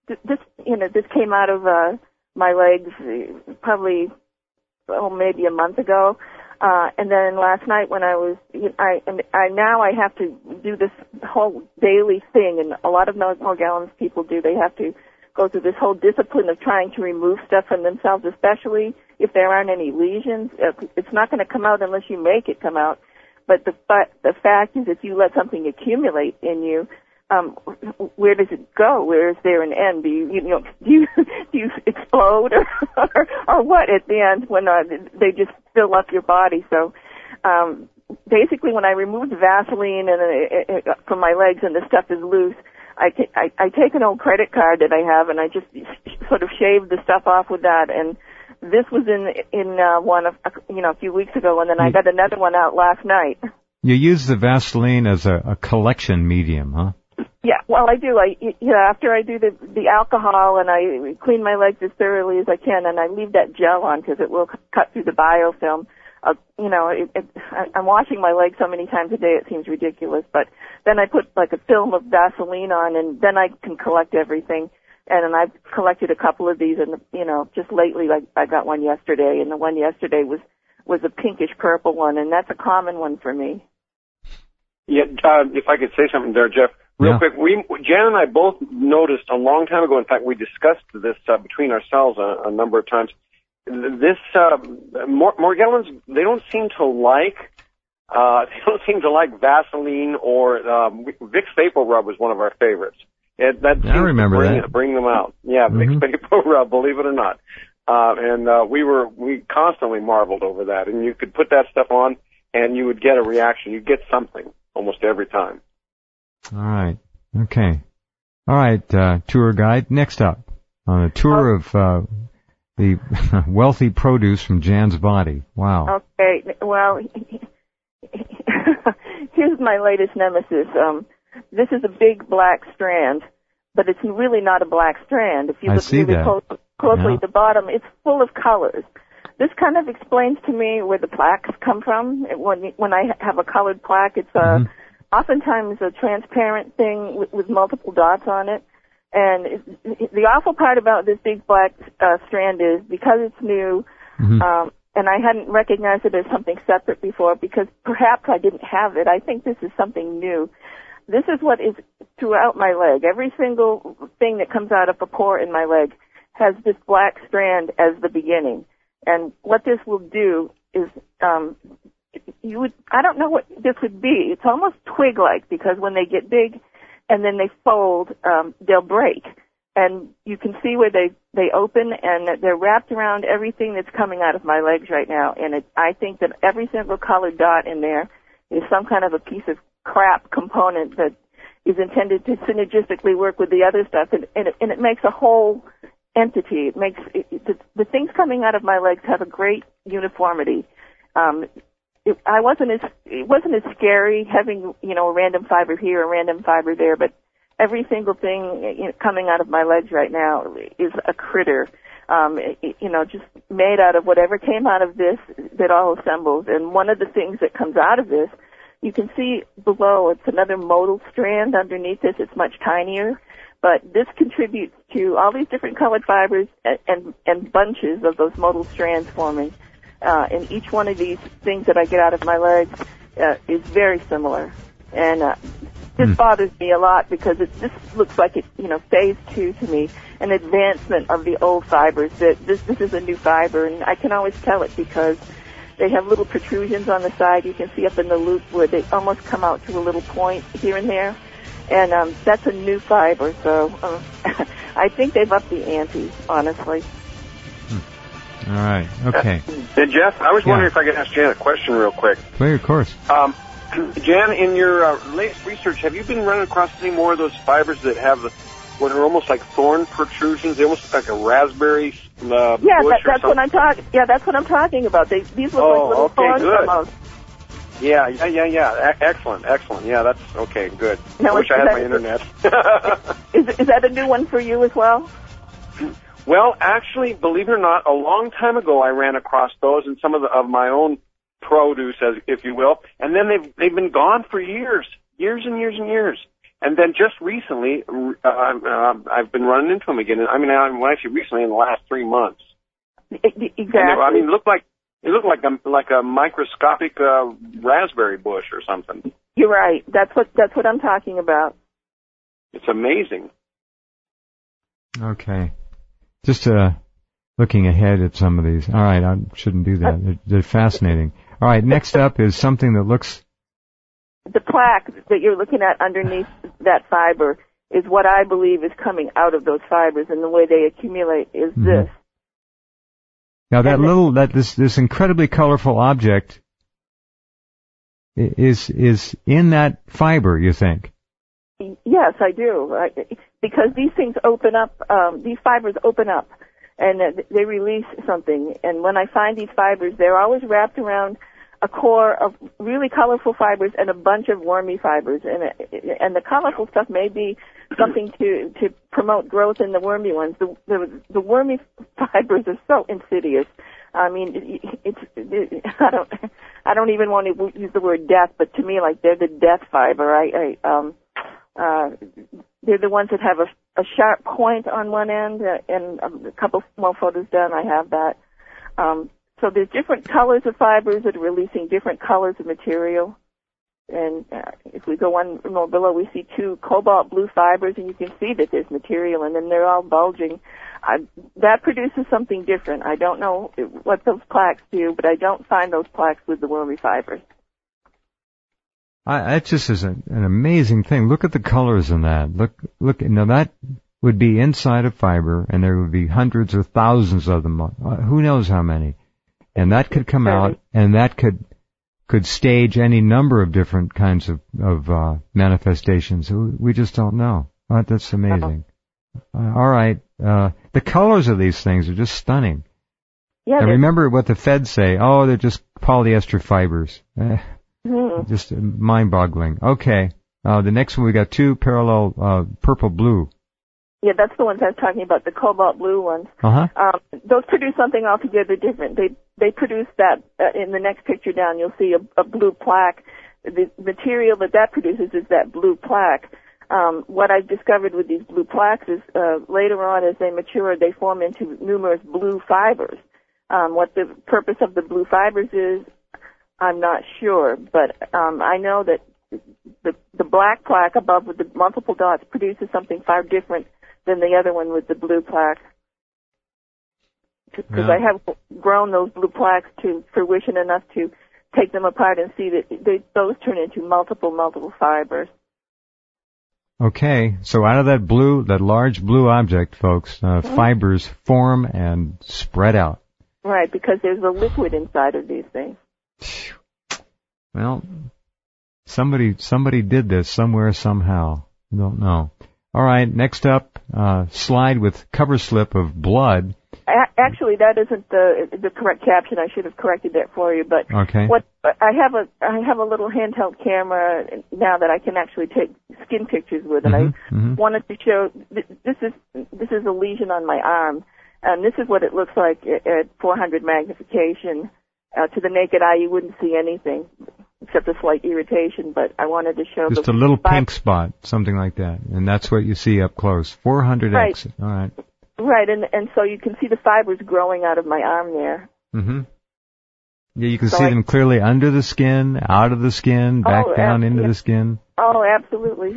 [SPEAKER 3] this came out of my legs probably maybe a month ago. And then last night when I have to do this whole daily thing, and a lot of Morgellons people do. They have to go through this whole discipline of trying to remove stuff from themselves, especially if there aren't any lesions. It's not going to come out unless you make it come out. But the fact is, if you let something accumulate in you, where does it go? Where is there an end? Do you explode or what at the end when they just fill up your body? So basically, when I remove the Vaseline and from my legs and the stuff is loose, I take an old credit card that I have and I just sort of shave the stuff off with that. And this was in one of a few weeks ago, and then I got another one out last night.
[SPEAKER 2] You use the Vaseline as a collection medium, huh?
[SPEAKER 3] Yeah, well, I do. After I do the alcohol and I clean my legs as thoroughly as I can, and I leave that gel on because it will cut through the biofilm. I'm washing my legs so many times a day it seems ridiculous. But then I put like a film of Vaseline on, and then I can collect everything. And I've collected a couple of these, and just lately, like I got one yesterday, and the one yesterday was a pinkish purple one, and that's a common one for me.
[SPEAKER 4] Yeah, if I could say something there, Jeff. Real quick, Jan and I both noticed a long time ago, in fact, we discussed this between ourselves a number of times. This, Morgellons, they don't seem to like Vaseline or, Vicks Vapor Rub was one of our favorites. I remember that. Bring them out. Yeah, Vicks Vapor Rub, believe it or not. We constantly marveled over that. And you could put that stuff on and you would get a reaction. You'd get something almost every time.
[SPEAKER 2] All right. Okay. All right, tour guide. Next up, on a tour of the wealthy produce from Jan's body. Wow.
[SPEAKER 3] Okay. Well, here's my latest nemesis. This is a big black strand, but it's really not a black strand. If you look really closely at the bottom, it's full of colors. This kind of explains to me where the plaques come from. When I have a colored plaque, it's oftentimes a transparent thing with multiple dots on it. And the awful part about this big black strand is because it's new, and I hadn't recognized it as something separate before because perhaps I didn't have it. I think this is something new. This is what is throughout my leg. Every single thing that comes out of a pore in my leg has this black strand as the beginning. And what this will do is I don't know what this would be. It's almost twig-like because when they get big and then they fold, they'll break. And you can see where they open and they're wrapped around everything that's coming out of my legs right now. And I think that every single colored dot in there is some kind of a piece of crap component that is intended to synergistically work with the other stuff. And it makes a whole entity. It makes the things coming out of my legs have a great uniformity. It wasn't as scary having, a random fiber here, a random fiber there, but every single thing coming out of my legs right now is a critter, just made out of whatever came out of this that all assembles. And one of the things that comes out of this, you can see below, it's another modal strand underneath this. It's much tinier, but this contributes to all these different colored fibers and bunches of those modal strands forming. And each one of these things that I get out of my legs is very similar. And this bothers me a lot because this looks like it, phase 2 to me, an advancement of the old fibers. That this is a new fiber, and I can always tell it because they have little protrusions on the side. You can see up in the loop where they almost come out to a little point here and there. And that's a new fiber, so I think they've upped the ante, honestly.
[SPEAKER 2] All right. Okay.
[SPEAKER 4] And Jeff, I was wondering if I could ask Jan a question real quick.
[SPEAKER 2] Well, of course.
[SPEAKER 4] Jan, in your latest research, have you been running across any more of those fibers that have what are almost like thorn protrusions? They almost look like a raspberry bush
[SPEAKER 3] that's what I'm talking. Yeah, that's what I'm talking about. These look like little thorns almost.
[SPEAKER 4] Yeah. Excellent. Yeah, that's okay. Good.
[SPEAKER 3] Now,
[SPEAKER 4] I wish I had my internet.
[SPEAKER 3] Is that a new one for you as well?
[SPEAKER 4] Well, actually, believe it or not, a long time ago I ran across those in some of my own produce, if you will, and then they've been gone for years and years and years. And then just recently, I've been running into them again. I mean, when I say recently, in the last 3 months.
[SPEAKER 3] Exactly.
[SPEAKER 4] And it looked like a microscopic raspberry bush or something.
[SPEAKER 3] You're right. That's what I'm talking about.
[SPEAKER 4] It's amazing.
[SPEAKER 2] Okay. Just looking ahead at some of these. All right, I shouldn't do that. They're fascinating. All right, next up is something that looks...
[SPEAKER 3] The plaque that you're looking at underneath that fiber is what I believe is coming out of those fibers, and the way they accumulate is this.
[SPEAKER 2] Now this incredibly colorful object is in that fiber, you think?
[SPEAKER 3] Yes, I do. Because these things open up, these fibers open up, and they release something. And when I find these fibers, they're always wrapped around a core of really colorful fibers and a bunch of wormy fibers. And the colorful stuff may be something to promote growth in the wormy ones. The wormy fibers are so insidious. I mean, I don't even want to use the word death, but to me, like, they're the death fiber. They're the ones that have a sharp point on one end, and a couple more photos done, I have that. So there's different colors of fibers that are releasing different colors of material. And if we go one more below, we see 2 cobalt blue fibers, and you can see that there's material, and then they're all bulging. That produces something different. I don't know what those plaques do, but I don't find those plaques with the wormy fibers.
[SPEAKER 2] That just is an amazing thing. Look at the colors in that. Look. Now that would be inside a fiber, and there would be hundreds or thousands of them. Who knows how many? And that could come out, and that could stage any number of different kinds of manifestations. We just don't know. That's amazing. All right. The colors of these things are just stunning. Yeah. And remember what the feds say. Oh, they're just polyester fibers. Just mind-boggling. Okay. The next one, we got 2 parallel purple-blue.
[SPEAKER 3] Yeah, that's the ones I was talking about, the cobalt blue ones. Those produce something altogether different. They produce that, in the next picture down, you'll see a blue plaque. The material that produces is that blue plaque. What I've discovered with these blue plaques is later on, as they mature, they form into numerous blue fibers. What the purpose of the blue fibers is, I'm not sure, but I know that the black plaque above with the multiple dots produces something far different than the other one with the blue plaque. Because I have grown those blue plaques to fruition enough to take them apart and see that those turn into multiple fibers.
[SPEAKER 2] Okay, so out of that large blue object, folks, fibers form and spread out.
[SPEAKER 3] Right, because there's a liquid inside of these things.
[SPEAKER 2] Well, somebody did this somewhere, somehow. I don't know. All right, next up, slide with cover slip of blood.
[SPEAKER 3] Actually, that isn't the correct caption. I should have corrected that for you. But
[SPEAKER 2] okay.
[SPEAKER 3] I have a little handheld camera now that I can actually take skin pictures with, and I wanted to show this is a lesion on my arm, and this is what it looks like at 400 magnification. To the naked eye, you wouldn't see anything except a slight irritation, but I wanted to show
[SPEAKER 2] just a little pink spot, something like that, and that's what you see up close. 400x.
[SPEAKER 3] Right.
[SPEAKER 2] All right.
[SPEAKER 3] Right, and so you can see the fibers growing out of my arm there.
[SPEAKER 2] Yeah, you can see them clearly under the skin, out of the skin, back down into the skin.
[SPEAKER 3] Oh, absolutely.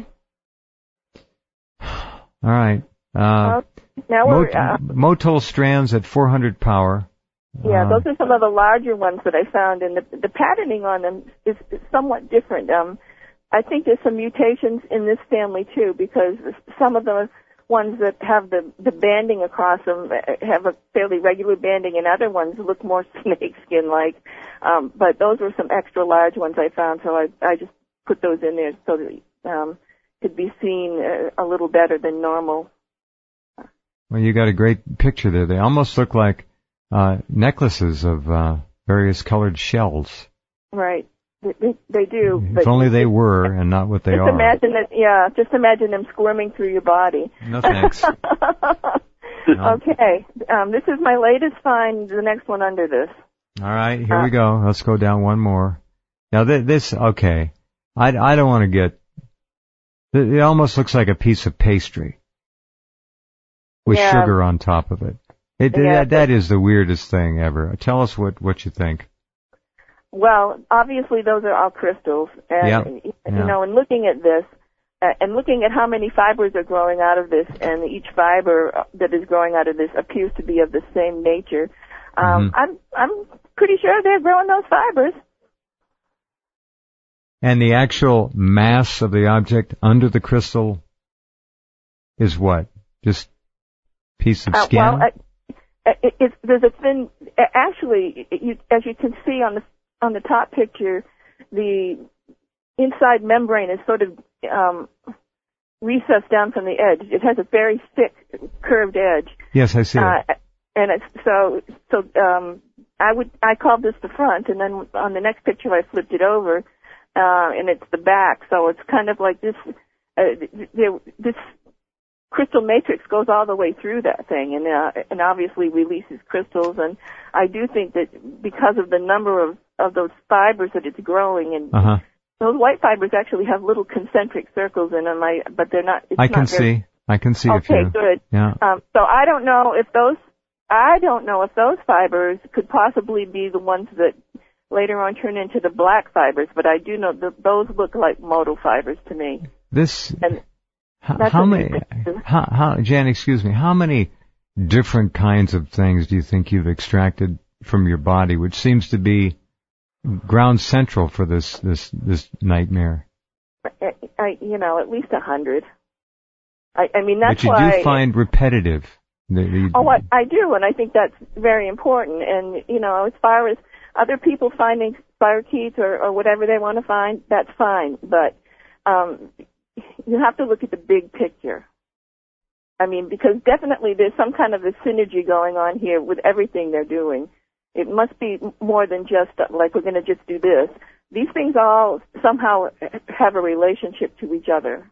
[SPEAKER 2] All right.
[SPEAKER 3] Now we're
[SPEAKER 2] Motol strands at 400 power.
[SPEAKER 3] Yeah, those are some of the larger ones that I found, and the patterning on them is somewhat different. I think there's some mutations in this family too, because some of the ones that have the banding across them have a fairly regular banding, and other ones look more snake skin-like. But those were some extra large ones I found, so I just put those in there so that could be seen a little better than normal.
[SPEAKER 2] Well, you got a great picture there. They almost look like necklaces of various colored shells.
[SPEAKER 3] Right. They do.
[SPEAKER 2] If only they were, and not what they are.
[SPEAKER 3] Just imagine them squirming through your body.
[SPEAKER 2] No thanks. No.
[SPEAKER 3] Okay. This is my latest find, the next one under this.
[SPEAKER 2] All right, here we go. Let's go down one more. Now this, okay. I don't want to get It almost looks like a piece of pastry with sugar on top of it. That is the weirdest thing ever. Tell us what you think.
[SPEAKER 3] Well, obviously those are all crystals, and you know, in looking at this, and looking at how many fibers are growing out of this, and each fiber that is growing out of this appears to be of the same nature, I'm pretty sure they're growing those fibers.
[SPEAKER 2] And the actual mass of the object under the crystal is what? Just piece of skin?
[SPEAKER 3] Well, there's a thin. Actually, as you can see on the top picture, the inside membrane is sort of recessed down from the edge. It has a very thick, curved edge.
[SPEAKER 2] Yes, I see it.
[SPEAKER 3] And it's I called this the front, and then on the next picture I flipped it over, and it's the back. So it's kind of like this. This crystal matrix goes all the way through that thing, and obviously releases crystals. And I do think that because of the number of those fibers that it's growing, and those white fibers actually have little concentric circles in them, but they're not.
[SPEAKER 2] I can see a few.
[SPEAKER 3] Okay, good.
[SPEAKER 2] Yeah.
[SPEAKER 3] So I don't know if those fibers could possibly be the ones that later on turn into the black fibers, but I do know that those look like modal fibers to me.
[SPEAKER 2] Jan, excuse me, how many different kinds of things do you think you've extracted from your body, which seems to be ground central for this nightmare?
[SPEAKER 3] At least 100. I mean, that's
[SPEAKER 2] why. But you
[SPEAKER 3] why
[SPEAKER 2] do find repetitive.
[SPEAKER 3] I do, and I think that's very important. And, as far as other people finding spirochetes or whatever they want to find, that's fine. But you have to look at the big picture. I mean, because definitely there's some kind of a synergy going on here with everything they're doing. It must be more than just like we're going to just do this. These things all somehow have a relationship to each other.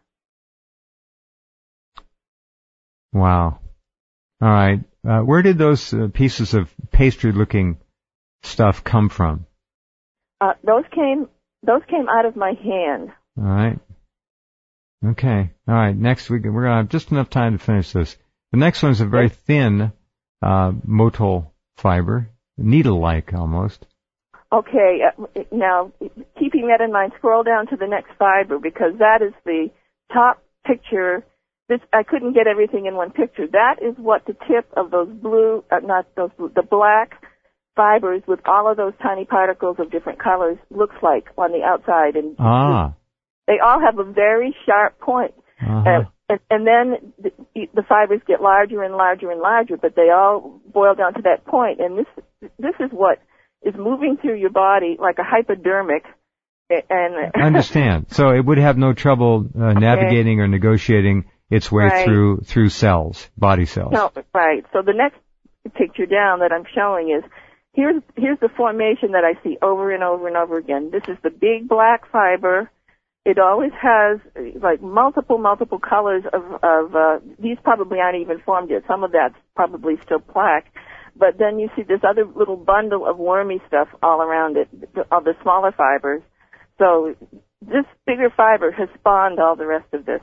[SPEAKER 2] Wow. All right. Where did those pieces of pastry-looking stuff come from?
[SPEAKER 3] Those came out of my hand.
[SPEAKER 2] All right. Okay. All right. Next we're going to have just enough time to finish this. The next one is a very thin motile fiber, needle-like almost.
[SPEAKER 3] Okay. Now, keeping that in mind, scroll down to the next fiber because that is the top picture. I couldn't get everything in one picture. That is what the tip of those the black fibers with all of those tiny particles of different colors looks like on the outside. And they all have a very sharp point. And then the fibers get larger and larger and larger, but they all boil down to that point. And this is what is moving through your body like a hypodermic. And
[SPEAKER 2] I understand. So it would have no trouble navigating or negotiating its way through cells, body cells.
[SPEAKER 3] No, right. So the next picture down that I'm showing is here's the formation that I see over and over and over again. This is the big black fiber. It always has like multiple colors of these probably aren't even formed yet. Some of that's probably still plaque. But then you see this other little bundle of wormy stuff all around it, of the smaller fibers. So this bigger fiber has spawned all the rest of this.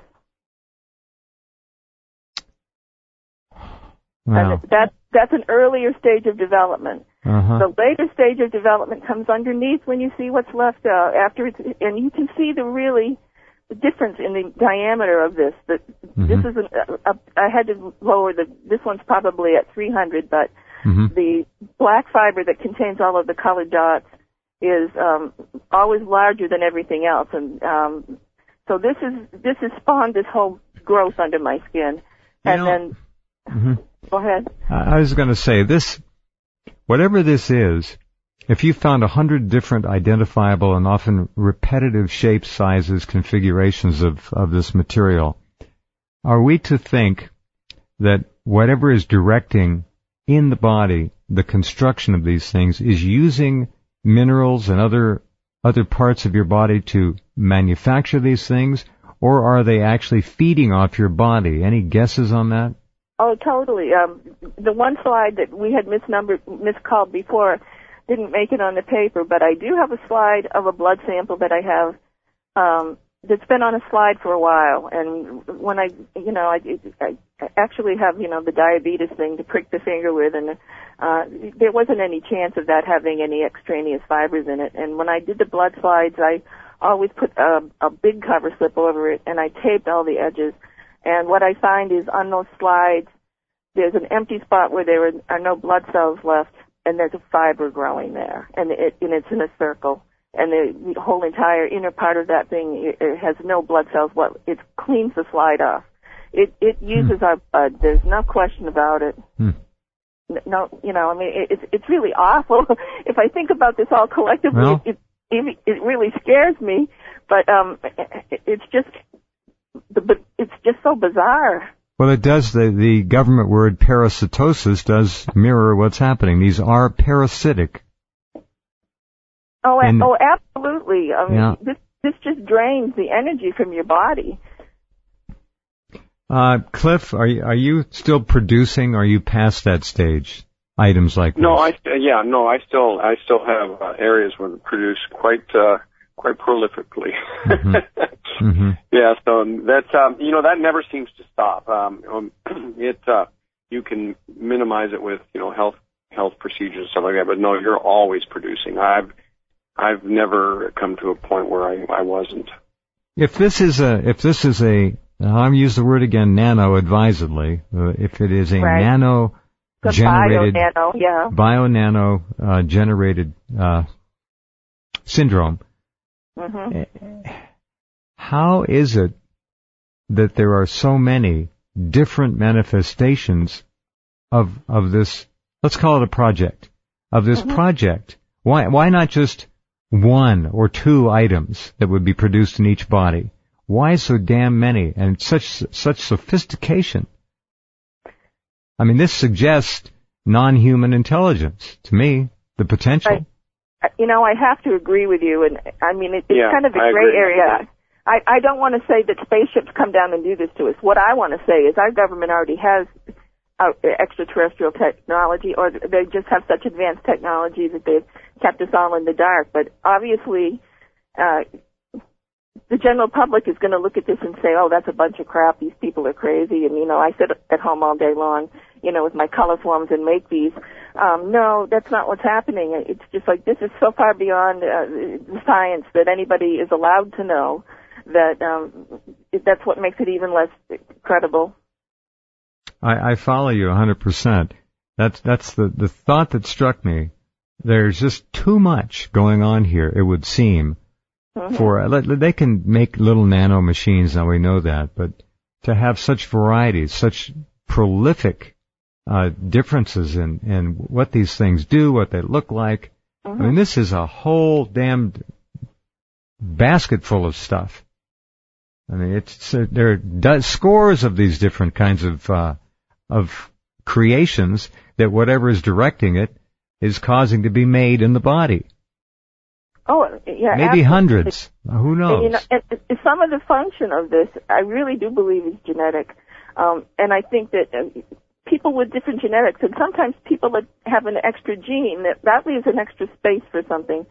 [SPEAKER 2] Wow.
[SPEAKER 3] And that's an earlier stage of development. The later stage of development comes underneath when you see what's left after it's, and you can see the difference in the diameter of this. This is I had to lower this one's probably at 300, but the black fiber that contains all of the colored dots is always larger than everything else, and so this has spawned this whole growth under my skin, Go ahead.
[SPEAKER 2] I was going to say this, whatever this is, if you found 100 different identifiable and often repetitive shapes, sizes, configurations of this material, are we to think that whatever is directing in the body the construction of these things is using minerals and other parts of your body to manufacture these things, or are they actually feeding off your body? Any guesses on that?
[SPEAKER 3] Oh, totally. The one slide that we had miscalled before didn't make it on the paper, but I do have a slide of a blood sample that I have that's been on a slide for a while. And when I actually have, the diabetes thing to prick the finger with, and there wasn't any chance of that having any extraneous fibers in it. And when I did the blood slides, I always put a big cover slip over it, and I taped all the edges. And what I find is on those slides, there's an empty spot where there are no blood cells left, and there's a fiber growing there, and it's in a circle. And the whole entire inner part of that thing, it has no blood cells. It cleans the slide off. It uses our blood. There's no question about it. No, it's really awful. If I think about this all collectively, it really scares me. But it's just so bizarre.
[SPEAKER 2] Well, it does. The government word parasitosis does mirror what's happening. These are parasitic.
[SPEAKER 3] Oh, absolutely. This just drains the energy from your body.
[SPEAKER 2] Cliff, are you still producing? Or are you past that stage? Items like this?
[SPEAKER 4] No, I still have areas where it produce quite prolifically.
[SPEAKER 2] Mm-hmm.
[SPEAKER 4] Yeah, so that's that never seems to stop. You can minimize it with health procedures and stuff like that, but no, you're always producing. I've never come to a point where I wasn't.
[SPEAKER 2] If this is a, I'll use the word again, nano advisedly. If it is a nano generated, bio-nano generated syndrome, how is it that there are so many different manifestations of this? Let's call it a project. Of this project, why not just one or two items that would be produced in each body? Why so damn many and such sophistication? I mean, this suggests non-human intelligence to me, the potential.
[SPEAKER 3] I have to agree with you, and I mean, it's kind of a gray area. I don't want to say that spaceships come down and do this to us. What I want to say is our government already has extraterrestrial technology, or they just have such advanced technology that they've kept us all in the dark. But obviously, the general public is going to look at this and say, oh, that's a bunch of crap. These people are crazy. And, I sit at home all day long, with my color forms and make these. No, that's not what's happening. It's just like this is so far beyond science that anybody is allowed to know that that's what makes it even less credible.
[SPEAKER 2] I follow you 100%. That's the thought that struck me. There's just too much going on here, it would seem. They can make little nano machines, now we know that, but to have such varieties, such prolific differences in what these things do, what they look like. I mean, this is a whole damned basket full of stuff. I mean, there are scores of these different kinds of creations that whatever is directing it is causing to be made in the body.
[SPEAKER 3] Oh, yeah.
[SPEAKER 2] Maybe absolutely. Hundreds. Who knows?
[SPEAKER 3] And some of the function of this, I really do believe, is genetic. And I think that people with different genetics, and sometimes people that have an extra gene, that leaves an extra space for something.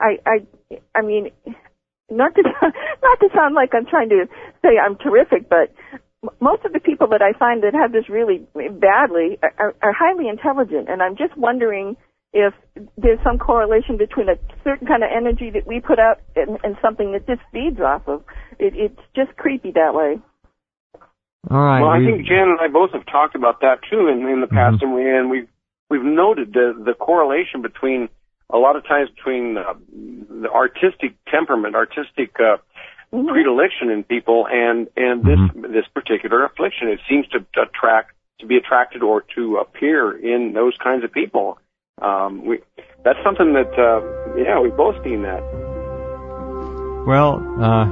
[SPEAKER 3] I mean, not to sound like I'm trying to say I'm terrific, but most of the people that I find that have this really badly are highly intelligent, and I'm just wondering if there's some correlation between a certain kind of energy that we put out and something that this feeds off of. It's just creepy that way.
[SPEAKER 2] All right.
[SPEAKER 4] Well, I think Jan and I both have talked about that too in the past, and we've noted the correlation between a lot of times between the artistic temperament, artistic predilection in people, and this particular affliction. It seems to be attracted or to appear in those kinds of people. That's something that we've both seen that.
[SPEAKER 2] Well,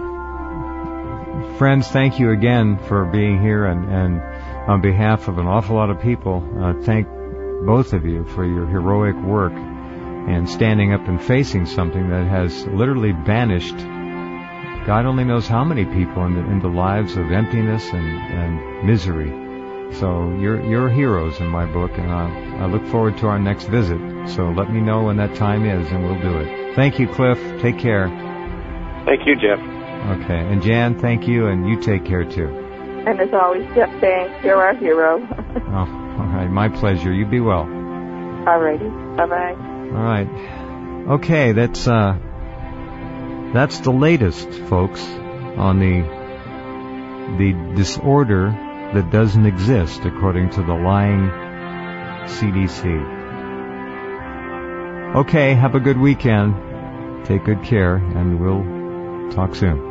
[SPEAKER 2] friends, thank you again for being here, and on behalf of an awful lot of people, thank both of you for your heroic work and standing up and facing something that has literally banished God only knows how many people into lives of emptiness and misery. So you're heroes in my book, and I look forward to our next visit. So let me know when that time is, and we'll do it. Thank you, Cliff. Take care.
[SPEAKER 4] Thank you, Jeff.
[SPEAKER 2] Okay. And Jan, thank you, and you take care too.
[SPEAKER 3] And as always, Jeff, thanks. You're our hero.
[SPEAKER 2] Oh, all right. My pleasure. You be well.
[SPEAKER 3] All righty. Bye-bye.
[SPEAKER 2] All right. Okay, that's the latest, folks, on the disorder that doesn't exist according to the lying CDC. Okay, have a good weekend. Take good care, and we'll talk soon.